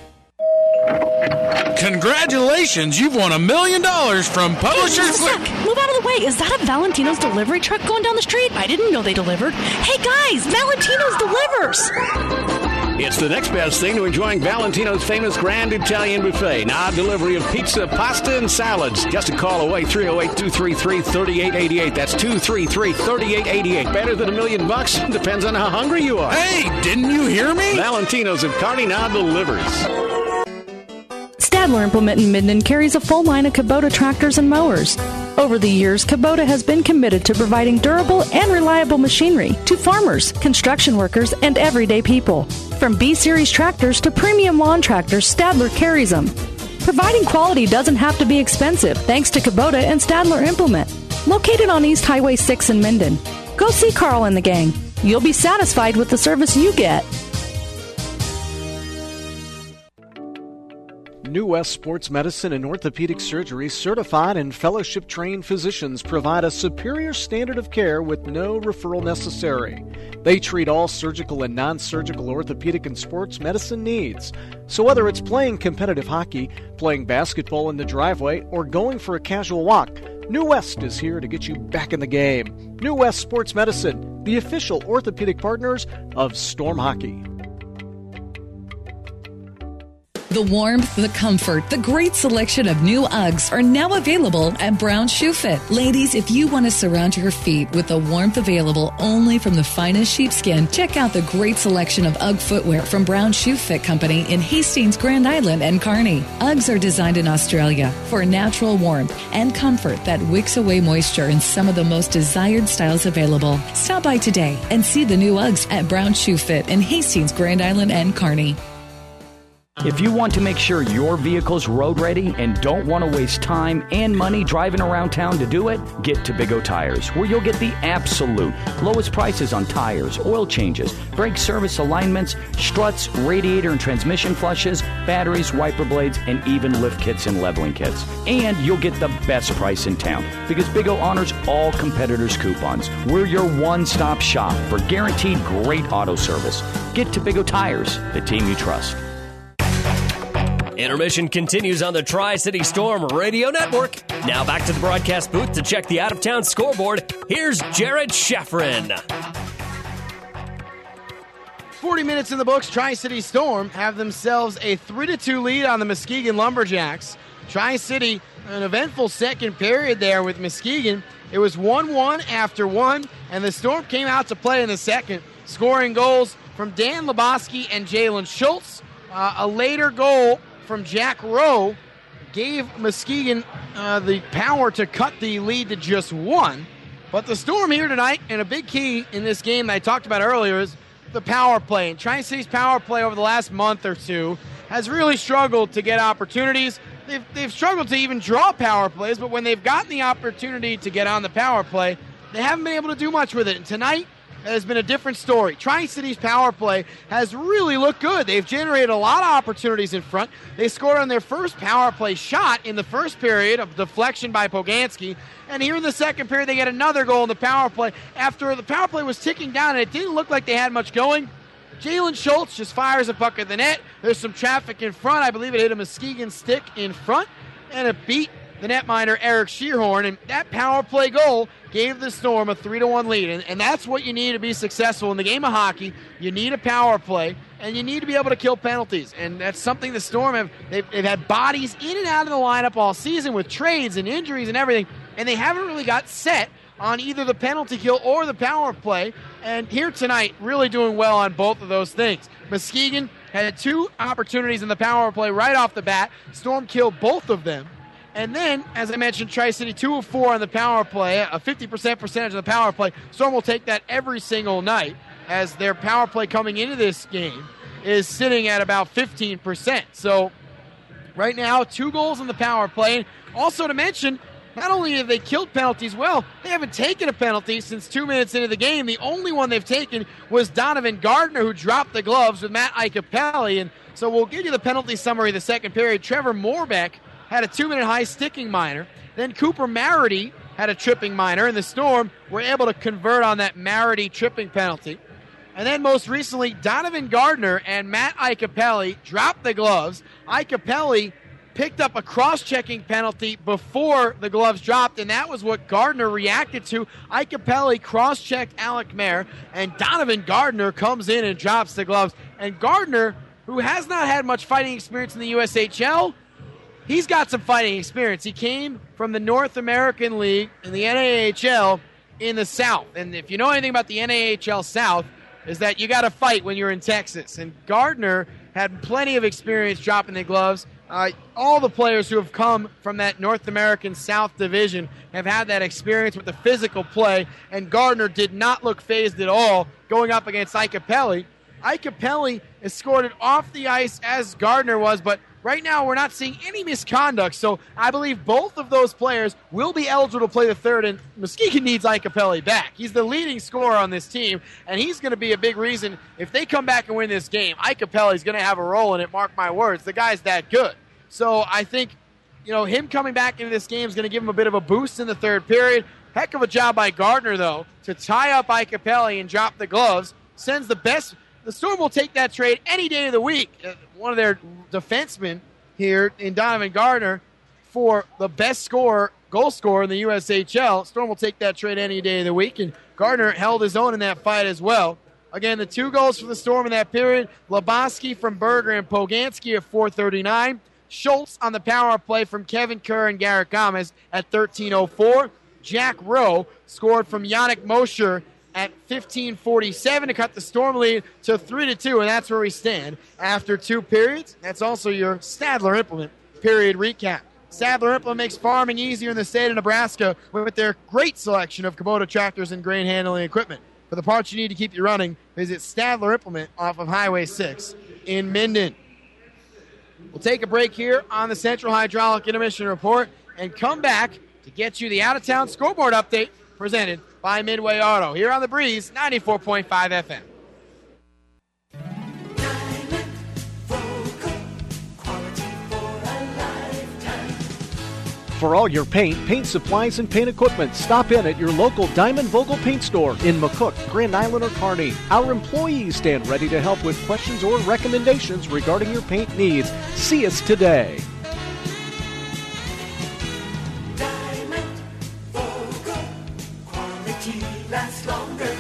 Congratulations, you've won a million dollars from Publishers Clicks. Move out of the way. Is that a Valentino's delivery truck going down the street? I didn't know they delivered. Hey guys, Valentino's delivers. It's the next best thing to enjoying Valentino's famous Grand Italian Buffet. Now delivery of pizza, pasta, and salads. Just a call away, three oh eight, two three three, three eight eight eight. That's two three three, three eight eight eight. Better than a million bucks? Depends on how hungry you are. Hey, didn't you hear me? Valentino's of Kearney now delivers. Stadler Implement in Minden carries a full line of Kubota tractors and mowers. Over the years, Kubota has been committed to providing durable and reliable machinery to farmers, construction workers, and everyday people. From B-Series tractors to premium lawn tractors, Stadler carries them. Providing quality doesn't have to be expensive thanks to Kubota and Stadler Implement. Located on East Highway six in Minden. Go see Carl and the gang. You'll be satisfied with the service you get. New West Sports Medicine and Orthopedic Surgery certified and fellowship-trained physicians provide a superior standard of care with no referral necessary. They treat all surgical and non-surgical orthopedic and sports medicine needs. So whether it's playing competitive hockey, playing basketball in the driveway, or going for a casual walk, New West is here to get you back in the game. New West Sports Medicine, the official orthopedic partners of Storm Hockey. The warmth, the comfort, the great selection of new Uggs are now available at Brown Shoe Fit. Ladies, if you want to surround your feet with the warmth available only from the finest sheepskin, check out the great selection of Ugg footwear from Brown Shoe Fit Company in Hastings, Grand Island, and Kearney. Uggs are designed in Australia for natural warmth and comfort that wicks away moisture in some of the most desired styles available. Stop by today and see the new Uggs at Brown Shoe Fit in Hastings, Grand Island, and Kearney. If you want to make sure your vehicle's road ready and don't want to waste time and money driving around town to do it, get to Big O Tires, where you'll get the absolute lowest prices on tires, oil changes, brake service alignments, struts, radiator and transmission flushes, batteries, wiper blades, and even lift kits and leveling kits. And you'll get the best price in town because Big O honors all competitors' coupons. We're your one-stop shop for guaranteed great auto service. Get to Big O Tires, the team you trust. Intermission continues on the Tri-City Storm Radio Network. Now back to the broadcast booth to check the out-of-town scoreboard. Here's Jared Scheffrin. forty minutes in the books. Tri-City Storm have themselves a three to two lead on the Muskegon Lumberjacks. Tri-City, an eventful second period there with Muskegon. It was one one after one, and the Storm came out to play in the second, scoring goals from Dan Lebowski and Jalen Schultz. Uh, a later goal from Jack Rowe gave Muskegon uh, the power to cut the lead to just one. But the Storm here tonight, and a big key in this game that I talked about earlier, is the power play. And Tri-City's power play over the last month or two has really struggled to get opportunities. They've, they've struggled to even draw power plays, but when they've gotten the opportunity to get on the power play, they haven't been able to do much with it. And tonight has been a different story. Tri-City's power play has really looked good. They've generated a lot of opportunities in front. They scored on their first power play shot in the first period, of deflection by Poganski. And here in the second period, they get another goal in the power play. After the power play was ticking down and it didn't look like they had much going, Jalen Schultz just fires a puck at the net. There's some traffic in front. I believe it hit a Muskegon stick in front, and it beat the netminder Eric Shearhorn, and that power play goal gave the Storm a three to one lead, and, and that's what you need to be successful in the game of hockey. You need a power play, and you need to be able to kill penalties, and that's something the Storm have. They've, they've had bodies in and out of the lineup all season with trades and injuries and everything, and they haven't really got set on either the penalty kill or the power play, and here tonight, really doing well on both of those things. Muskegon had two opportunities in the power play right off the bat. Storm killed both of them. And then, as I mentioned, Tri-City two of four on the power play, a fifty percent percentage of the power play. Storm will take that every single night, as their power play coming into this game is sitting at about fifteen percent. So right now, two goals on the power play. Also to mention, not only have they killed penalties well, they haven't taken a penalty since two minutes into the game. The only one they've taken was Donovan Gardner, who dropped the gloves with Matt Icapelli. And so we'll give you the penalty summary of the second period. Trevor Morbeck had a two-minute high sticking minor. Then Cooper Marity had a tripping minor, and the Storm were able to convert on that Marity tripping penalty. And then most recently, Donovan Gardner and Matt Icapelli dropped the gloves. Icapelli picked up a cross-checking penalty before the gloves dropped, and that was what Gardner reacted to. Icapelli cross-checked Alec Mayer, and Donovan Gardner comes in and drops the gloves. And Gardner, who has not had much fighting experience in the U S H L, he's got some fighting experience. He came from the North American League in the N A H L in the South. And if you know anything about the N A H L South, is that you got to fight when you're in Texas. And Gardner had plenty of experience dropping the gloves. Uh, all the players who have come from that North American South Division have had that experience with the physical play, and Gardner did not look phased at all going up against Icapelli. Icapelli has scored it off the ice as Gardner was, but right now we're not seeing any misconduct, so I believe both of those players will be eligible to play the third, and Muskegon needs Icapelli back. He's the leading scorer on this team, and he's going to be a big reason if they come back and win this game. Icapelli's going to have a role in it, mark my words. The guy's that good. So I think, you know, him coming back into this game is going to give him a bit of a boost in the third period. Heck of a job by Gardner, though, to tie up Icapelli and drop the gloves. Sends the best. The Storm will take that trade any day of the week. Uh, one of their defensemen here in Donovan Gardner for the best scorer, goal scorer in the U S H L. Storm will take that trade any day of the week, and Gardner held his own in that fight as well. Again, the two goals for the Storm in that period, Lebowski from Berger and Poganski at four thirty-nine. Schultz on the power play from Kevin Kerr and Garrett Gomez at thirteen oh four. Jack Rowe scored from Yannick Mosher at fifteen forty-seven to cut the Storm lead to three to two, and that's where we stand after two periods. That's also your Stadler Implement period recap. Stadler Implement makes farming easier in the state of Nebraska with their great selection of Kubota tractors and grain handling equipment. For the parts you need to keep you running, visit Stadler Implement off of Highway six in Minden. We'll take a break here on the Central Hydraulic Intermission Report and come back to get you the out-of-town scoreboard update presented by Midway Auto here on The Breeze, ninety-four point five F M. For all your paint, paint supplies, and paint equipment, stop in at your local Diamond Vogel paint store in McCook, Grand Island, or Kearney. Our employees stand ready to help with questions or recommendations regarding your paint needs. See us today. Diamond Vogel, quality lasts longer.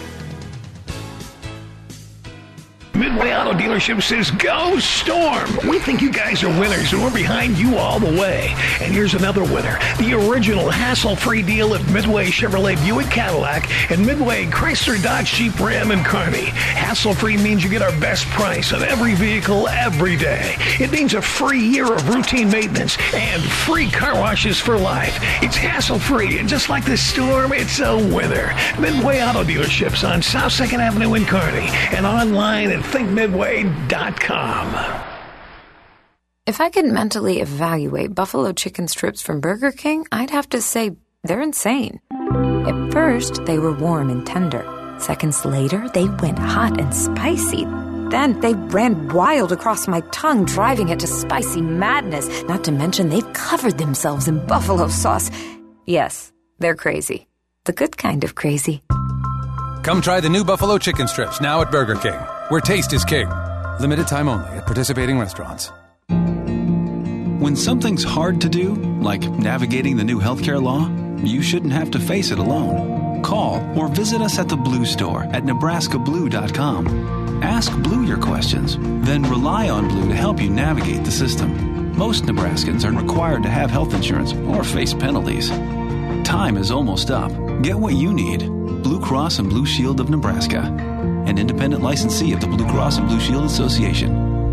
Midway Auto Dealership says, go Storm! We think you guys are winners, and we're behind you all the way. And here's another winner. The original hassle-free deal at Midway Chevrolet Buick Cadillac and Midway Chrysler Dodge Jeep Ram and Kearney. Hassle-free means you get our best price on every vehicle every day. It means a free year of routine maintenance and free car washes for life. It's hassle-free, and just like the Storm, it's a winner. Midway Auto Dealerships on South second Avenue in Kearney and online at think midway dot com. If I could mentally evaluate buffalo chicken strips from Burger King, I'd have to say they're insane. At first, they were warm and tender. Seconds later, they went hot and spicy. Then they ran wild across my tongue, driving it to spicy madness. Not to mention, they've covered themselves in buffalo sauce. Yes, they're crazy. The good kind of crazy. Come try the new buffalo chicken strips now at Burger King, where taste is king. Limited time only at participating restaurants. When something's hard to do, like navigating the new healthcare law, you shouldn't have to face it alone. Call or visit us at the Blue Store at Nebraska Blue dot com. Ask Blue your questions, then rely on Blue to help you navigate the system. Most Nebraskans are required to have health insurance or face penalties. Time is almost up. Get what you need. Blue Cross and Blue Shield of Nebraska, an independent licensee of the Blue Cross and Blue Shield Association.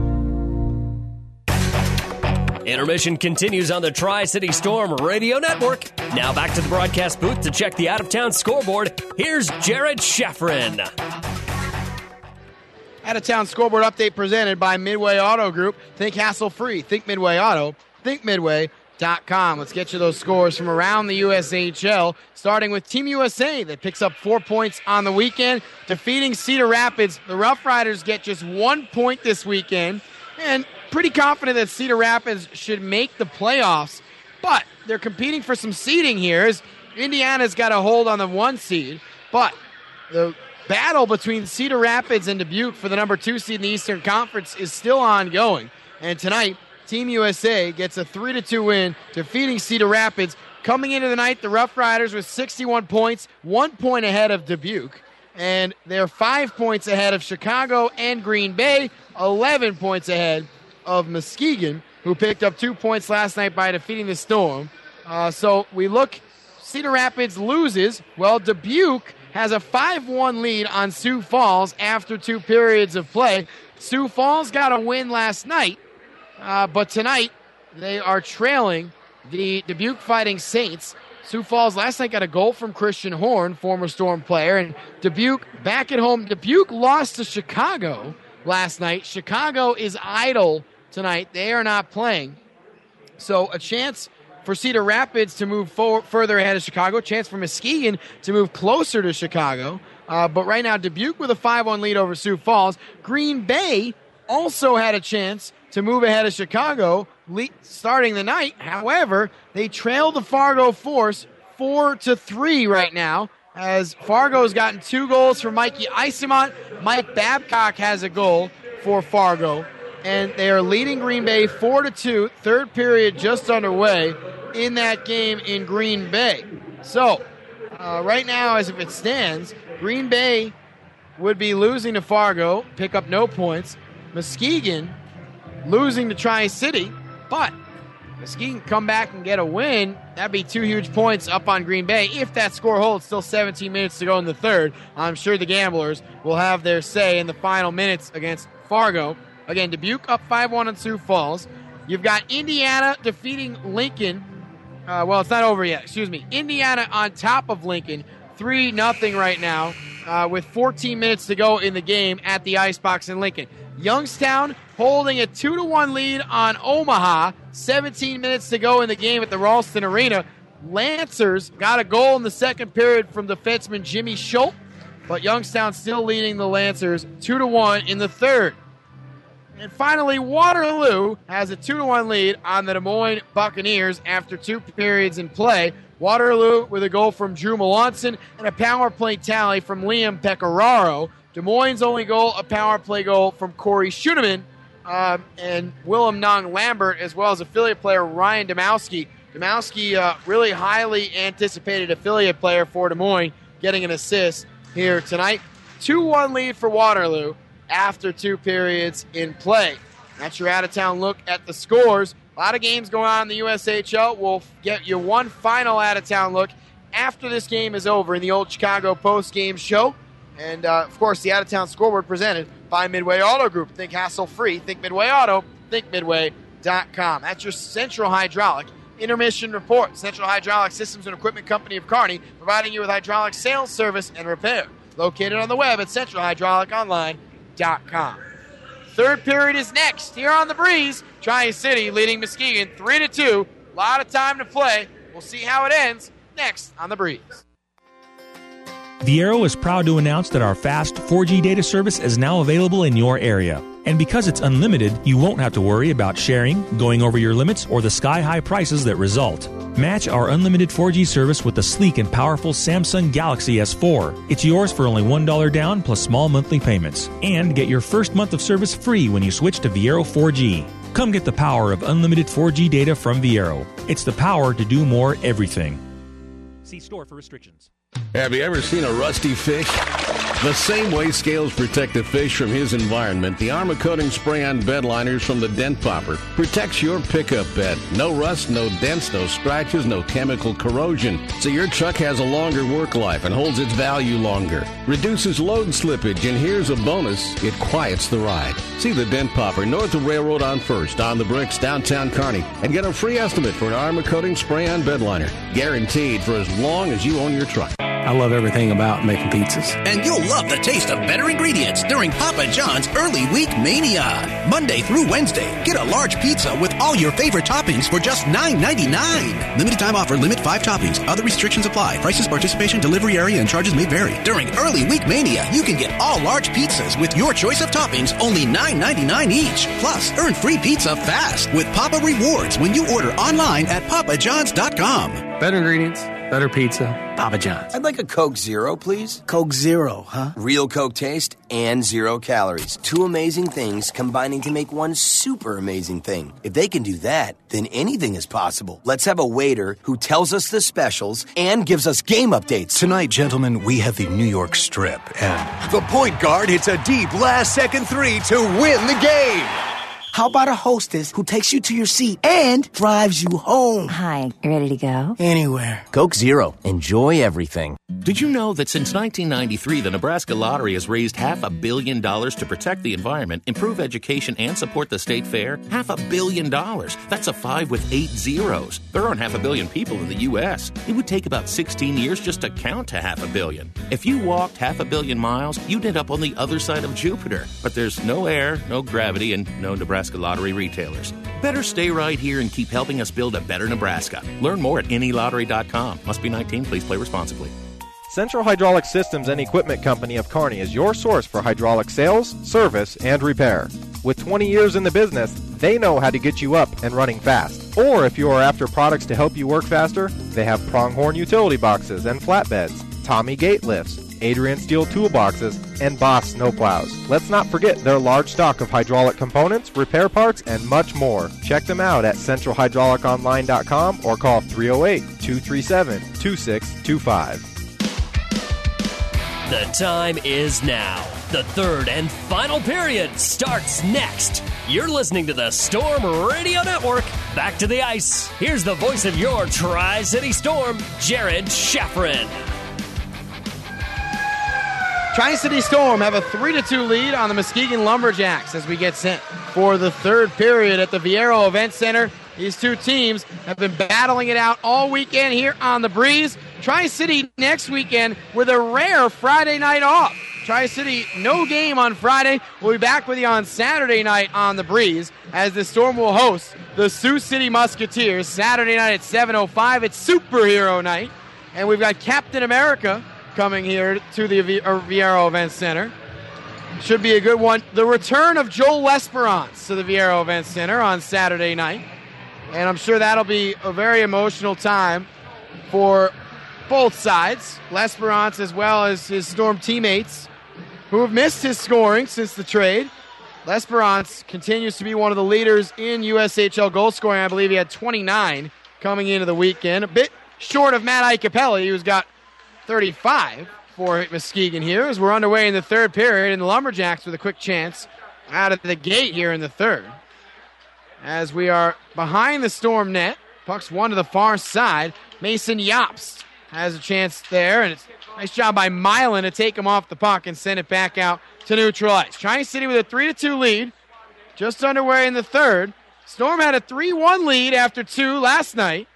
Intermission continues on the Tri-City Storm Radio Network. Now back to the broadcast booth to check the out-of-town scoreboard. Here's Jared Sheffrin. Out-of-town scoreboard update presented by Midway Auto Group. Think hassle-free. Think Midway Auto. Think Midway dot com. Let's get you those scores from around the U S H L, starting with Team U S A that picks up four points on the weekend, defeating Cedar Rapids. The Rough Riders get just one point this weekend, and pretty confident that Cedar Rapids should make the playoffs, but they're competing for some seeding here as Indiana's got a hold on the one seed, but the battle between Cedar Rapids and Dubuque for the number two seed in the Eastern Conference is still ongoing, and tonight Team U S A gets a three to two win, defeating Cedar Rapids. Coming into the night, the Rough Riders with sixty-one points, one point ahead of Dubuque. And they're five points ahead of Chicago and Green Bay, eleven points ahead of Muskegon, who picked up two points last night by defeating the Storm. Uh, so we look, Cedar Rapids loses. Well, Dubuque has a five one lead on Sioux Falls after two periods of play. Sioux Falls got a win last night. Uh, but tonight, they are trailing the Dubuque Fighting Saints. Sioux Falls last night got a goal from Christian Horn, former Storm player, and Dubuque back at home. Dubuque lost to Chicago last night. Chicago is idle tonight. They are not playing. So a chance for Cedar Rapids to move forward, further ahead of Chicago, a chance for Muskegon to move closer to Chicago. Uh, but right now, Dubuque with a five one lead over Sioux Falls. Green Bay also had a chance to move ahead of Chicago le- starting the night. However, they trail the Fargo Force four to three right now, as Fargo's gotten two goals from Mikey Isemont. Mike Babcock has a goal for Fargo, and they are leading Green Bay four to two. Third period just underway in that game in Green Bay. So, uh, right now, as if it stands, Green Bay would be losing to Fargo, pick up no points. Muskegon losing to Tri-City, but Muskegon come back and get a win. That'd be two huge points up on Green Bay. If that score holds, still seventeen minutes to go in the third. I'm sure the Gamblers will have their say in the final minutes against Fargo. Again, Dubuque up five one on Sioux Falls. You've got Indiana defeating Lincoln. Uh, well, it's not over yet. Excuse me. Indiana on top of Lincoln, three nothing right now, uh, with fourteen minutes to go in the game at the Icebox in Lincoln. Youngstown holding a two to one lead on Omaha. seventeen minutes to go in the game at the Ralston Arena. Lancers got a goal in the second period from defenseman Jimmy Schultz, but Youngstown still leading the Lancers two to one in the third. And finally, Waterloo has a two to one lead on the Des Moines Buccaneers after two periods in play. Waterloo with a goal from Drew Melanson and a power play tally from Liam Pecoraro. Des Moines' only goal, a power play goal from Corey Schuneman um, and Willem Nong Lambert, as well as affiliate player Ryan Domowski. Domowski, uh, really highly anticipated affiliate player for Des Moines, getting an assist here tonight. two one lead for Waterloo after two periods in play. That's your out-of-town look at the scores. A lot of games going on in the U S H L. We'll get you one final out-of-town look after this game is over in the Old Chicago post-game show. And, uh, of course, the out-of-town scoreboard presented by Midway Auto Group. Think hassle-free. Think Midway Auto. Think Midway dot com. That's your Central Hydraulic intermission report. Central Hydraulic Systems and Equipment Company of Kearney, providing you with hydraulic sales, service, and repair. Located on the web at central hydraulic online dot com. Third period is next here on the Breeze. Tri-City leading Muskegon three to two. A lot of time to play. We'll see how it ends next on the Breeze. Viero is proud to announce that our fast four G data service is now available in your area. And because it's unlimited, you won't have to worry about sharing, going over your limits, or the sky-high prices that result. Match our unlimited four G service with the sleek and powerful Samsung Galaxy S four. It's yours for only one dollar down plus small monthly payments. And get your first month of service free when you switch to Viero four G. Come get the power of unlimited four G data from Viero. It's the power to do more everything. See store for restrictions. Have you ever seen a rusty fish? The same way scales protect the fish from his environment, the Armor Coating Spray-On bed liners from the Dent Popper protects your pickup bed. No rust, no dents, no scratches, no chemical corrosion. So your truck has a longer work life and holds its value longer. Reduces load slippage, and here's a bonus, it quiets the ride. See the Dent Popper north of Railroad on First, on the Bricks, downtown Kearney, and get a free estimate for an Armor Coating Spray-On bed liner. Guaranteed for as long as you own your truck. I love everything about making pizzas. And you'll love the taste of better ingredients during Papa John's Early Week Mania. Monday through Wednesday, get a large pizza with all your favorite toppings for just nine ninety-nine. Limited time offer, limit five toppings. Other restrictions apply. Prices, participation, delivery area, and charges may vary. During Early Week Mania, you can get all large pizzas with your choice of toppings, only nine ninety-nine each. Plus, earn free pizza fast with Papa Rewards when you order online at papa johns dot com. Better ingredients, better pizza, Papa John's. I'd like a Coke Zero, please. Coke Zero, huh? Real Coke taste and zero calories. Two amazing things combining to make one super amazing thing. If they can do that, then anything is possible. Let's have a waiter who tells us the specials and gives us game updates. Tonight, gentlemen, we have the New York Strip, and the point guard hits a deep last-second three to win the game. How about a hostess who takes you to your seat and drives you home? Hi, you ready to go? Anywhere. Coke Zero. Enjoy everything. Did you know that since nineteen ninety-three, the Nebraska Lottery has raised half a billion dollars to protect the environment, improve education, and support the state fair? Half a billion dollars. That's a five with eight zeros. There aren't half a billion people in the U S. It would take about sixteen years just to count to half a billion. If you walked half a billion miles, you'd end up on the other side of Jupiter. But there's no air, no gravity, and no Nebraska Lottery retailers. Better stay right here and keep helping us build a better Nebraska. Learn more at any lottery dot com. Must be nineteen. Please play responsibly. Central Hydraulic Systems and Equipment Company of Kearney is your source for hydraulic sales, service, and repair. With twenty years in the business, they know how to get you up and running fast. Or if you are after products to help you work faster, they have Pronghorn utility boxes and flatbeds, Tommy gate lifts, Adrian steel toolboxes, and Boss snowplows. Let's not forget their large stock of hydraulic components, repair parts, and much more. Check them out at central hydraulic online dot com or call three oh eight, two three seven, two six two five. The time is now. The third and final period starts next. You're listening to the Storm Radio Network. Back to the ice. Here's the voice of your Tri-City Storm, Jared Sheffrin. Tri-City Storm have a three to two lead on the Muskegon Lumberjacks as we get set for the third period at the Viero Event Center. These two teams have been battling it out all weekend here on the Breeze. Tri-City next weekend with a rare Friday night off. Tri-City, no game on Friday. We'll be back with you on Saturday night on the Breeze as the Storm will host the Sioux City Musketeers Saturday night at seven oh five. It's Superhero Night. And we've got Captain America coming here to the Viero Event Center. Should be a good one. The return of Joel Lesperance to the Viero Event Center on Saturday night. And I'm sure that'll be a very emotional time for both sides. Lesperance as well as his Storm teammates who have missed his scoring since the trade. Lesperance continues to be one of the leaders in U S H L goal scoring. I believe he had twenty-nine coming into the weekend. A bit short of Matt Icapelli, who's got thirty-five for Muskegon here as we're underway in the third period, and the Lumberjacks with a quick chance out of the gate here in the third. As we are behind the Storm net, puck's one to the far side. Mason Yopst has a chance there, and it's a nice job by Milan to take him off the puck and send it back out to neutral ice. Tri-City with a three to two lead, just underway in the third. Storm had a three one lead after two last night,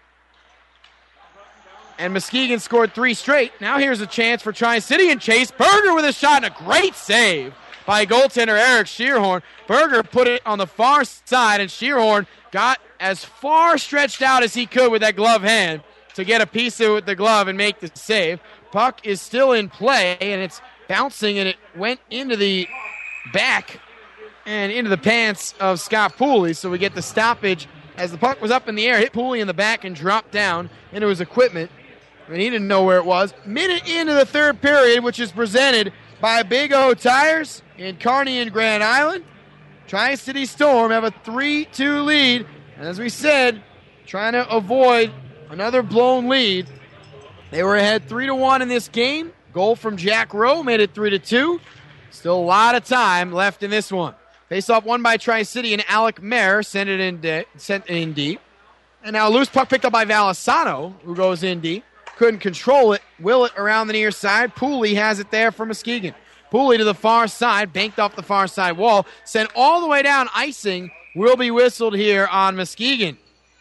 and Muskegon scored three straight. Now here's a chance for Tri-City, and Chase Berger with a shot and a great save by goaltender Eric Shearhorn. Berger put it on the far side, and Shearhorn got as far stretched out as he could with that glove hand to get a piece of it with the glove and make the save. Puck is still in play, and it's bouncing, and it went into the back and into the pants of Scott Pooley, so we get the stoppage as the puck was up in the air, hit Pooley in the back and dropped down into his equipment, and he didn't know where it was. Minute into the third period, which is presented by Big O Tires in Kearney and Grand Island. Tri-City Storm have a three two lead. And as we said, trying to avoid another blown lead. They were ahead three to one in this game. Goal from Jack Rowe made it three to two. Still a lot of time left in this one. Face-off won by Tri-City, and Alec Mayer sent it in, de- sent it in deep. And now a loose puck picked up by Valisano, who goes in deep. Couldn't control it. Will it around the near side. Pooley has it there for Muskegon. Pooley to the far side, banked off the far side wall, sent all the way down. Icing will be whistled here on Muskegon.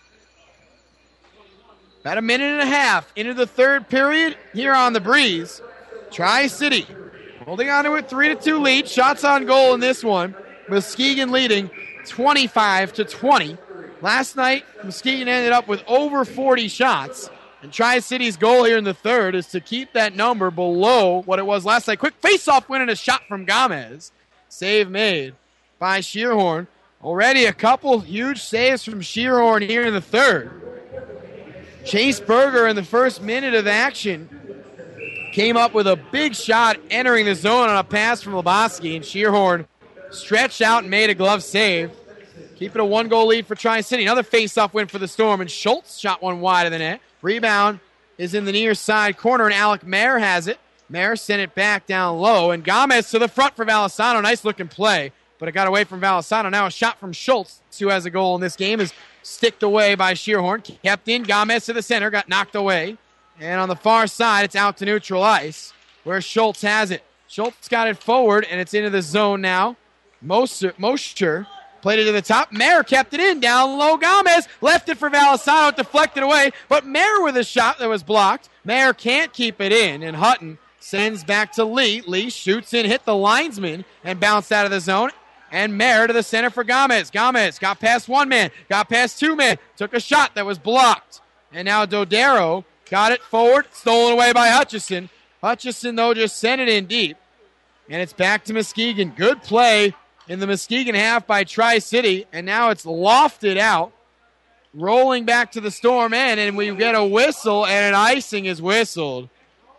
About a minute and a half into the third period here on the Breeze. Tri-City holding on to a three to two lead. Shots on goal in this one. Muskegon leading twenty-five to twenty. Last night, Muskegon ended up with over forty shots. And Tri-City's goal here in the third is to keep that number below what it was last night. Quick face-off win and a shot from Gomez. Save made by Shearhorn. Already a couple huge saves from Shearhorn here in the third. Chase Berger in the first minute of action came up with a big shot entering the zone on a pass from Lebowski, and Shearhorn stretched out and made a glove save. Keeping a one-goal lead for Tri-City. Another face-off win for the Storm, and Schultz shot one wide of the net. Rebound is in the near side corner, and Alec Mayer has it. Mayer sent it back down low, and Gomez to the front for Valisano. Nice looking play but it got away from Valisano. Now a shot from Schultz, who has a goal in this game, is sticked away by Shearhorn. Kept in, Gomez to the center, got knocked away. And on the far side, it's out to neutral ice, where Schultz has it. Schultz got it forward, and it's into the zone now. Mosher, Mosher played it to the top. Mayer kept it in, down low. Gomez left it for Valisano, deflected away, but Mayer with a shot that was blocked. Mayer can't keep it in, and Hutton sends back to Lee. Lee shoots in, hit the linesman, and bounced out of the zone. And Mayer to the center for Gomez. Gomez got past one man, got past two men, took a shot that was blocked. And now Dodaro got it forward, stolen away by Hutchison. Hutchison, though, just sent it in deep. And it's back to Muskegon. Good play in the Muskegon half by Tri-City. And now it's lofted out, rolling back to the Storm end. And we get a whistle, and an icing is whistled.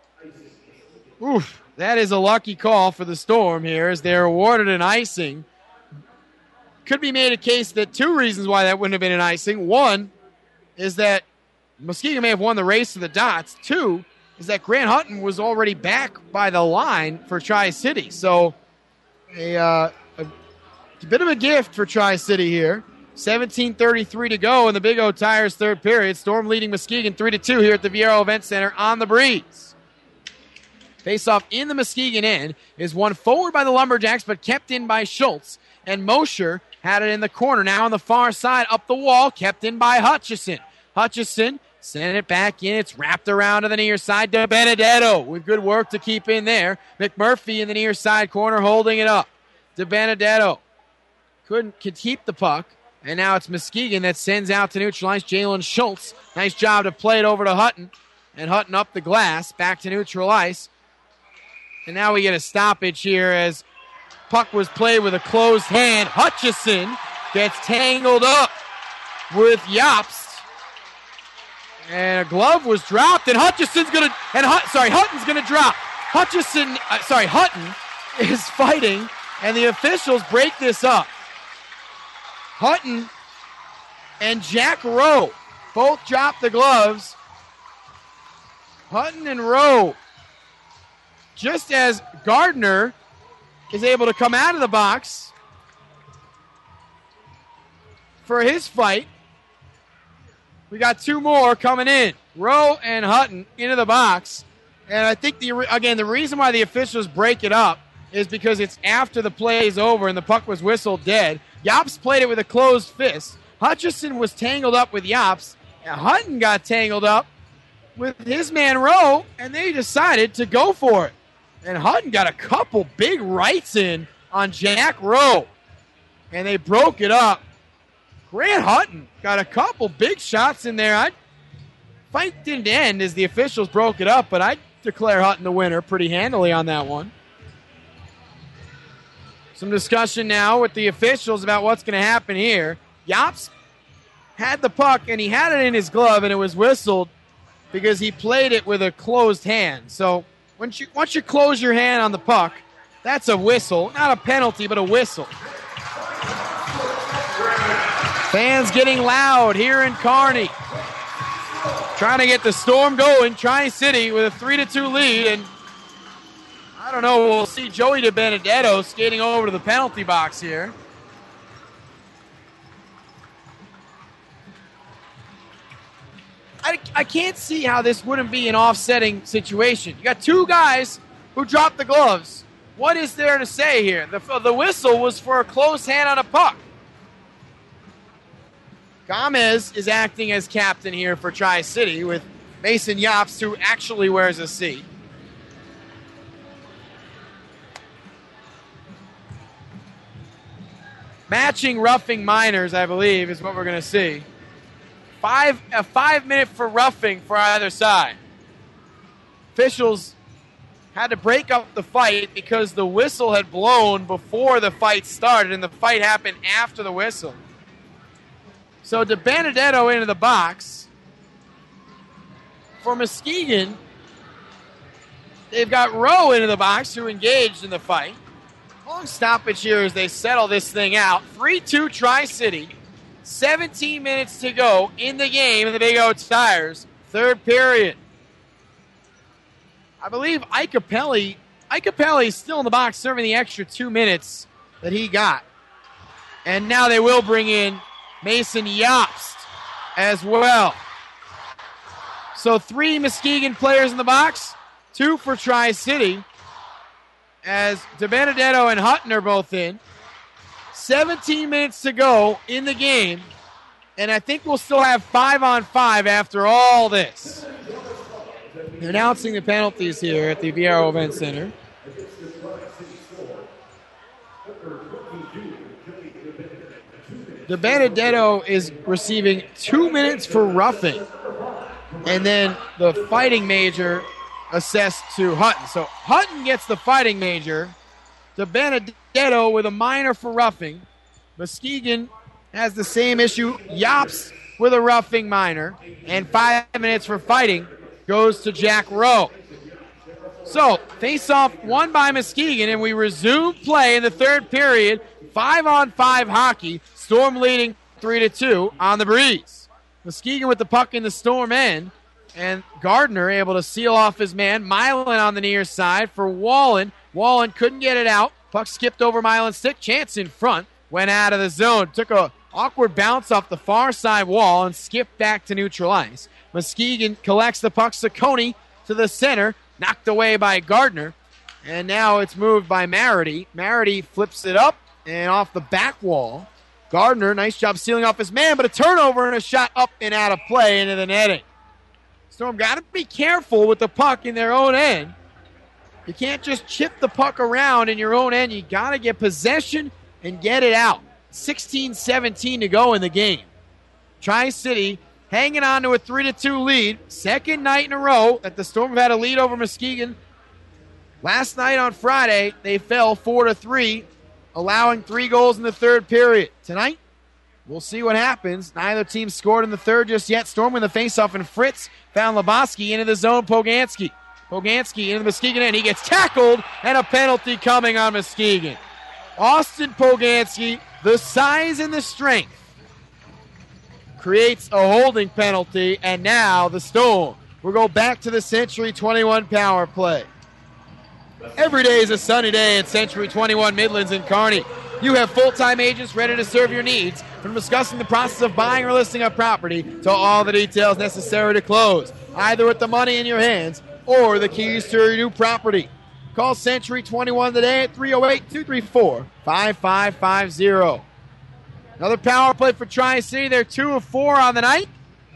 Oof, that is a lucky call for the Storm here, as they're awarded an icing. Could be made a case that two reasons why that wouldn't have been an icing. One is that Muskegon may have won the race to the dots. Two is that Grant Hutton was already back by the line for Tri-City. So a, uh, a, a bit of a gift for Tri-City here. seventeen thirty-three to go in the Big O Tires third period. Storm leading Muskegon three to two here at the Viero Event Center on the Breeze. Face-off in the Muskegon end is won forward by the Lumberjacks, but kept in by Schultz. And Mosher had it in the corner. Now on the far side, up the wall, kept in by Hutchison. Hutchison sent it back in. It's wrapped around to the near side to Benedetto with good work to keep in there. McMurphy in the near side corner holding it up. De Benedetto couldn't could keep the puck. And now it's Muskegon that sends out to neutralize Jalen Schultz. Nice job to play it over to Hutton. And Hutton up the glass, back to neutral ice. And now we get a stoppage here as puck was played with a closed hand. Hutchison gets tangled up with Jobst. And a glove was dropped, and Hutchison's going to, and Hut, sorry, Hutton's going to drop. Hutchison, uh, sorry, Hutton is fighting, and the officials break this up. Hutton and Jack Rowe both drop the gloves. Hutton and Rowe, just as Gardner is able to come out of the box for his fight. We got two more coming in. Rowe and Hutton into the box. And I think, the again, the reason why the officials break it up is because it's after the play is over and the puck was whistled dead. Jobst played it with a closed fist. Hutchison was tangled up with Jobst. And Hutton got tangled up with his man Rowe, and they decided to go for it. And Hutton got a couple big rights in on Jack Rowe. And they broke it up. Grant Hutton got a couple big shots in there. I Fight didn't end as the officials broke it up, but I declare Hutton the winner pretty handily on that one. Some discussion now with the officials about what's going to happen here. Jobst had the puck, and he had it in his glove, and it was whistled because he played it with a closed hand. So once you, once you close your hand on the puck, that's a whistle. Not a penalty, but a whistle. Fans getting loud here in Kearney. Trying to get the Storm going. Tri-City with a three to two lead. And I don't know, we'll see Joey De Benedetto skating over to the penalty box here. I, I can't see how this wouldn't be an offsetting situation. You got two guys who dropped the gloves. What is there to say here? The, the whistle was for a close hand on a puck. Gomez is acting as captain here for Tri-City with Mason Jobst, who actually wears a C. Matching roughing minors, I believe, is what we're going to see. Five a five minute for roughing for either side. Officials had to break up the fight because the whistle had blown before the fight started, and the fight happened after the whistle. So De Benedetto into the box. For Muskegon, they've got Rowe into the box, who engaged in the fight. Long stoppage here as they settle this thing out. three two Tri-City. seventeen minutes to go in the game in the Big O Tires. Third period. I believe Ike Capelli, Ike Capelli is still in the box serving the extra two minutes that he got. And now they will bring in Mason Jobst as well. So three Muskegon players in the box, two for Tri-City, as DiBenedetto and Hutton are both in. seventeen minutes to go in the game, and I think we'll still have five on five after all this. Announcing the penalties here at the Viero Event Center. DiBenedetto is receiving two minutes for roughing, and then the fighting major assessed to Hutton. So Hutton gets the fighting major. DiBenedetto with a minor for roughing. Muskegon has the same issue. Jobst with a roughing minor. And five minutes for fighting goes to Jack Rowe. So, face-off won by Muskegon, and we resume play in the third period. Five on five hockey. Storm leading three to two on the breeze. Muskegon with the puck in the Storm end. And Gardner able to seal off his man. Milan on the near side for Wallen. Wallen couldn't get it out. Puck skipped over Milan's stick. Chance in front. Went out of the zone. Took a awkward bounce off the far side wall and skipped back to neutral ice. Muskegon collects the puck. Saccone to the center. Knocked away by Gardner. And now it's moved by Marity. Marity flips it up and off the back wall. Gardner, nice job sealing off his man, but a turnover and a shot up and out of play into the netting. Storm got to be careful with the puck in their own end. You can't just chip the puck around in your own end. You got to get possession and get it out. sixteen seventeen to go in the game. Tri-City hanging on to a three to two lead. Second night in a row that the Storm have had a lead over Muskegon. Last night on Friday, they fell four to three, allowing three goals in the third period. Tonight, we'll see what happens. Neither team scored in the third just yet. Storm win the faceoff, and Fritz found Lebowski into the zone. Poganski. Poganski into the Muskegon end. He gets tackled, and a penalty coming on Muskegon. Austin Poganski, the size and the strength, creates a holding penalty, and now the Storm will go back to the Century twenty-one power play. Every day is a sunny day at Century twenty-one Midlands in Kearney. You have full-time agents ready to serve your needs, from discussing the process of buying or listing a property to all the details necessary to close, either with the money in your hands or the keys to your new property. Call Century twenty-one today at three oh eight, two three four, five five five zero. Another power play for Tri-City. They're two of four on the night.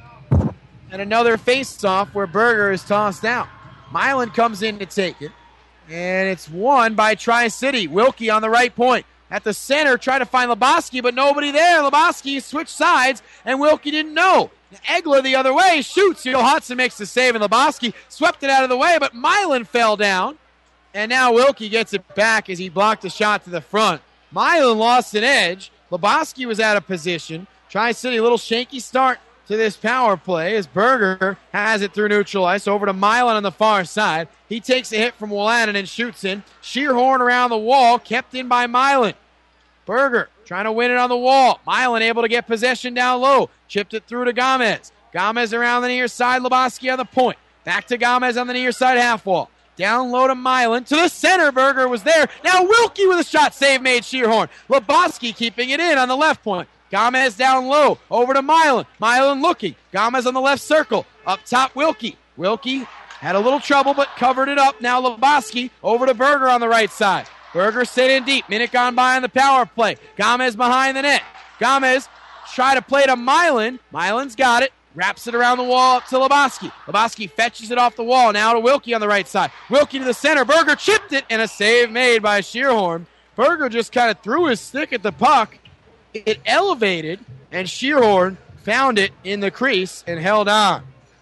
And another face-off where Berger is tossed out. Milan comes in to take it. And it's won by Tri-City. Wilkie on the right point. At the center, try to find Lebowski, but nobody there. Lebowski switched sides, and Wilkie didn't know. Egler the other way, shoots. Joe Hudson makes the save, and Lebowski swept it out of the way, but Milan fell down. And now Wilkie gets it back as he blocked a shot to the front. Milan lost an edge. Lebowski was out of position. Tri-City, a little shaky start to this power play as Berger has it through neutral ice over to Milan on the far side. He takes a hit from Willanen and shoots in. Shearhorn around the wall, kept in by Milan. Berger trying to win it on the wall. Milan able to get possession down low. Chipped it through to Gomez. Gomez around the near side. Lebowski on the point. Back to Gomez on the near side half wall. Down low to Milan. To the center. Berger was there. Now Wilkie with a shot save made Shearhorn. Lebowski keeping it in on the left point. Gomez down low. Over to Milan. Milan looking. Gomez on the left circle. Up top Wilkie. Wilkie had a little trouble but covered it up. Now Lebowski over to Berger on the right side. Berger sit in deep. Minute gone by on the power play. Gomez behind the net. Gomez try to play to Milan. Milan's got it. Wraps it around the wall up to Lebowski. Lebowski fetches it off the wall. Now to Wilkie on the right side. Wilkie to the center. Berger chipped it, and a save made by Shearhorn. Berger just kind of threw his stick at the puck. It elevated, and Shearhorn found it in the crease and held on.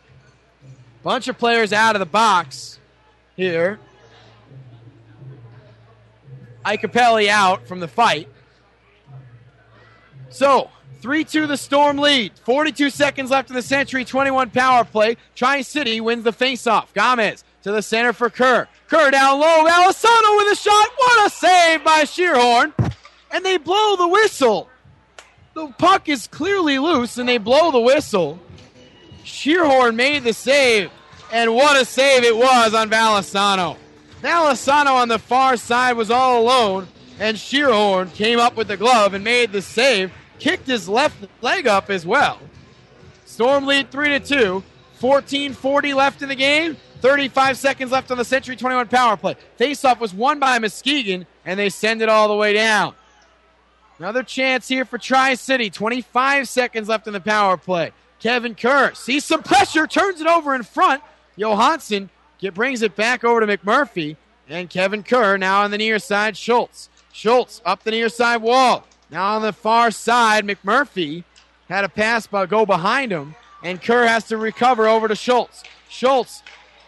Bunch of players out of the box here. Icapelli out from the fight. So, three two the Storm lead. forty-two seconds left in the Century twenty-one power play. Tri-City wins the faceoff. Gomez to the center for Kerr. Kerr down low. Alisano with a shot. What a save by Shearhorn. And they blow the whistle. The puck is clearly loose, and they blow the whistle. Shearhorn made the save, and what a save it was on Valisano. Valisano on the far side was all alone, and Shearhorn came up with the glove and made the save. Kicked his left leg up as well. Storm lead three to two. fourteen forty left in the game. thirty-five seconds left on the Century twenty-one power play. Faceoff was won by Muskegon, and they send it all the way down. Another chance here for Tri-City. twenty-five seconds left in the power play. Kevin Kerr sees some pressure, turns it over in front. Johansson get, brings it back over to McMurphy. And Kevin Kerr now on the near side. Schultz. Schultz up the near side wall. Now on the far side, McMurphy had a pass but go behind him. And Kerr has to recover over to Schultz. Schultz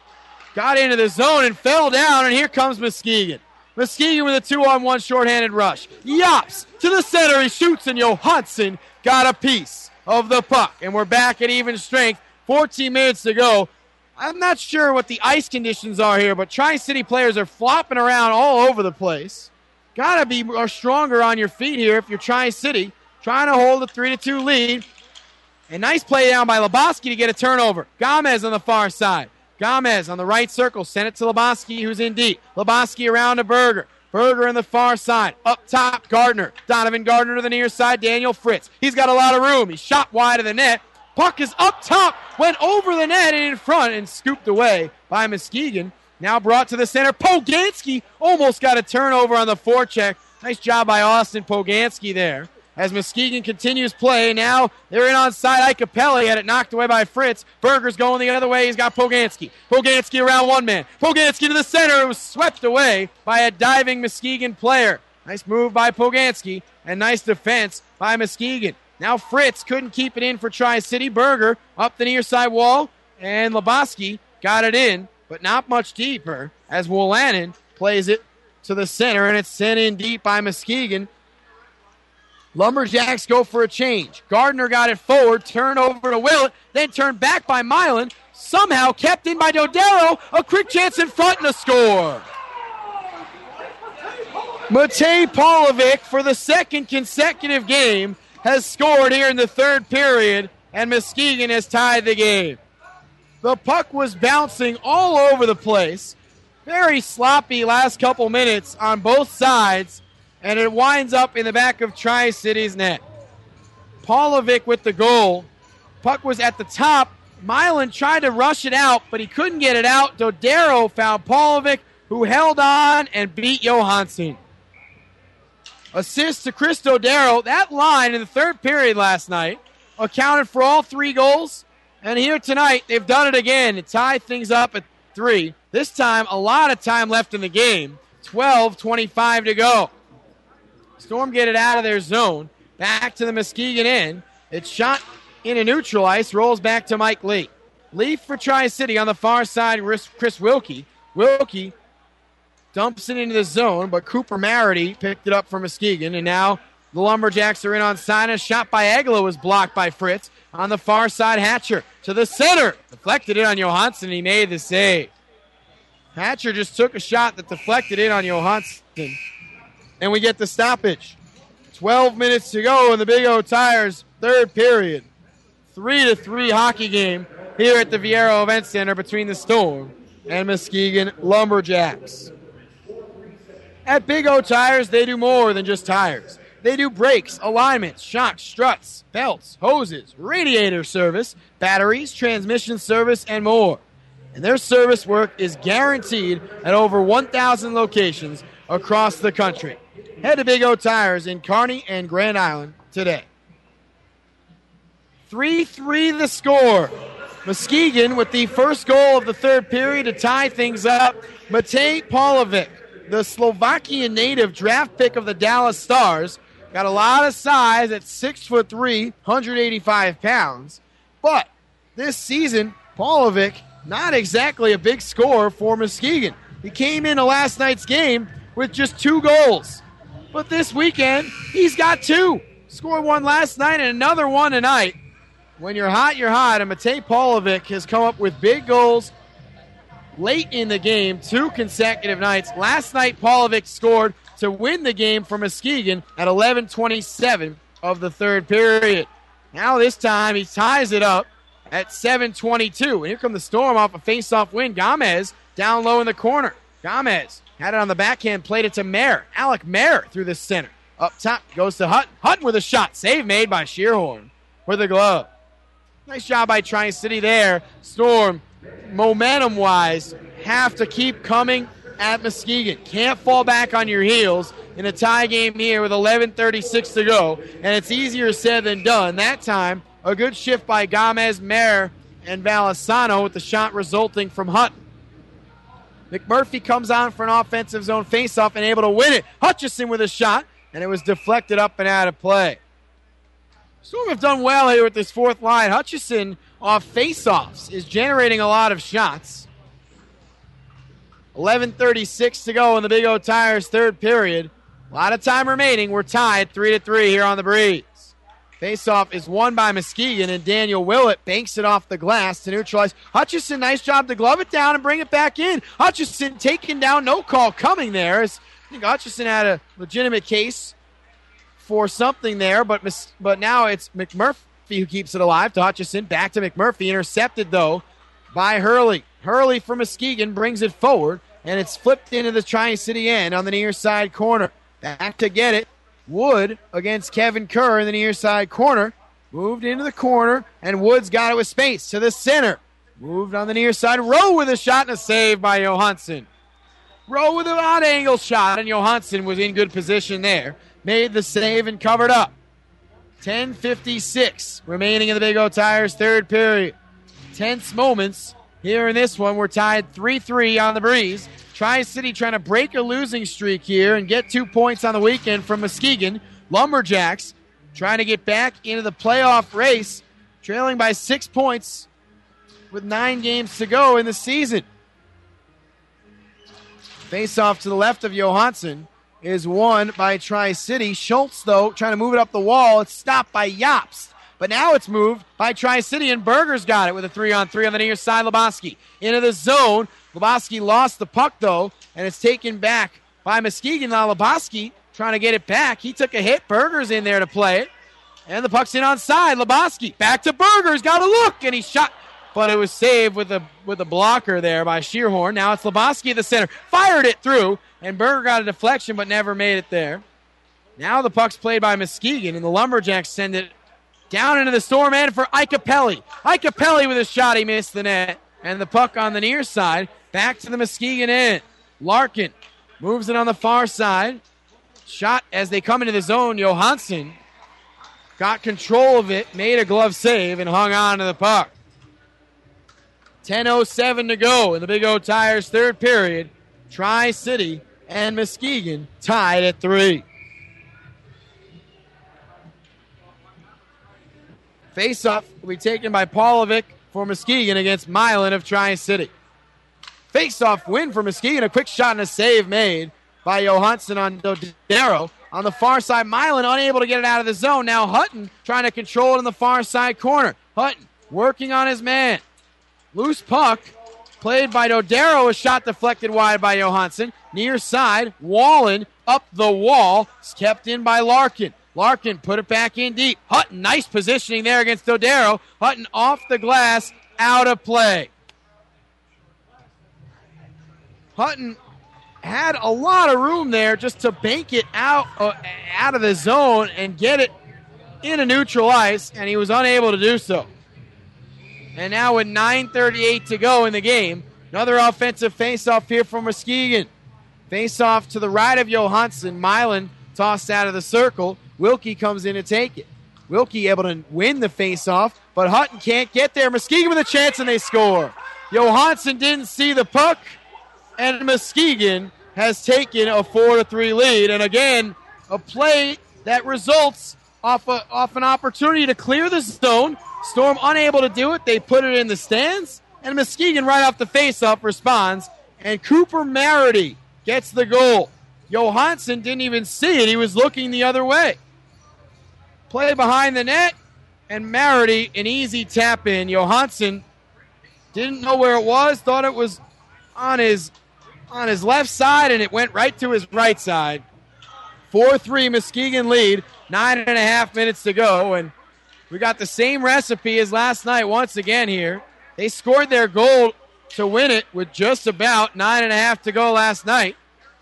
got into the zone and fell down, and here comes Muskegon. Muskegon with a two-on-one shorthanded rush. Yops to the center. He shoots, and Johansson got a piece of the puck. And we're back at even strength. fourteen minutes to go. I'm not sure what the ice conditions are here, but Tri-City players are flopping around all over the place. Got to be more stronger on your feet here if you're Tri-City. Trying to hold a three to two lead. And nice play down by Lebowski to get a turnover. Gomez on the far side. Gomez on the right circle. Sent it to Lebowski, who's in deep. Lebowski around to Berger. Berger on the far side. Up top, Gardner. Donovan Gardner to the near side. Daniel Fritz. He's got a lot of room. He's shot wide of the net. Puck is up top, went over the net and in front and scooped away by Muskegon. Now brought to the center. Poganski almost got a turnover on the forecheck. Nice job by Austin Poganski there. As Muskegon continues play, now they're in on side. Icapelli had it knocked away by Fritz. Berger's going the other way. He's got Poganski. Poganski around one man. Poganski to the center. It was swept away by a diving Muskegon player. Nice move by Poganski and nice defense by Muskegon. Now Fritz couldn't keep it in for Tri-City. Berger up the near side wall, and Lebowski got it in, but not much deeper as Wolanin plays it to the center, and it's sent in deep by Muskegon. Lumberjacks go for a change. Gardner got it forward, turned over to Willett, then turned back by Milan, somehow kept in by Dodaro. A quick chance in front and a score. Matej Pavlovic for the second consecutive game has scored here in the third period, and Muskegon has tied the game. The puck was bouncing all over the place. Very sloppy last couple minutes on both sides, and it winds up in the back of Tri-City's net. Pavlovic with the goal. Puck was at the top. Milan tried to rush it out, but he couldn't get it out. Dodaro found Pavlovic, who held on and beat Johansson. Assist to Chris Dodaro. That line in the third period last night accounted for all three goals. And here tonight, they've done it again to tie things up at three. This time, a lot of time left in the game. twelve twenty-five to go. Storm get it out of their zone. Back to the Muskegon end. It's shot into neutral ice. Rolls back to Mike Lee. Lee for Tri-City on the far side. Chris Wilkie. Wilkie dumps it into the zone, but Cooper Marity picked it up for Muskegon, and now the Lumberjacks are in on side. A shot by Aguila was blocked by Fritz. On the far side, Hatcher to the center. Deflected it on Johansson, and he made the save. Hatcher just took a shot that deflected it on Johansson, and we get the stoppage. twelve minutes to go in the Big O Tires third period. three to three hockey game here at the Viero Event Center between the Storm and Muskegon Lumberjacks. At Big O Tires, they do more than just tires. They do brakes, alignments, shocks, struts, belts, hoses, radiator service, batteries, transmission service, and more. And their service work is guaranteed at over one thousand locations across the country. Head to Big O Tires in Kearney and Grand Island today. three three the score. Muskegon with the first goal of the third period to tie things up. Matej Pavlovic, the Slovakian native draft pick of the Dallas Stars, got a lot of size at six foot three, one hundred eighty-five pounds. But this season, Pavlovic, not exactly a big scorer for Muskegon. He came into last night's game with just two goals. But this weekend, he's got two. Scored one last night and another one tonight. When you're hot, you're hot. And Matej Pavlovic has come up with big goals late in the game, two consecutive nights. Last night, Pavlovic scored to win the game for Muskegon at eleven twenty-seven of the third period. Now this time, he ties it up at seven twenty-two. And here come the Storm off a face-off win. Gomez down low in the corner. Gomez Had it on the backhand, played it to Mayer. Alec Mayer through the center. Up top goes to Hutton. Hutton with a shot. Save made by Shearhorn with the glove. Nice job by Tri-City there. Storm, momentum-wise, have to keep coming at Muskegon. Can't fall back on your heels in a tie game here with eleven thirty-six to go, and it's easier said than done. That time, a good shift by Gomez, Mayer, and Valisano with the shot resulting from Hutton. McMurphy comes on for an offensive zone faceoff and able to win it. Hutchison with a shot, and it was deflected up and out of play. Storm have done well here with this fourth line. Hutchison off faceoffs is generating a lot of shots. eleven thirty-six to go in the Big O Tires third period. A lot of time remaining. We're tied three to three here on the Breeze. Faceoff is won by Muskegon, and Daniel Willett banks it off the glass to neutralize. Hutchison, nice job to glove it down and bring it back in. Hutchison taken down, no call coming there. As I think Hutchison had a legitimate case for something there, but but now it's McMurphy who keeps it alive to Hutchison. Back to McMurphy, intercepted though by Hurley. Hurley from Muskegon brings it forward, and it's flipped into the Tri-City end on the near side corner. Back to get it. Wood against Kevin Kerr in the near side corner. Moved into the corner, and Wood's got it with space to the center. Moved on the near side. Rowe with a shot and a save by Johansson. Rowe with an odd angle shot, and Johansson was in good position there. Made the save and covered up. ten fifty-six remaining in the Big O Tires third period. Tense moments here in this one. We're tied three three on the Breeze. Tri-City trying to break a losing streak here and get two points on the weekend from Muskegon. Lumberjacks trying to get back into the playoff race, trailing by six points with nine games to go in the season. Face off to the left of Johansson is won by Tri-City. Schultz, though, trying to move it up the wall. It's stopped by Jobst. But now it's moved by Tri-City, and Berger's got it with a three-on-three on the near side. Lebowski into the zone. Lebowski lost the puck, though, and it's taken back by Muskegon. Now Lebowski trying to get it back. He took a hit. Berger's in there to play it. And the puck's in onside. Lebowski back to Berger's. Got a look, and he shot. But it was saved with a with a blocker there by Shearhorn. Now it's Lebowski at the center. Fired it through, and Berger got a deflection but never made it there. Now the puck's played by Muskegon, and the Lumberjacks send it down into the Storm end for Icapelli. Icapelli with a shot. He missed the net. And the puck on the near side. Back to the Muskegon end. Larkin moves it on the far side. Shot as they come into the zone. Johansson got control of it, made a glove save, and hung on to the puck. ten oh seven to go in the Big O Tires third period. Tri-City and Muskegon tied at three. Face-off will be taken by Paulovic for Muskegon against Milan of Tri-City. Face-off win for Muskegon. A quick shot and a save made by Johansson on Dodaro. On the far side, Milan unable to get it out of the zone. Now Hutton trying to control it in the far side corner. Hutton working on his man. Loose puck played by Dodaro. A shot deflected wide by Johansson. Near side, Wallen up the wall. It's kept in by Larkin. Larkin put it back in deep. Hutton, nice positioning there against Dodaro. Hutton off the glass, out of play. Hutton had a lot of room there just to bank it out, uh, out of the zone and get it into neutral ice, and he was unable to do so. And now with nine thirty-eight to go in the game, another offensive faceoff here from Muskegon. Faceoff to the right of Johansson. Milan tossed out of the circle. Wilkie comes in to take it. Wilkie able to win the faceoff, but Hutton can't get there. Muskegon with a chance, and they score. Johansson didn't see the puck, and Muskegon has taken a four to three lead. And again, a play that results off, a, off an opportunity to clear the zone. Storm unable to do it. They put it in the stands, and Muskegon right off the faceoff responds, and Cooper Marity gets the goal. Johansson didn't even see it. He was looking the other way. Play behind the net, and Marity, an easy tap in. Johansson didn't know where it was, thought it was on his on his left side, and it went right to his right side. four three Muskegon lead, nine and a half minutes to go, and we got the same recipe as last night once again here. They scored their goal to win it with just about nine and a half to go last night.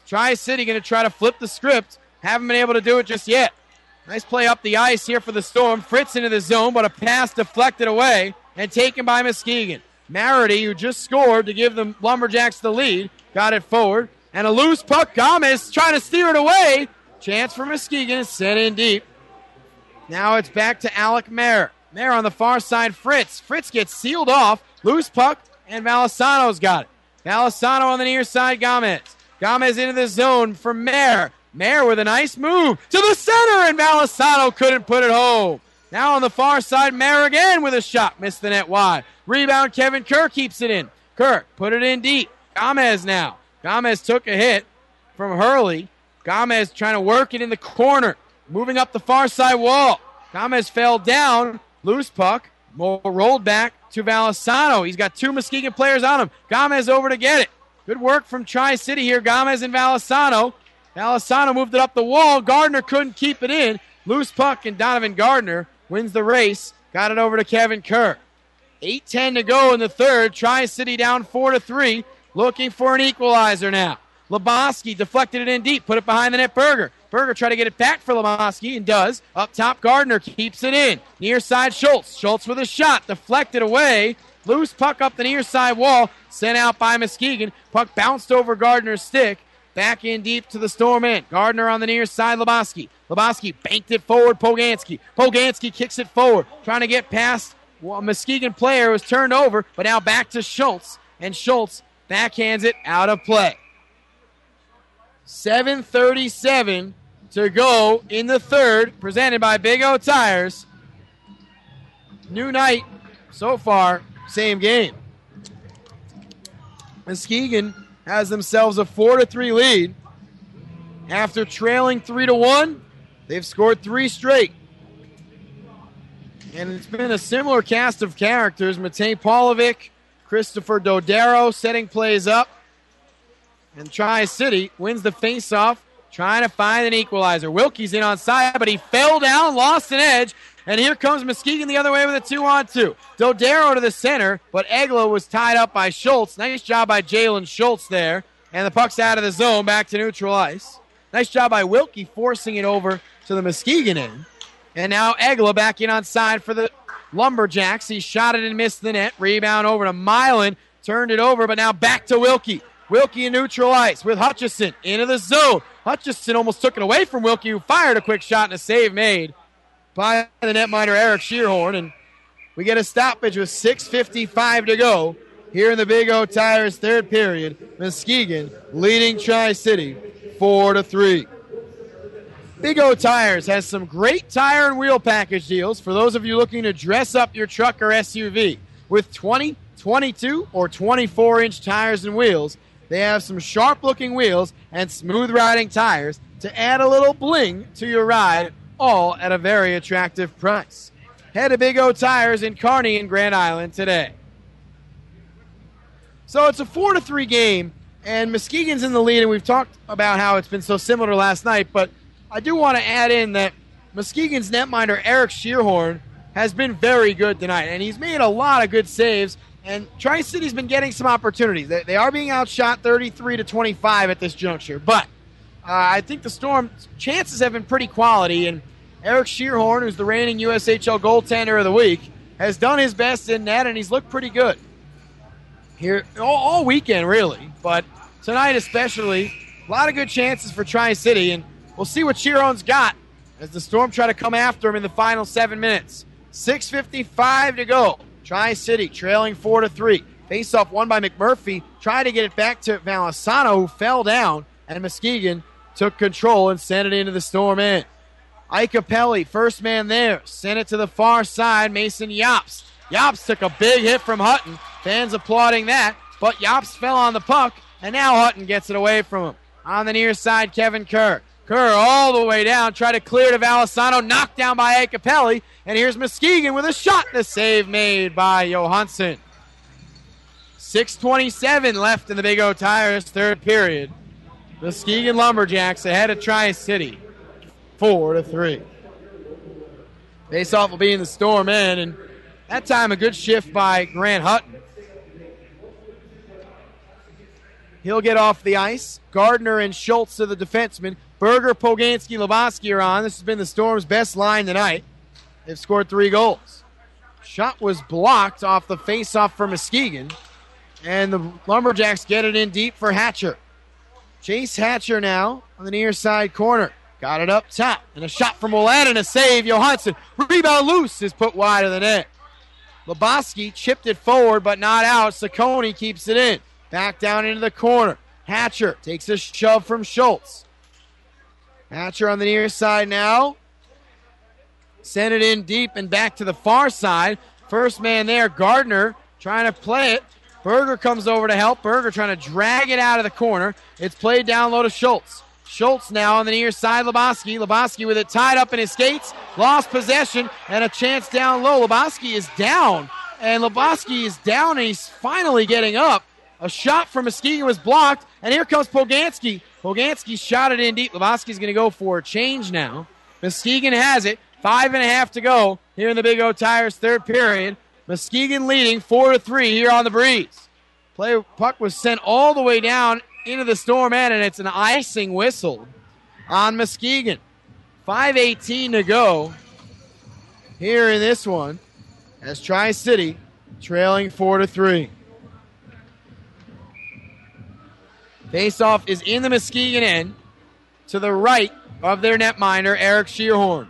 Tri-City going to try to flip the script. Haven't been able to do it just yet. Nice play up the ice here for the Storm. Fritz into the zone, but a pass deflected away and taken by Muskegon. Marity, who just scored to give the Lumberjacks the lead, got it forward. And a loose puck. Gomez trying to steer it away. Chance for Muskegon is sent in deep. Now it's back to Alec Mayer. Mayer on the far side, Fritz. Fritz gets sealed off. Loose puck, and Valisano's got it. Valisano on the near side, Gomez. Gomez into the zone for Mayer. Mayer with a nice move to the center, and Valisano couldn't put it home. Now on the far side, Mayer again with a shot. Missed the net wide. Rebound, Kevin Kerr keeps it in. Kerr put it in deep. Gomez now. Gomez took a hit from Hurley. Gomez trying to work it in the corner. Moving up the far side wall. Gomez fell down. Loose puck. More rolled back to Valisano. He's got two Muskegon players on him. Gomez over to get it. Good work from Tri-City here. Gomez and Valisano. Valisano moved it up the wall. Gardner couldn't keep it in. Loose puck, and Donovan Gardner wins the race. Got it over to Kevin Kerr. eight ten to go in the third. Tri-City down four to three. Looking for an equalizer now. Lebowski deflected it in deep. Put it behind the net. Berger. Berger tried to get it back for Lebowski and does. Up top, Gardner keeps it in. Near side, Schultz. Schultz with a shot. Deflected away. Loose puck up the near side wall. Sent out by Muskegon. Puck bounced over Gardner's stick. Back in deep to the Storm end. Gardner on the near side, Lebowski. Lebowski banked it forward, Poganski. Poganski kicks it forward. Trying to get past a Muskegon player who was turned over, but now back to Schultz. And Schultz backhands it out of play. seven thirty-seven to go in the third, presented by Big O Tires. New night so far, same game. Muskegon has themselves a four to three lead. After trailing three to one, they've scored three straight. And it's been a similar cast of characters. Matej Pavlovic, Christopher Dodaro setting plays up. And Tri-City wins the faceoff, trying to find an equalizer. Wilkie's in on side, but he fell down, lost an edge, and here comes Muskegon the other way with a two-on-two. Dodaro to the center, but Egla was tied up by Schultz. Nice job by Jalen Schultz there, and the puck's out of the zone, back to neutral ice. Nice job by Wilkie forcing it over to the Muskegon end. And now Egla back in on side for the Lumberjacks. He shot it and missed the net. Rebound over to Milan, turned it over, but now back to Wilkie. Wilkie in neutral ice with Hutchison into the zone. Hutchison almost took it away from Wilkie, who fired a quick shot and a save made by the netminder Eric Shearhorn. And we get a stoppage with six fifty-five to go here in the Big O Tires third period. Muskegon leading Tri-City four to three. Big O Tires has some great tire and wheel package deals for those of you looking to dress up your truck or S U V. With twenty, twenty-two, or twenty-four inch tires and wheels, they have some sharp-looking wheels and smooth-riding tires to add a little bling to your ride, all at a very attractive price. Head to Big O Tires in Kearney and Grand Island today. So it's a four to three game, and Muskegon's in the lead, and we've talked about how it's been so similar to last night, but I do want to add in that Muskegon's netminder Eric Shearhorn has been very good tonight, and he's made a lot of good saves. And Tri-City's been getting some opportunities. They, they are being outshot thirty-three to twenty-five at this juncture. But uh, I think the Storm's chances have been pretty quality. And Eric Shearhorn, who's the reigning U S H L goaltender of the week, has done his best in net, and he's looked pretty good here all, all weekend, really. But tonight especially, a lot of good chances for Tri-City. And we'll see what Shearhorn's got as the Storm try to come after him in the final seven minutes. six fifty-five to go. Tri-City trailing four to three. Face-off won by McMurphy. Tried to get it back to Valisano, who fell down, and Muskegon took control and sent it into the Storm end. Ike Capelli, first man there, sent it to the far side. Mason Yops. Yops took a big hit from Hutton. Fans applauding that, but Yops fell on the puck, and now Hutton gets it away from him. On the near side, Kevin Kerr. Kerr all the way down, try to clear to Valisano, knocked down by Ike Capelli, and here's Muskegon with a shot, the save made by Johansson. six twenty-seven left in the Big O Tires third period. Muskegon Lumberjacks ahead of Tri-City, four to three. Face-off will be in the Storm end, and that time a good shift by Grant Hutton. He'll get off the ice. Gardner and Schultz are the defensemen. Berger, Poganski, Lebowski are on. This has been the Storm's best line tonight. They've scored three goals. Shot was blocked off the face-off for Muskegon. And the Lumberjacks get it in deep for Hatcher. Chase Hatcher now on the near side corner. Got it up top. And a shot from Ouellette and a save. Johansson. Rebound loose is put wide of the net. Lebowski chipped it forward but not out. Saccone keeps it in. Back down into the corner. Hatcher takes a shove from Schultz. Hatcher on the near side now. Send it in deep and back to the far side. First man there, Gardner, trying to play it. Berger comes over to help. Berger trying to drag it out of the corner. It's played down low to Schultz. Schultz now on the near side, Lebowski. Lebowski with it tied up in his skates. Lost possession and a chance down low. Lebowski is down. And Lebowski is down and he's finally getting up. A shot from Muskegon was blocked. And here comes Poganski. Poganski shot it in deep. Lebowski's going to go for a change now. Muskegon has it. Five and a half to go here in the Big O Tires third period. Muskegon leading four to three here on the Breeze. Play puck was sent all the way down into the Storm end, and it's an icing whistle on Muskegon. five eighteen to go here in this one as Tri-City trailing four to three. Faceoff is in the Muskegon end to the right of their netminder, Eric Shearhorn.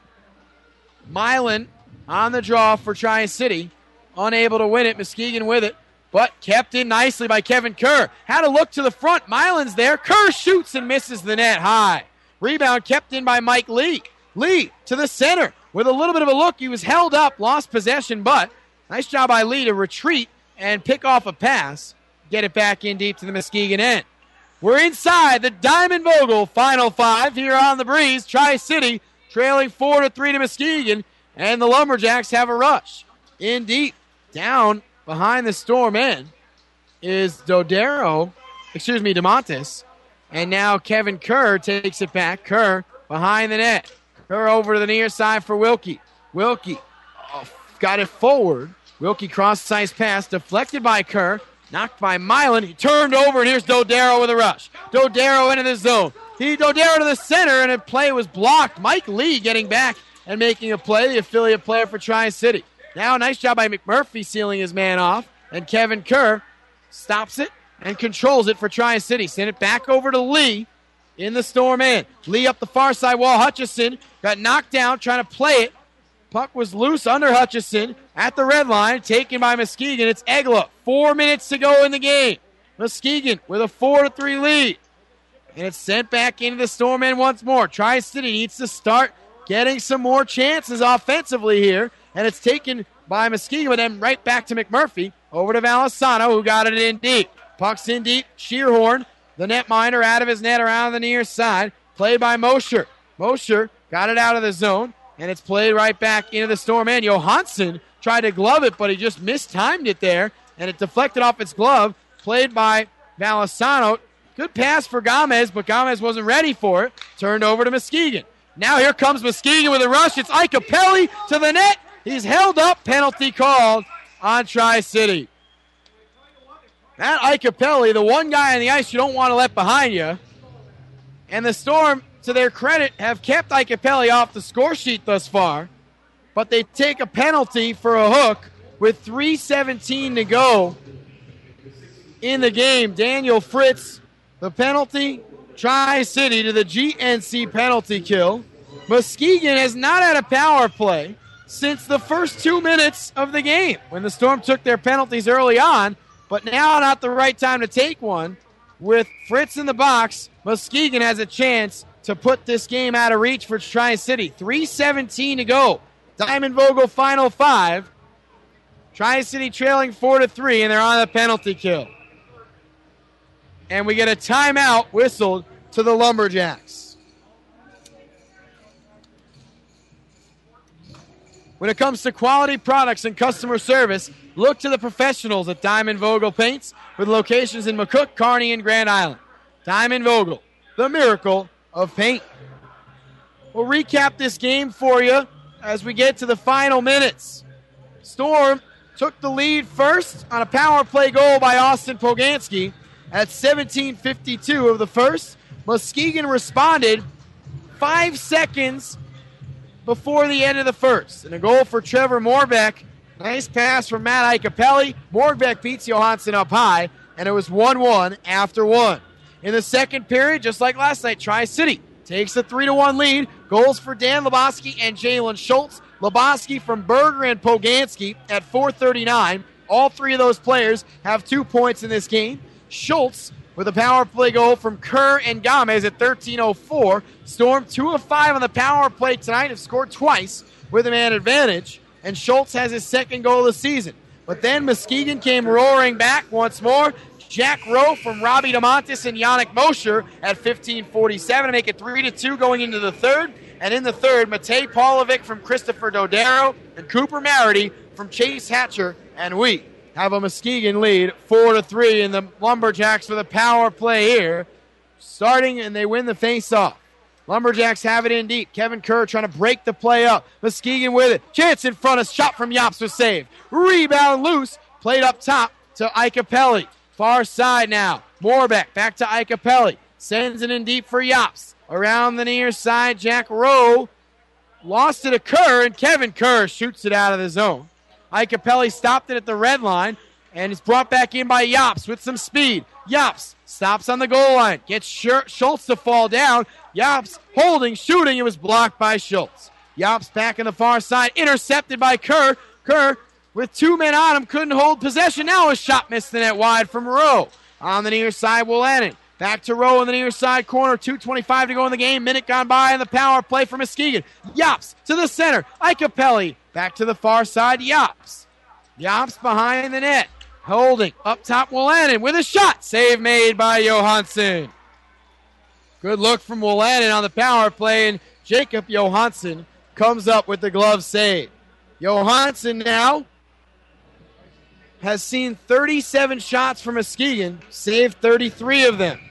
Milan on the draw for Tri-City. Unable to win it. Muskegon with it, but kept in nicely by Kevin Kerr. Had a look to the front. Milan's there. Kerr shoots and misses the net high. Rebound kept in by Mike Lee. Lee to the center with a little bit of a look. He was held up, lost possession, but nice job by Lee to retreat and pick off a pass. Get it back in deep to the Muskegon end. We're inside the Diamond Vogel Final Five here on the Breeze. Tri-City trailing four to three to Muskegon, and the Lumberjacks have a rush. In deep, down behind the Storm end is Dodero, excuse me, DeMontis, and now Kevin Kerr takes it back. Kerr behind the net. Kerr over to the near side for Wilkie. Wilkie oh, got it forward. Wilkie cross-ice pass, deflected by Kerr, knocked by Milan. He turned over, and here's Dodero with a rush. Dodero into the zone. He Dodero to the center, and a play was blocked. Mike Lee getting back and making a play, the affiliate player for Tri-City. Now, nice job by McMurphy sealing his man off, and Kevin Kerr stops it and controls it for Tri-City. Send it back over to Lee in the Storm end. Lee up the far side wall. Hutchison got knocked down trying to play it. Puck was loose under Hutchison at the red line, taken by Muskegon. It's Egla. Four minutes to go in the game. Muskegon with a four to three lead. And it's sent back into the Storm end once more. Tri-City needs to start getting some more chances offensively here. And it's taken by Muskegon, but then right back to McMurphy. Over to Valisano, who got it in deep. Puck's in deep. Shearhorn, the netminder, out of his net around the near side. Played by Mosher. Mosher got it out of the zone. And it's played right back into the Storm end. Johansson tried to glove it, but he just mistimed it there. And it deflected off its glove. Played by Valisano. Good pass for Gomez, but Gomez wasn't ready for it. Turned over to Muskegon. Now here comes Muskegon with a rush. It's Ike Capelli to the net. He's held up. Penalty called on Tri-City. That Ike Capelli, the one guy on the ice you don't want to let behind you. And the Storm, to their credit, have kept Ike Capelli off the score sheet thus far. But they take a penalty for a hook with three seventeen to go in the game. Daniel Fritz, the penalty, Tri-City to the G N C penalty kill. Muskegon has not had a power play since the first two minutes of the game when the Storm took their penalties early on, but now not the right time to take one. With Fritz in the box, Muskegon has a chance to put this game out of reach for Tri-City. three seventeen to go. Diamond Vogel Final Five. Tri-City trailing four to three, and they're on the penalty kill. And we get a timeout whistled to the Lumberjacks. When it comes to quality products and customer service, look to the professionals at Diamond Vogel Paints with locations in McCook, Kearney, and Grand Island. Diamond Vogel, the miracle of paint. We'll recap this game for you as we get to the final minutes. Storm took the lead first on a power play goal by Austin Poganski. at seventeen fifty-two of the first. Muskegon responded five seconds before the end of the first. And a goal for Trevor Morbeck. Nice pass from Matt Icapelli. Morbeck beats Johansson up high, and it was one one after one. In the second period, just like last night, Tri-City takes a three to one lead. Goals for Dan Lebowski and Jalen Schultz. Lebowski from Berger and Poganski at four thirty-nine. All three of those players have two points in this game. Schultz with a power play goal from Kerr and Gomez at thirteen oh four. Storm two of five on the power play tonight, have scored twice with a man advantage, and Schultz has his second goal of the season. But then Muskegon came roaring back once more. Jack Rowe from Robbie DeMontis and Yannick Mosher at fifteen forty-seven to make it three to two going into the third. And in the third, Matej Polovic from Christopher Dodaro and Cooper Marity from Chase Hatcher, and we have a Muskegon lead four to three in the Lumberjacks for the power play here. Starting, and they win the face-off. Lumberjacks have it in deep. Kevin Kerr trying to break the play up. Muskegon with it. Chance in front. A shot from Yops was saved. Rebound loose. Played up top to Icapelli. Far side now. Morbeck back to Icapelli. Sends it in deep for Yops. Around the near side, Jack Rowe lost it to Kerr, and Kevin Kerr shoots it out of the zone. Icapelli stopped it at the red line, and is brought back in by Yops with some speed. Yops stops on the goal line. Gets Schultz to fall down. Yops holding, shooting. It was blocked by Schultz. Yops back on the far side. Intercepted by Kerr. Kerr, with two men on him, couldn't hold possession. Now a shot missed the net wide from Rowe. On the near side, Willannon. Back to Rowe in the near side corner. two twenty-five to go in the game. Minute gone by in the power play for Muskegon. Yops to the center. Icapelli back to the far side. Yops. Yops behind the net. Holding. Up top, Willannon with a shot. Save made by Johansson. Good look from Willannon on the power play, and Jacob Johansson comes up with the glove save. Johansson now has seen thirty-seven shots from Muskegon, saved thirty-three of them.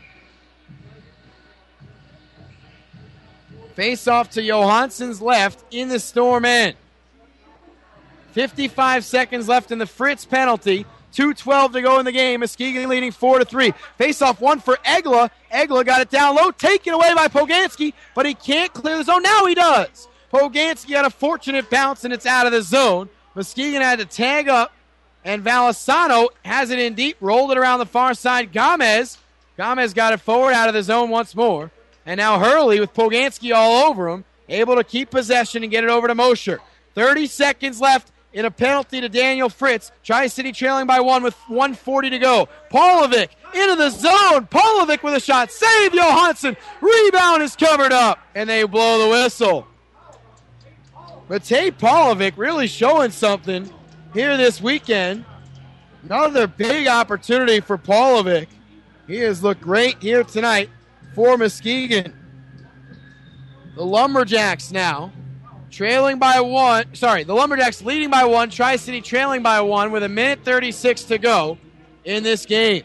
Face off to Johansson's left in the Storm end. fifty-five seconds left in the Fritz penalty. two twelve to go in the game. Muskegon leading four to three. Face off one for Egla. Egla got it down low, taken away by Poganski, but he can't clear the zone. Now he does. Poganski had a fortunate bounce, and it's out of the zone. Muskegon had to tag up, and Valisano has it in deep, rolled it around the far side. Gomez. Gomez got it forward out of the zone once more. And now Hurley with Poganski all over him, able to keep possession and get it over to Mosher. thirty seconds left in a penalty to Daniel Fritz. Tri-City trailing by one with one forty to go. Polovic into the zone. Polovic with a shot. Save Johansson. Rebound is covered up, and they blow the whistle. Matej Polovic really showing something here this weekend. Another big opportunity for Polovic. He has looked great here tonight for Muskegon. The Lumberjacks now trailing by one. Sorry, the Lumberjacks leading by one. Tri-City trailing by one with a minute thirty-six to go in this game.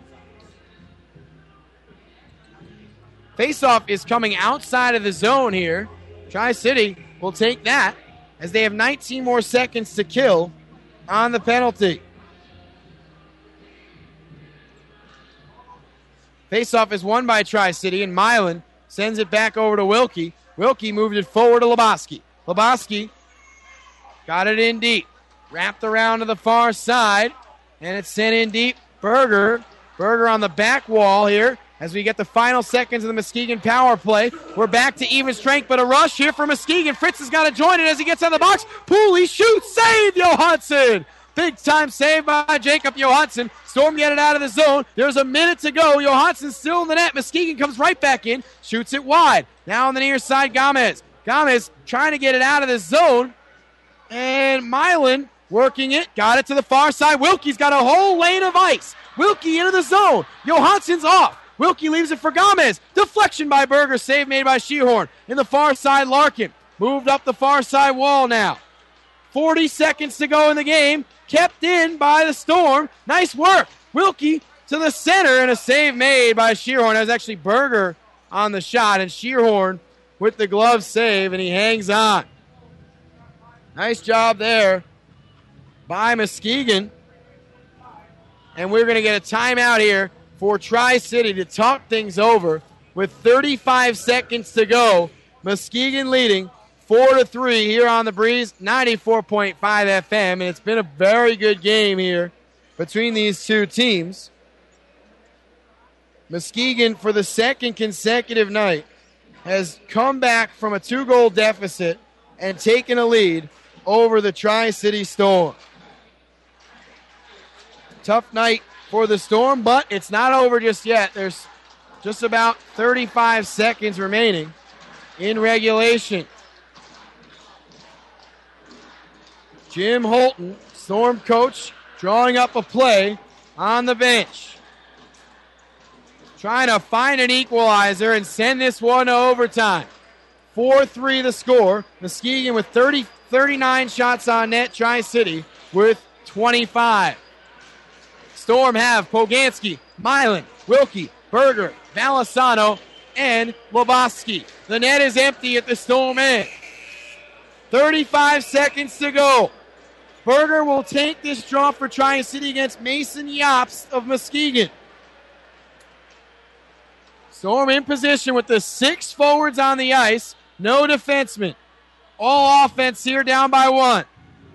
Faceoff is coming outside of the zone here. Tri-City will take that as they have nineteen more seconds to kill on the penalty. Faceoff is won by Tri-City, and Milan sends it back over to Wilkie. Wilkie moved it forward to Lebowski. Lebowski got it in deep. Wrapped around to the far side, and it's sent in deep. Berger. Berger on the back wall here as we get the final seconds of the Muskegon power play. We're back to even strength, but a rush here for Muskegon. Fritz has got to join it as he gets out of the box. Pooley shoots. Save Johansson. Big time save by Jacob Johansson. Storm get it out of the zone. There's a minute to go. Johansson's still in the net. Muskegon comes right back in. Shoots it wide. Now on the near side, Gomez. Gomez trying to get it out of the zone. And Milan working it. Got it to the far side. Wilkie's got a whole lane of ice. Wilkie into the zone. Johansson's off. Wilkie leaves it for Gomez. Deflection by Berger. Save made by Sheehorn. In the far side, Larkin. Moved up the far side wall now. forty seconds to go in the game. Kept in by the Storm. Nice work. Wilkie to the center, and a save made by Sheerhorn. That was actually Berger on the shot, and Sheerhorn with the glove save, and he hangs on. Nice job there by Muskegon. And we're going to get a timeout here for Tri-City to talk things over with thirty-five seconds to go. Muskegon leading four to three here on the Breeze, ninety-four point five F M, and it's been a very good game here between these two teams. Muskegon, for the second consecutive night, has come back from a two-goal deficit and taken a lead over the Tri-City Storm. Tough night for the Storm, but it's not over just yet. There's just about thirty-five seconds remaining in regulation. Jim Holton, Storm coach, drawing up a play on the bench. Trying to find an equalizer and send this one to overtime. four three the score. Muskegon with thirty, thirty-nine shots on net. Tri-City with twenty-five. Storm have Poganski, Milan, Wilkie, Berger, Valisano, and Loboski. The net is empty at the Storm end. thirty-five seconds to go. Berger will take this draw for Tri-City against Mason Yops of Muskegon. Storm in position with the six forwards on the ice. No defensemen. All offense here, down by one.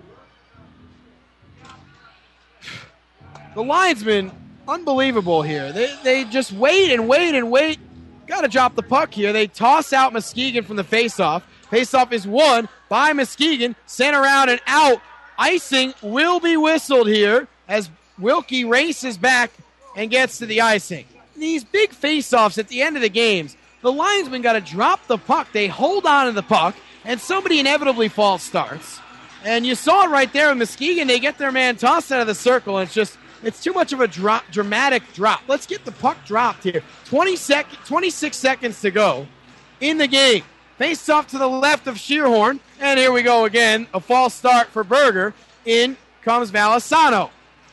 The linesmen, unbelievable here. They, they just wait and wait and wait. Got to drop the puck here. They toss out Muskegon from the faceoff. Faceoff is won by Muskegon. Sent around and out. Icing will be whistled here as Wilkie races back and gets to the icing. These big faceoffs at the end of the games, the linesmen got to drop the puck. They hold on to the puck, and somebody inevitably false starts. And you saw it right there in Muskegon. They get their man tossed out of the circle, and it's just, it's too much of a drop, dramatic drop. Let's get the puck dropped here. twenty sec- twenty-six seconds to go in the game. Face off to the left of Shearhorn, and here we go again. A false start for Berger. In comes Valisano.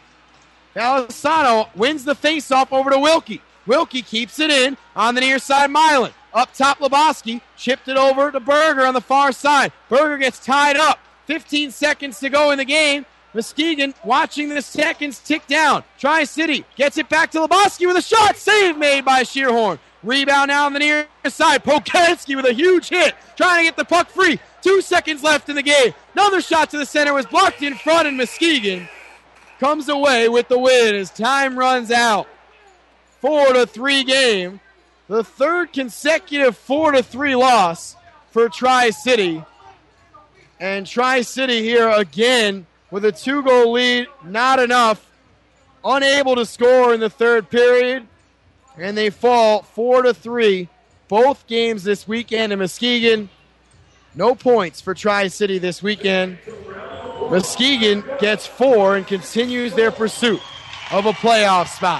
Valisano wins the face-off over to Wilkie. Wilkie keeps it in on the near side. Milan up top. Loboski chipped it over to Berger on the far side. Berger gets tied up. fifteen seconds to go in the game. Muskegon watching the seconds tick down. Tri-City gets it back to Loboski with a shot. Save made by Shearhorn. Rebound now on the near side. Pokanski with a huge hit. Trying to get the puck free. Two seconds left in the game. Another shot to the center was blocked in front, and Muskegon comes away with the win as time runs out. Four to three game. The third consecutive four to three loss for Tri-City. And Tri-City here again with a two-goal lead. Not enough. Unable to score in the third period. And they fall four to three. Both games this weekend in Muskegon. No points for Tri-City this weekend. Muskegon gets four and continues their pursuit of a playoff spot.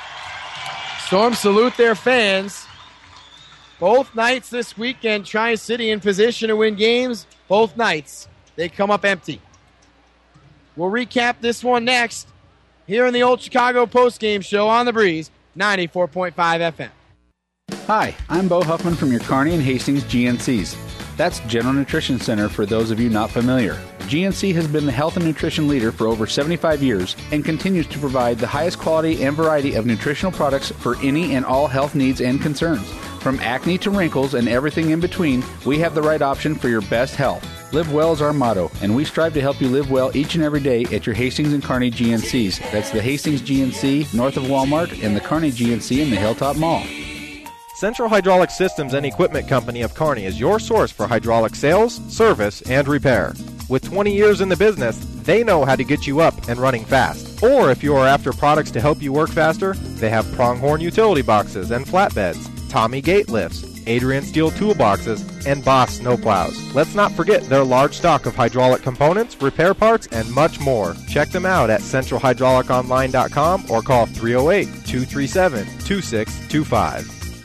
Storm salute their fans. Both nights this weekend, Tri-City in position to win games. Both nights, they come up empty. We'll recap this one next here in the Old Chicago postgame show on the Breeze, ninety-four point five F M. Hi, I'm Bo Huffman from your Kearney and Hastings G N Cs. That's General Nutrition Center for those of you not familiar. G N C has been the health and nutrition leader for over seventy-five years and continues to provide the highest quality and variety of nutritional products for any and all health needs and concerns. From acne to wrinkles and everything in between, we have the right option for your best health. Live well is our motto, and we strive to help you live well each and every day at your Hastings and Kearney G N Cs. That's the Hastings G N C north of Walmart and the Kearney G N C in the Hilltop Mall. Central Hydraulic Systems and Equipment Company of Kearney is your source for hydraulic sales, service, and repair. With twenty years in the business, they know how to get you up and running fast. Or if you are after products to help you work faster, they have Pronghorn utility boxes and flatbeds, Tommy gate lifts, Adrian steel toolboxes, and Boss snowplows. Let's not forget their large stock of hydraulic components, repair parts, and much more. Check them out at central hydraulic online dot com or call three oh eight, two three seven, two six two five.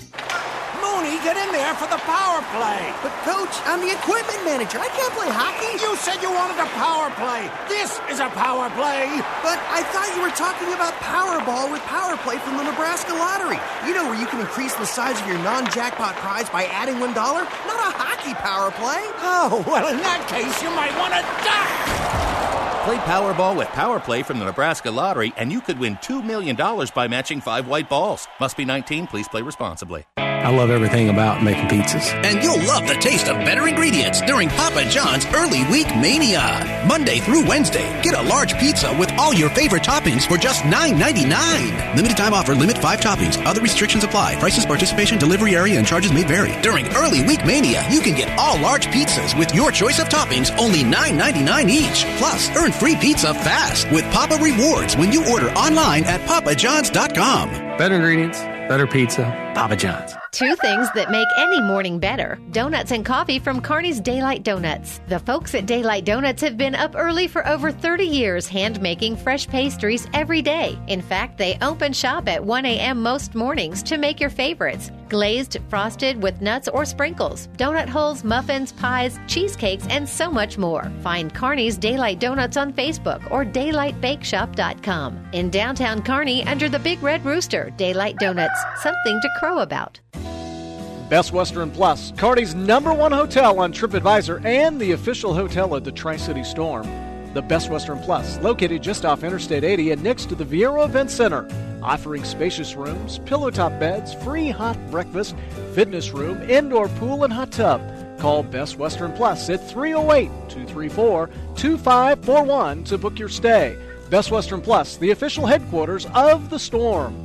Get in there for the power play. But, Coach, I'm the equipment manager. I can't play hockey. You said you wanted a power play. This is a power play. But I thought you were talking about Powerball with Power Play from the Nebraska Lottery. You know, where you can increase the size of your non-jackpot prize by adding one dollar? Not a hockey power play. Oh, well, in that case, you might want to die. Play Powerball with Power Play from the Nebraska Lottery, and you could win two million dollars by matching five white balls. Must be nineteen. Please play responsibly. I love everything about making pizzas. And you'll love the taste of better ingredients during Papa John's Early Week Mania. Monday through Wednesday, get a large pizza with all your favorite toppings for just nine ninety-nine. Limited time offer, limit five toppings. Other restrictions apply. Prices, participation, delivery area, and charges may vary. During Early Week Mania, you can get all large pizzas with your choice of toppings, only nine ninety-nine each. Plus, earn free pizza fast with Papa Rewards when you order online at papa johns dot com. Better ingredients, better pizza, Papa John's. Two things that make any morning better. Donuts and coffee from Kearney's Daylight Donuts. The folks at Daylight Donuts have been up early for over thirty years hand-making fresh pastries every day. In fact, they open shop at one a.m. most mornings to make your favorites. Glazed, frosted with nuts or sprinkles, donut holes, muffins, pies, cheesecakes, and so much more. Find Kearney's Daylight Donuts on Facebook or daylight bake shop dot com. In downtown Kearney, under the Big Red Rooster, Daylight Donuts. Something to crow about. Best Western Plus, Kearney's number one hotel on TripAdvisor and the official hotel of the Tri-City Storm. The Best Western Plus, located just off Interstate eighty and next to the Viero Event Center, offering spacious rooms, pillow-top beds, free hot breakfast, fitness room, indoor pool, and hot tub. Call Best Western Plus at three oh eight, two three four, two five four one to book your stay. Best Western Plus, the official headquarters of the Storm.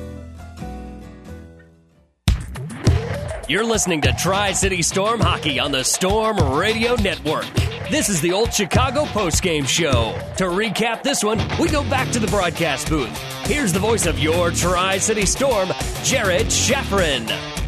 You're listening to Tri-City Storm Hockey on the Storm Radio Network. This is the Old Chicago postgame show. To recap this one, we go back to the broadcast booth. Here's the voice of your Tri-City Storm, Jared Schafrin.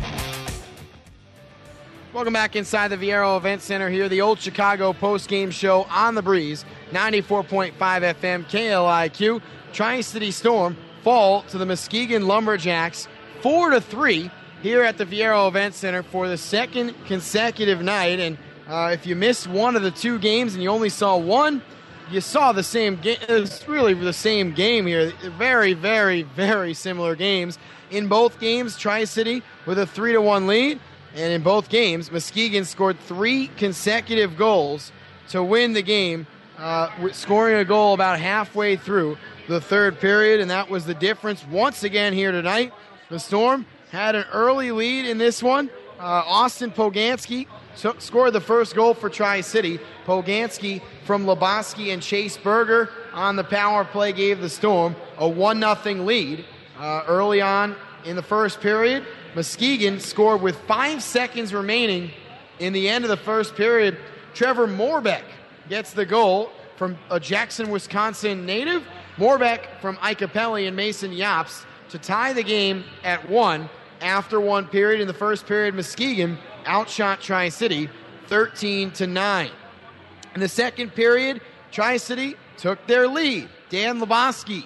Welcome back inside the Viero Event Center here, the Old Chicago postgame show on the Breeze, ninety-four point five F M K L I Q. Tri-City Storm fall to the Muskegon Lumberjacks four to three. Here at the Viero Event Center for the second consecutive night. And uh, if you missed one of the two games and you only saw one, you saw the same game. It's really the same game here. Very, very, very similar games. In both games, Tri-City with a three to one lead. And in both games, Muskegon scored three consecutive goals to win the game, uh, scoring a goal about halfway through the third period. And that was the difference once again here tonight. The Storm had an early lead in this one. Uh, Austin Poganski took, scored the first goal for Tri-City. Poganski from Lebowski and Chase Berger on the power play gave the Storm a one nothing lead. Uh, early on in the first period, Muskegon scored with five seconds remaining in the end of the first period. Trevor Morbeck gets the goal from a Jackson, Wisconsin native. Morbeck from Icapelli and Mason Yops to tie the game at one. After one period, in the first period, Muskegon outshot Tri-City thirteen to nine. In the second period, Tri-City took their lead. Dan Lebowski.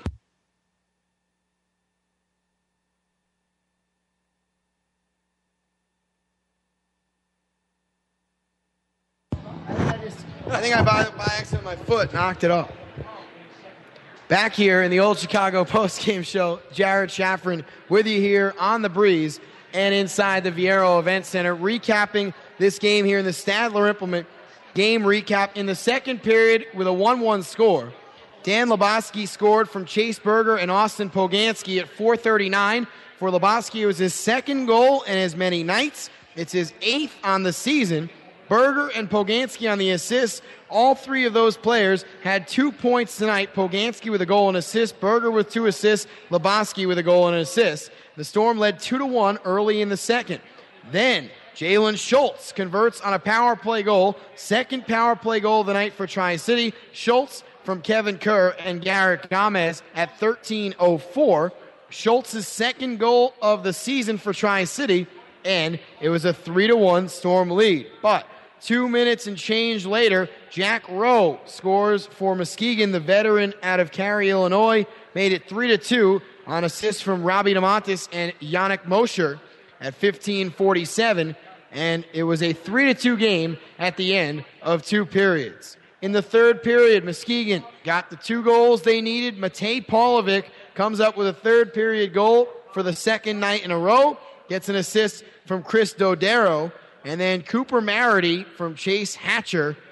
I, just, I think I, by, by accident, my foot knocked it off. Back here in the Old Chicago postgame show, Jared Schafrin with you here on the Breeze and inside the Viero Event Center, recapping this game here in the Stadler Implement game recap. In the second period with a one one score, Dan Lebowski scored from Chase Berger and Austin Poganski at four thirty-nine. For Lebowski, it was his second goal in as many nights. It's his eighth on the season. Berger and Poganski on the assists. All three of those players had two points tonight. Poganski with a goal and assist. Berger with two assists. Lebowski with a goal and an assist. The Storm led two to one early in the second. Then Jalen Schultz converts on a power play goal. Second power play goal of the night for Tri-City. Schultz from Kevin Kerr and Garrett Gomez at thirteen oh four. Schultz's second goal of the season for Tri-City, and it was a three to one Storm lead. But two minutes and change later, Jack Rowe scores for Muskegon, the veteran out of Cary, Illinois, made it three to two on assist from Robbie DeMontis and Yannick Mosher at fifteen forty-seven, and it was a three to two game at the end of two periods. In the third period, Muskegon got the two goals they needed. Matej Paulovic comes up with a third period goal for the second night in a row, gets an assist from Chris Dodero, and then Cooper Marity from Chase Hatcher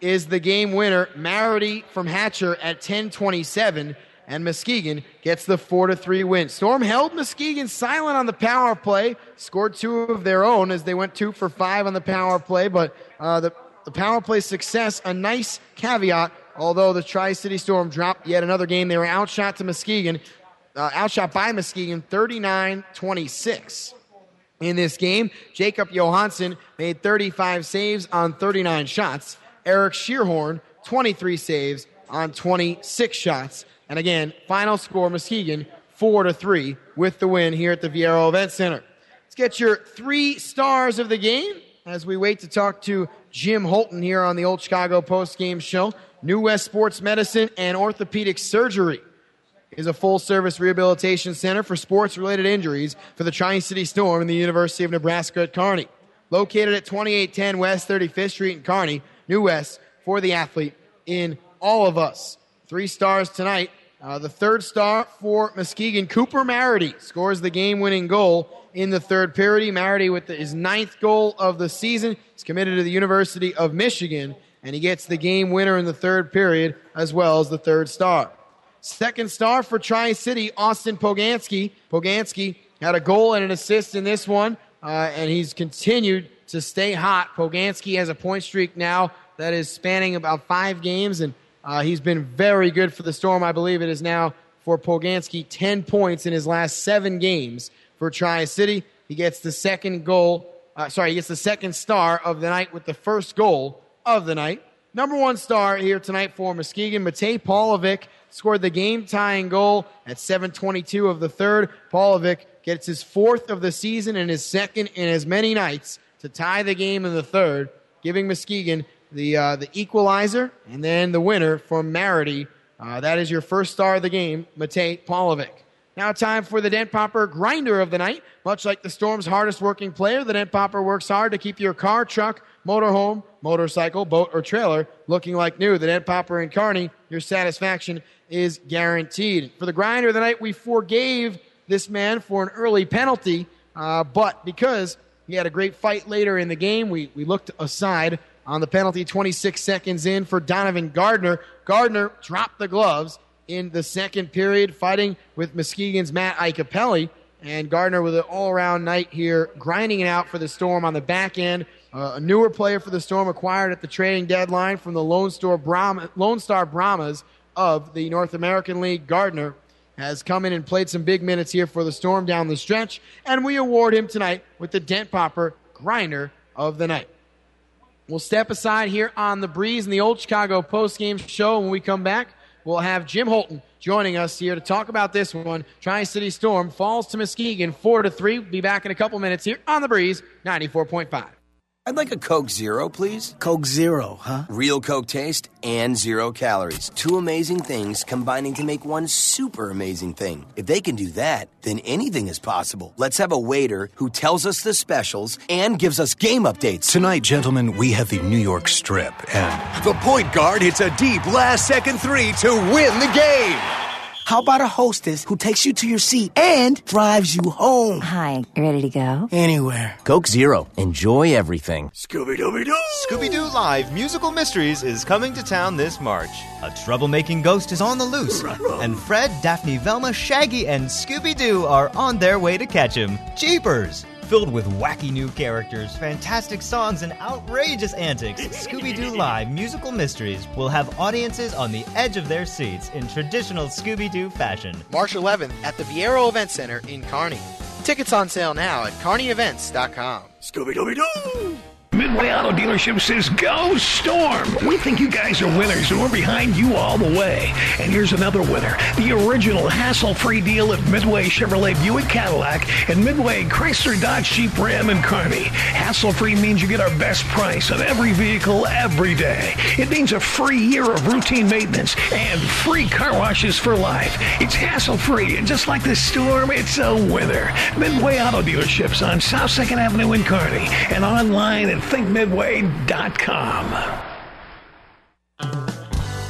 is the game winner, Marity from Hatcher at ten twenty-seven, and Muskegon gets the four to three win. Storm held Muskegon silent on the power play, scored two of their own as they went two for five on the power play, but uh, the, the power play success, a nice caveat, although the Tri-City Storm dropped yet another game. They were outshot to Muskegon, uh, outshot by Muskegon thirty-nine twenty-six. In this game, Jacob Johansson made thirty-five saves on thirty-nine shots. Eric Shearhorn, twenty-three saves on twenty-six shots. And again, final score, Muskegon, four to three with the win here at the Viero Event Center. Let's get your three stars of the game as we wait to talk to Jim Holton here on the Old Chicago Post-Game Show. New West Sports Medicine and Orthopedic Surgery is a full-service rehabilitation center for sports-related injuries for the Tri-City Storm and the University of Nebraska at Kearney. Located at twenty-eight ten West thirty-fifth Street in Kearney, New West for the athlete in all of us. Three stars tonight. Uh, the third star for Muskegon, Cooper Marity, scores the game-winning goal in the third period. Marity with the, his ninth goal of the season. He's committed to the University of Michigan, and he gets the game winner in the third period as well as the third star. Second star for Tri-City, Austin Poganski. Poganski had a goal and an assist in this one, uh, and he's continued to stay hot. Poganski has a point streak now that is spanning about five games, and uh, he's been very good for the Storm. I believe it is now for Poganski ten points in his last seven games for Tri-City. He gets the second goal, uh, sorry, he gets the second star of the night with the first goal of the night. Number one star here tonight for Muskegon, Matej Paulovic, scored the game-tying goal at seven twenty-two of the third. Paulovic gets his fourth of the season and his second in as many nights to tie the game in the third, giving Muskegon the uh, the equalizer and then the winner for Marity. Uh, that is your first star of the game, Matej Paulovic. Now time for the Dent Popper Grinder of the night. Much like the Storm's hardest-working player, the Dent Popper works hard to keep your car, truck, motorhome, motorcycle, boat, or trailer looking like new. The Dent Popper in Kearney, your satisfaction is guaranteed. For the Grinder of the night, we forgave this man for an early penalty, uh, but because he had a great fight later in the game, we, we looked aside on the penalty twenty-six seconds in for Donovan Gardner. Gardner dropped the gloves in the second period, fighting with Muskegon's Matt Icapelli, and Gardner with an all-around night here, grinding it out for the Storm on the back end. Uh, a newer player for the Storm acquired at the trading deadline from the Lone Star, Brahma, Lone Star Brahmas of the North American League. Gardner has come in and played some big minutes here for the Storm down the stretch, and we award him tonight with the Dent Popper Grinder of the night. We'll step aside here on the Breeze in the Old Chicago Post-Game Show. When we come back, we'll have Jim Holton joining us here to talk about this one. Tri-City Storm falls to Muskegon four to three. Be back in a couple minutes here on the Breeze ninety-four point five. I'd like a Coke Zero, please. Coke Zero, huh? Real Coke taste and zero calories. Two amazing things combining to make one super amazing thing. If they can do that, then anything is possible. Let's have a waiter who tells us the specials and gives us game updates. Tonight, gentlemen, we have the New York Strip, and the point guard hits a deep last-second three to win the game. How about a hostess who takes you to your seat and drives you home? Hi, ready to go? Anywhere. Coke Zero. Enjoy everything. Scooby-Dooby-Doo! Scooby-Doo Live Musical Mysteries is coming to town this March. A troublemaking ghost is on the loose, and Fred, Daphne, Velma, Shaggy, and Scooby-Doo are on their way to catch him. Jeepers! Filled with wacky new characters, fantastic songs, and outrageous antics, Scooby-Doo Live Musical Mysteries will have audiences on the edge of their seats in traditional Scooby-Doo fashion. March eleventh at the Viero Event Center in Kearney. Tickets on sale now at Kearney Events dot com. Scooby-Dooby-Doo! Midway Auto Dealership says, go Storm! We think you guys are winners, and we're behind you all the way. And here's another winner. The original hassle-free deal at Midway Chevrolet Buick Cadillac and Midway Chrysler Dodge Jeep Ram in Kearney. Hassle-free means you get our best price on every vehicle every day. It means a free year of routine maintenance and free car washes for life. It's hassle-free, and just like the Storm, it's a winner. Midway Auto Dealerships on South second Avenue in Kearney and online at think midway dot com.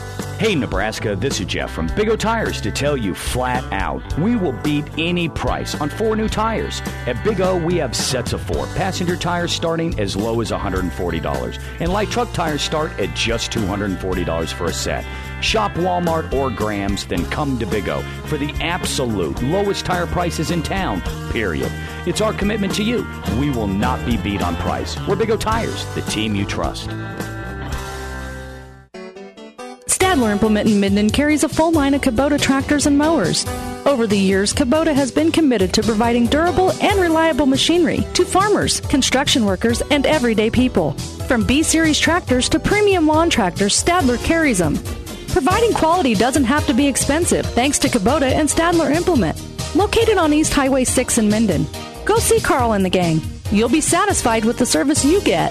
Hey Nebraska, this is Jeff from Big O Tires to tell you flat out, we will beat any price on four new tires. At Big O, we have sets of four. Passenger tires starting as low as one hundred forty dollars. And light truck tires start at just two hundred forty dollars for a set. Shop Walmart or Graham's, then come to Big O for the absolute lowest tire prices in town, period. It's our commitment to you. We will not be beat on price. We're Big O Tires, the team you trust. Stadler Implement in Minden carries a full line of Kubota tractors and mowers. Over the years, Kubota has been committed to providing durable and reliable machinery to farmers, construction workers, and everyday people. From B-Series tractors to premium lawn tractors, Stadler carries them. Providing quality doesn't have to be expensive thanks to Kubota and Stadler Implement. Located on East Highway six in Minden. Go see Carl and the gang. You'll be satisfied with the service you get.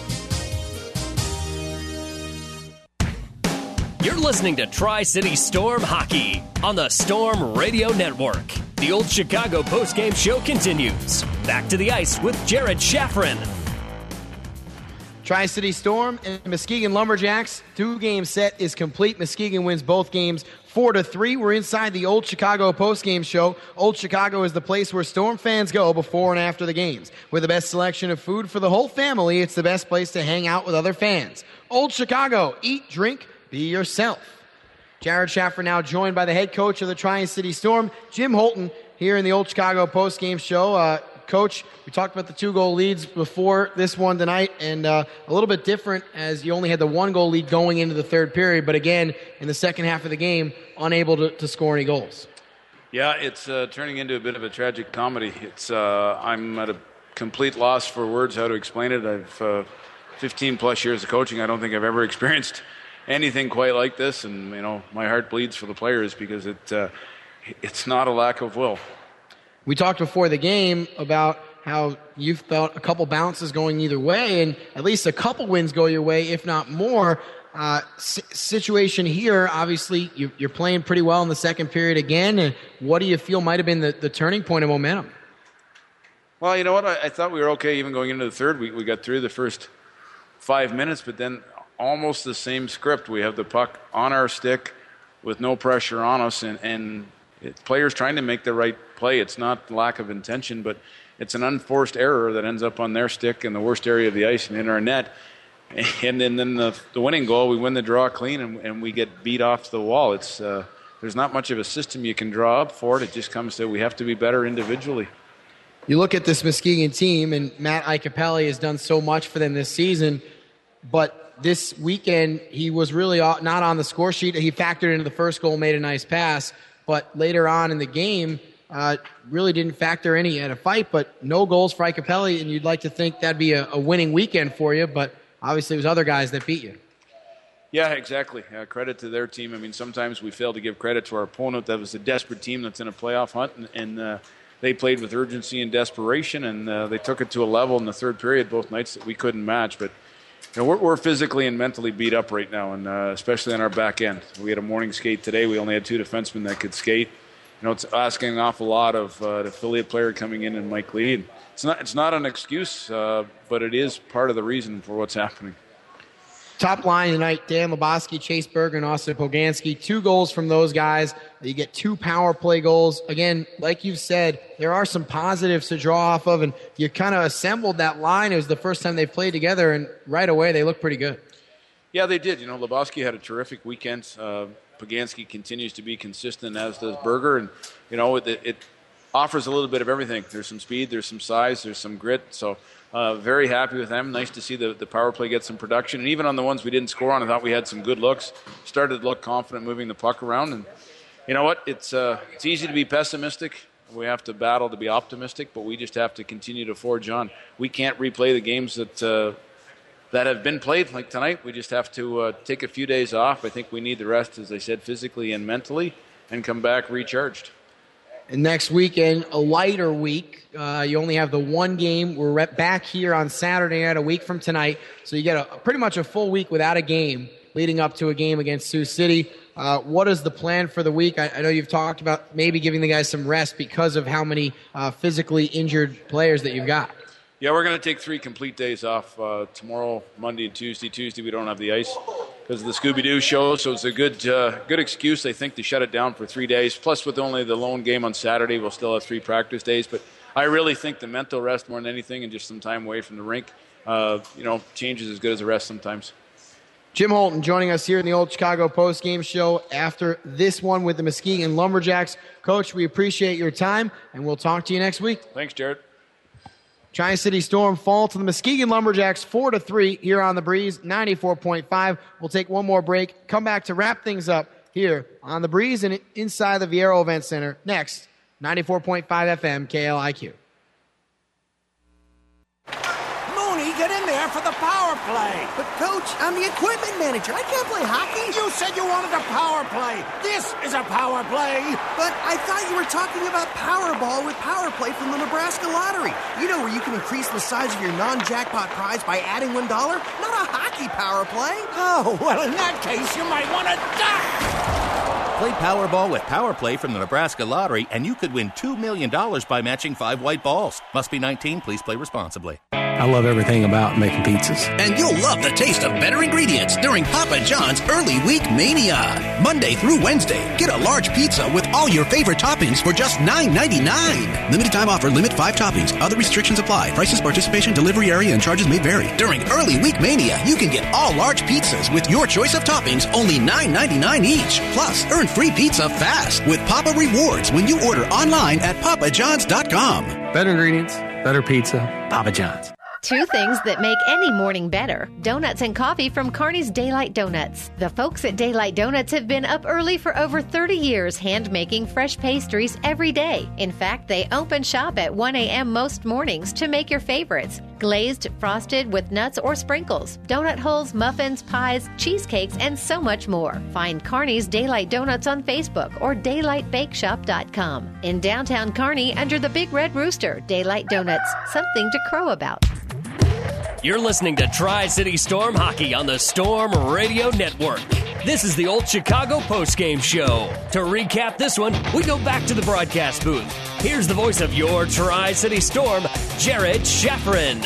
You're listening to Tri-City Storm Hockey on the Storm Radio Network. The Old Chicago postgame show continues. Back to the ice with Jared Shaffrin. Tri-City Storm and Muskegon Lumberjacks. Two-game set is complete. Muskegon wins both games four to three. We're inside the Old Chicago postgame show. Old Chicago is the place where Storm fans go before and after the games. With the best selection of food for the whole family, it's the best place to hang out with other fans. Old Chicago. Eat, drink, be yourself. Jared Shaffrin now joined by the head coach of the Tri-City Storm, Jim Holton, here in the Old Chicago postgame show. Uh, Coach, we talked about the two-goal leads before this one tonight, and uh, a little bit different as you only had the one-goal lead going into the third period, but again, in the second half of the game, unable to, to score any goals. Yeah, it's uh, turning into a bit of a tragic comedy. It's uh, I'm at a complete loss for words how to explain it. I've uh, fifteen plus years of coaching. I don't think I've ever experienced anything quite like this, and you know my heart bleeds for the players because it uh, it's not a lack of will. We talked before the game about how you felt a couple bounces going either way, and at least a couple wins go your way, if not more. Uh, s- situation here, obviously, you, you're playing pretty well in the second period again. And what do you feel might have been the, the turning point of momentum? Well, you know what? I, I thought we were okay even going into the third. We, we got through the first five minutes, but then almost the same script. We have the puck on our stick with no pressure on us, and, and it, players trying to make the right play. It's not lack of intention, but it's an unforced error that ends up on their stick in the worst area of the ice and in our net. And then, then the, the winning goal, we win the draw clean, and, and we get beat off the wall. It's uh, there's not much of a system you can draw up for it. It just comes to we have to be better individually. You look at this Muskegon team, and Matt Icapelli has done so much for them this season, but this weekend he was really not on the score sheet. He factored into the first goal, made a nice pass, but later on in the game, Uh, really didn't factor any at a fight, but no goals for Icapelli, and you'd like to think that'd be a, a winning weekend for you, but obviously it was other guys that beat you. Yeah, exactly. Uh, credit to their team. I mean, sometimes we fail to give credit to our opponent. That was a desperate team that's in a playoff hunt, and, and uh, they played with urgency and desperation, and uh, they took it to a level in the third period both nights that we couldn't match. But you know, we're, we're physically and mentally beat up right now, and uh, especially on our back end. We had a morning skate today. We only had two defensemen that could skate. You know, it's asking an awful lot of uh, an affiliate player coming in and Mike Lee. It's not, it's not an excuse, uh, but it is part of the reason for what's happening. Top line tonight, Dan Lebowski, Chase Berger, and Austin Poganski. Two goals from those guys. You get two power play goals. Again, like you've said, there are some positives to draw off of, and you kind of assembled that line. It was the first time they played together, and right away they look pretty good. Yeah, they did. You know, Lebowski had a terrific weekend. Uh, Poganski continues to be consistent, as does Berger, and you know it, it offers a little bit of everything. There's some speed, there's some size, there's some grit. So uh, very happy with them. Nice to see the, the power play get some production, and even on the ones we didn't score on, I thought we had some good looks. Started to look confident moving the puck around, and you know what? It's uh, it's easy to be pessimistic. We have to battle to be optimistic, but we just have to continue to forge on. We can't replay the games that. Uh, that have been played like tonight. We just have to uh, take a few days off. I think we need the rest, as I said, physically and mentally, and come back recharged. And next weekend, a lighter week. Uh, you only have the one game. We're back here on Saturday night, a week from tonight. So you get a, pretty much a full week without a game leading up to a game against Sioux City. Uh, what is the plan for the week? I, I know you've talked about maybe giving the guys some rest because of how many uh, physically injured players that you've got. Yeah, we're going to take three complete days off uh, tomorrow, Monday, and Tuesday. Tuesday we don't have the ice. because of the Scooby-Doo show, so it's a good uh, good excuse, I think, to shut it down for three days. Plus, with only the lone game on Saturday, we'll still have three practice days. But I really think the mental rest more than anything and just some time away from the rink, uh, you know, changes as good as a rest sometimes. Jim Holton joining us here in the Old Chicago Post-Game Show after this one with the Muskegon Lumberjacks. Coach, we appreciate your time, and we'll talk to you next week. Thanks, Jared. Tri-City Storm fall to the Muskegon Lumberjacks four to three here on the Breeze ninety-four point five. We'll take one more break, come back to wrap things up here on the Breeze and inside the Viero Event Center. Next, ninety-four point five F M K L I Q. Mooney, get in there for the power play. But, Coach, I'm the equipment manager. I can't play hockey. You said you wanted a power play. This is a power play. But I thought you were talking about Powerball with Power Play from the Nebraska Lottery. You know, where you can increase the size of your non-jackpot prize by adding one dollar? Not a hockey power play. Oh, well, in that case, you might want to die. Play Powerball with Power Play from the Nebraska Lottery, and you could win two million dollars by matching five white balls. Must be nineteen. Please play responsibly. I love everything about making pizzas. And you'll love the taste of better ingredients during Papa John's Early Week Mania. Monday through Wednesday, get a large pizza with all your favorite toppings for just nine ninety-nine. Limited time offer, limit five toppings. Other restrictions apply. Prices, participation, delivery area, and charges may vary. During Early Week Mania, you can get all large pizzas with your choice of toppings, only nine ninety-nine each. Plus, earn free pizza fast with Papa Rewards when you order online at papa johns dot com. Better ingredients, better pizza, Papa John's. Two things that make any morning better. Donuts and coffee from Kearney's Daylight Donuts. The folks at Daylight Donuts have been up early for over thirty years, hand-making fresh pastries every day. In fact, they open shop at one a.m. most mornings to make your favorites. Glazed, frosted with nuts or sprinkles, donut holes, muffins, pies, cheesecakes, and so much more. Find Kearney's Daylight Donuts on Facebook or daylight bake shop dot com. In downtown Kearney, under the Big Red Rooster, Daylight Donuts, something to crow about. You're listening to Tri-City Storm Hockey on the Storm Radio Network. This is the Old Chicago Post-Game Show. To recap this one, we go back to the broadcast booth. Here's the voice of your Tri-City Storm, Jared Schafrin.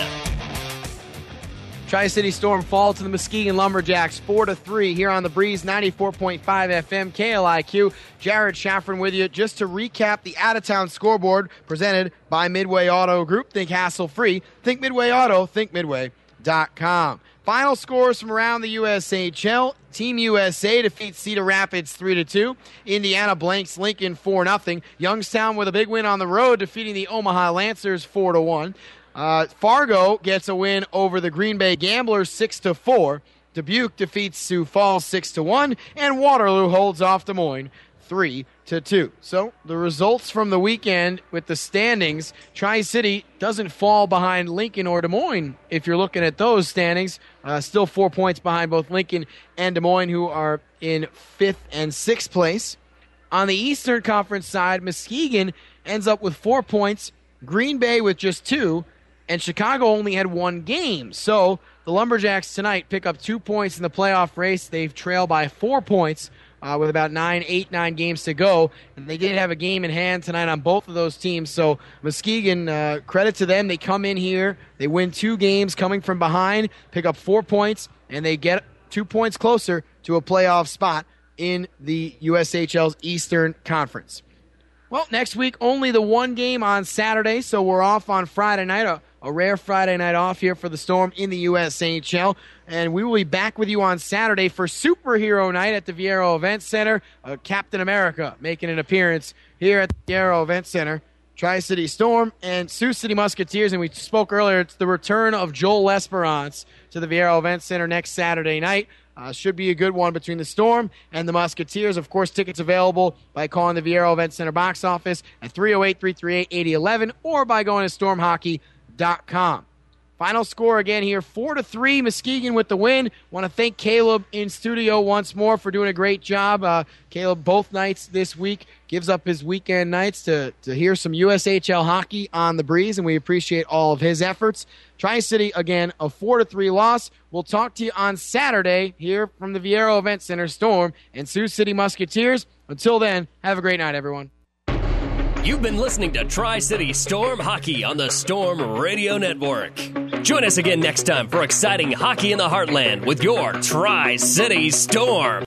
Tri-City Storm fall to the Muskegon Lumberjacks four to three here on the Breeze ninety-four point five F M K L I Q. Jared Schafrin with you. Just to recap the out-of-town scoreboard presented by Midway Auto Group. Think hassle-free. Think Midway Auto. Think Midway dot com. Final scores from around the U S H L. Team U S A defeats Cedar Rapids three to two. Indiana blanks Lincoln four nothing. Youngstown with a big win on the road, defeating the Omaha Lancers four to one. Uh, Fargo gets a win over the Green Bay Gamblers six to four. Dubuque defeats Sioux Falls six to one, and Waterloo holds off Des Moines three to two. So the results from the weekend with the standings, Tri-City doesn't fall behind Lincoln or Des Moines. If you're looking at those standings, uh, still four points behind both Lincoln and Des Moines, who are in fifth and sixth place. On the Eastern Conference side, Muskegon ends up with four points, Green Bay with just two, and Chicago only had one game. So the Lumberjacks tonight pick up two points in the playoff race. They've trailed by four points uh, with about nine, eight, nine games to go. And they did have a game in hand tonight on both of those teams. So Muskegon, uh, credit to them. They come in here, they win two games coming from behind, pick up four points, and they get two points closer to a playoff spot in the U S H L's Eastern Conference. Well, next week, only the one game on Saturday, so we're off on Friday night, a, a rare Friday night off here for the Storm in the U S H L. And we will be back with you on Saturday for Superhero Night at the Viero Event Center. Uh, Captain America making an appearance here at the Viero Event Center. Tri-City Storm and Sioux City Musketeers, and we spoke earlier, it's the return of Joel Esperance to the Viero Event Center next Saturday night. Uh, should be a good one between the Storm and the Musketeers. Of course, tickets available by calling the Viero Event Center box office at three oh eight, three three eight, eight oh one one or by going to storm hockey dot com. Final score again here, four to three, Muskegon with the win. Want to thank Caleb in studio once more for doing a great job. Uh, Caleb, both nights this week, gives up his weekend nights to, to hear some U S H L hockey on the Breeze, and we appreciate all of his efforts. Tri-City, again, a four to three loss. We'll talk to you on Saturday here from the Viero Event Center. Storm and Sioux City Musketeers. Until then, have a great night, everyone. You've been listening to Tri-City Storm Hockey on the Storm Radio Network. Join us again next time for exciting hockey in the heartland with your Tri-City Storm.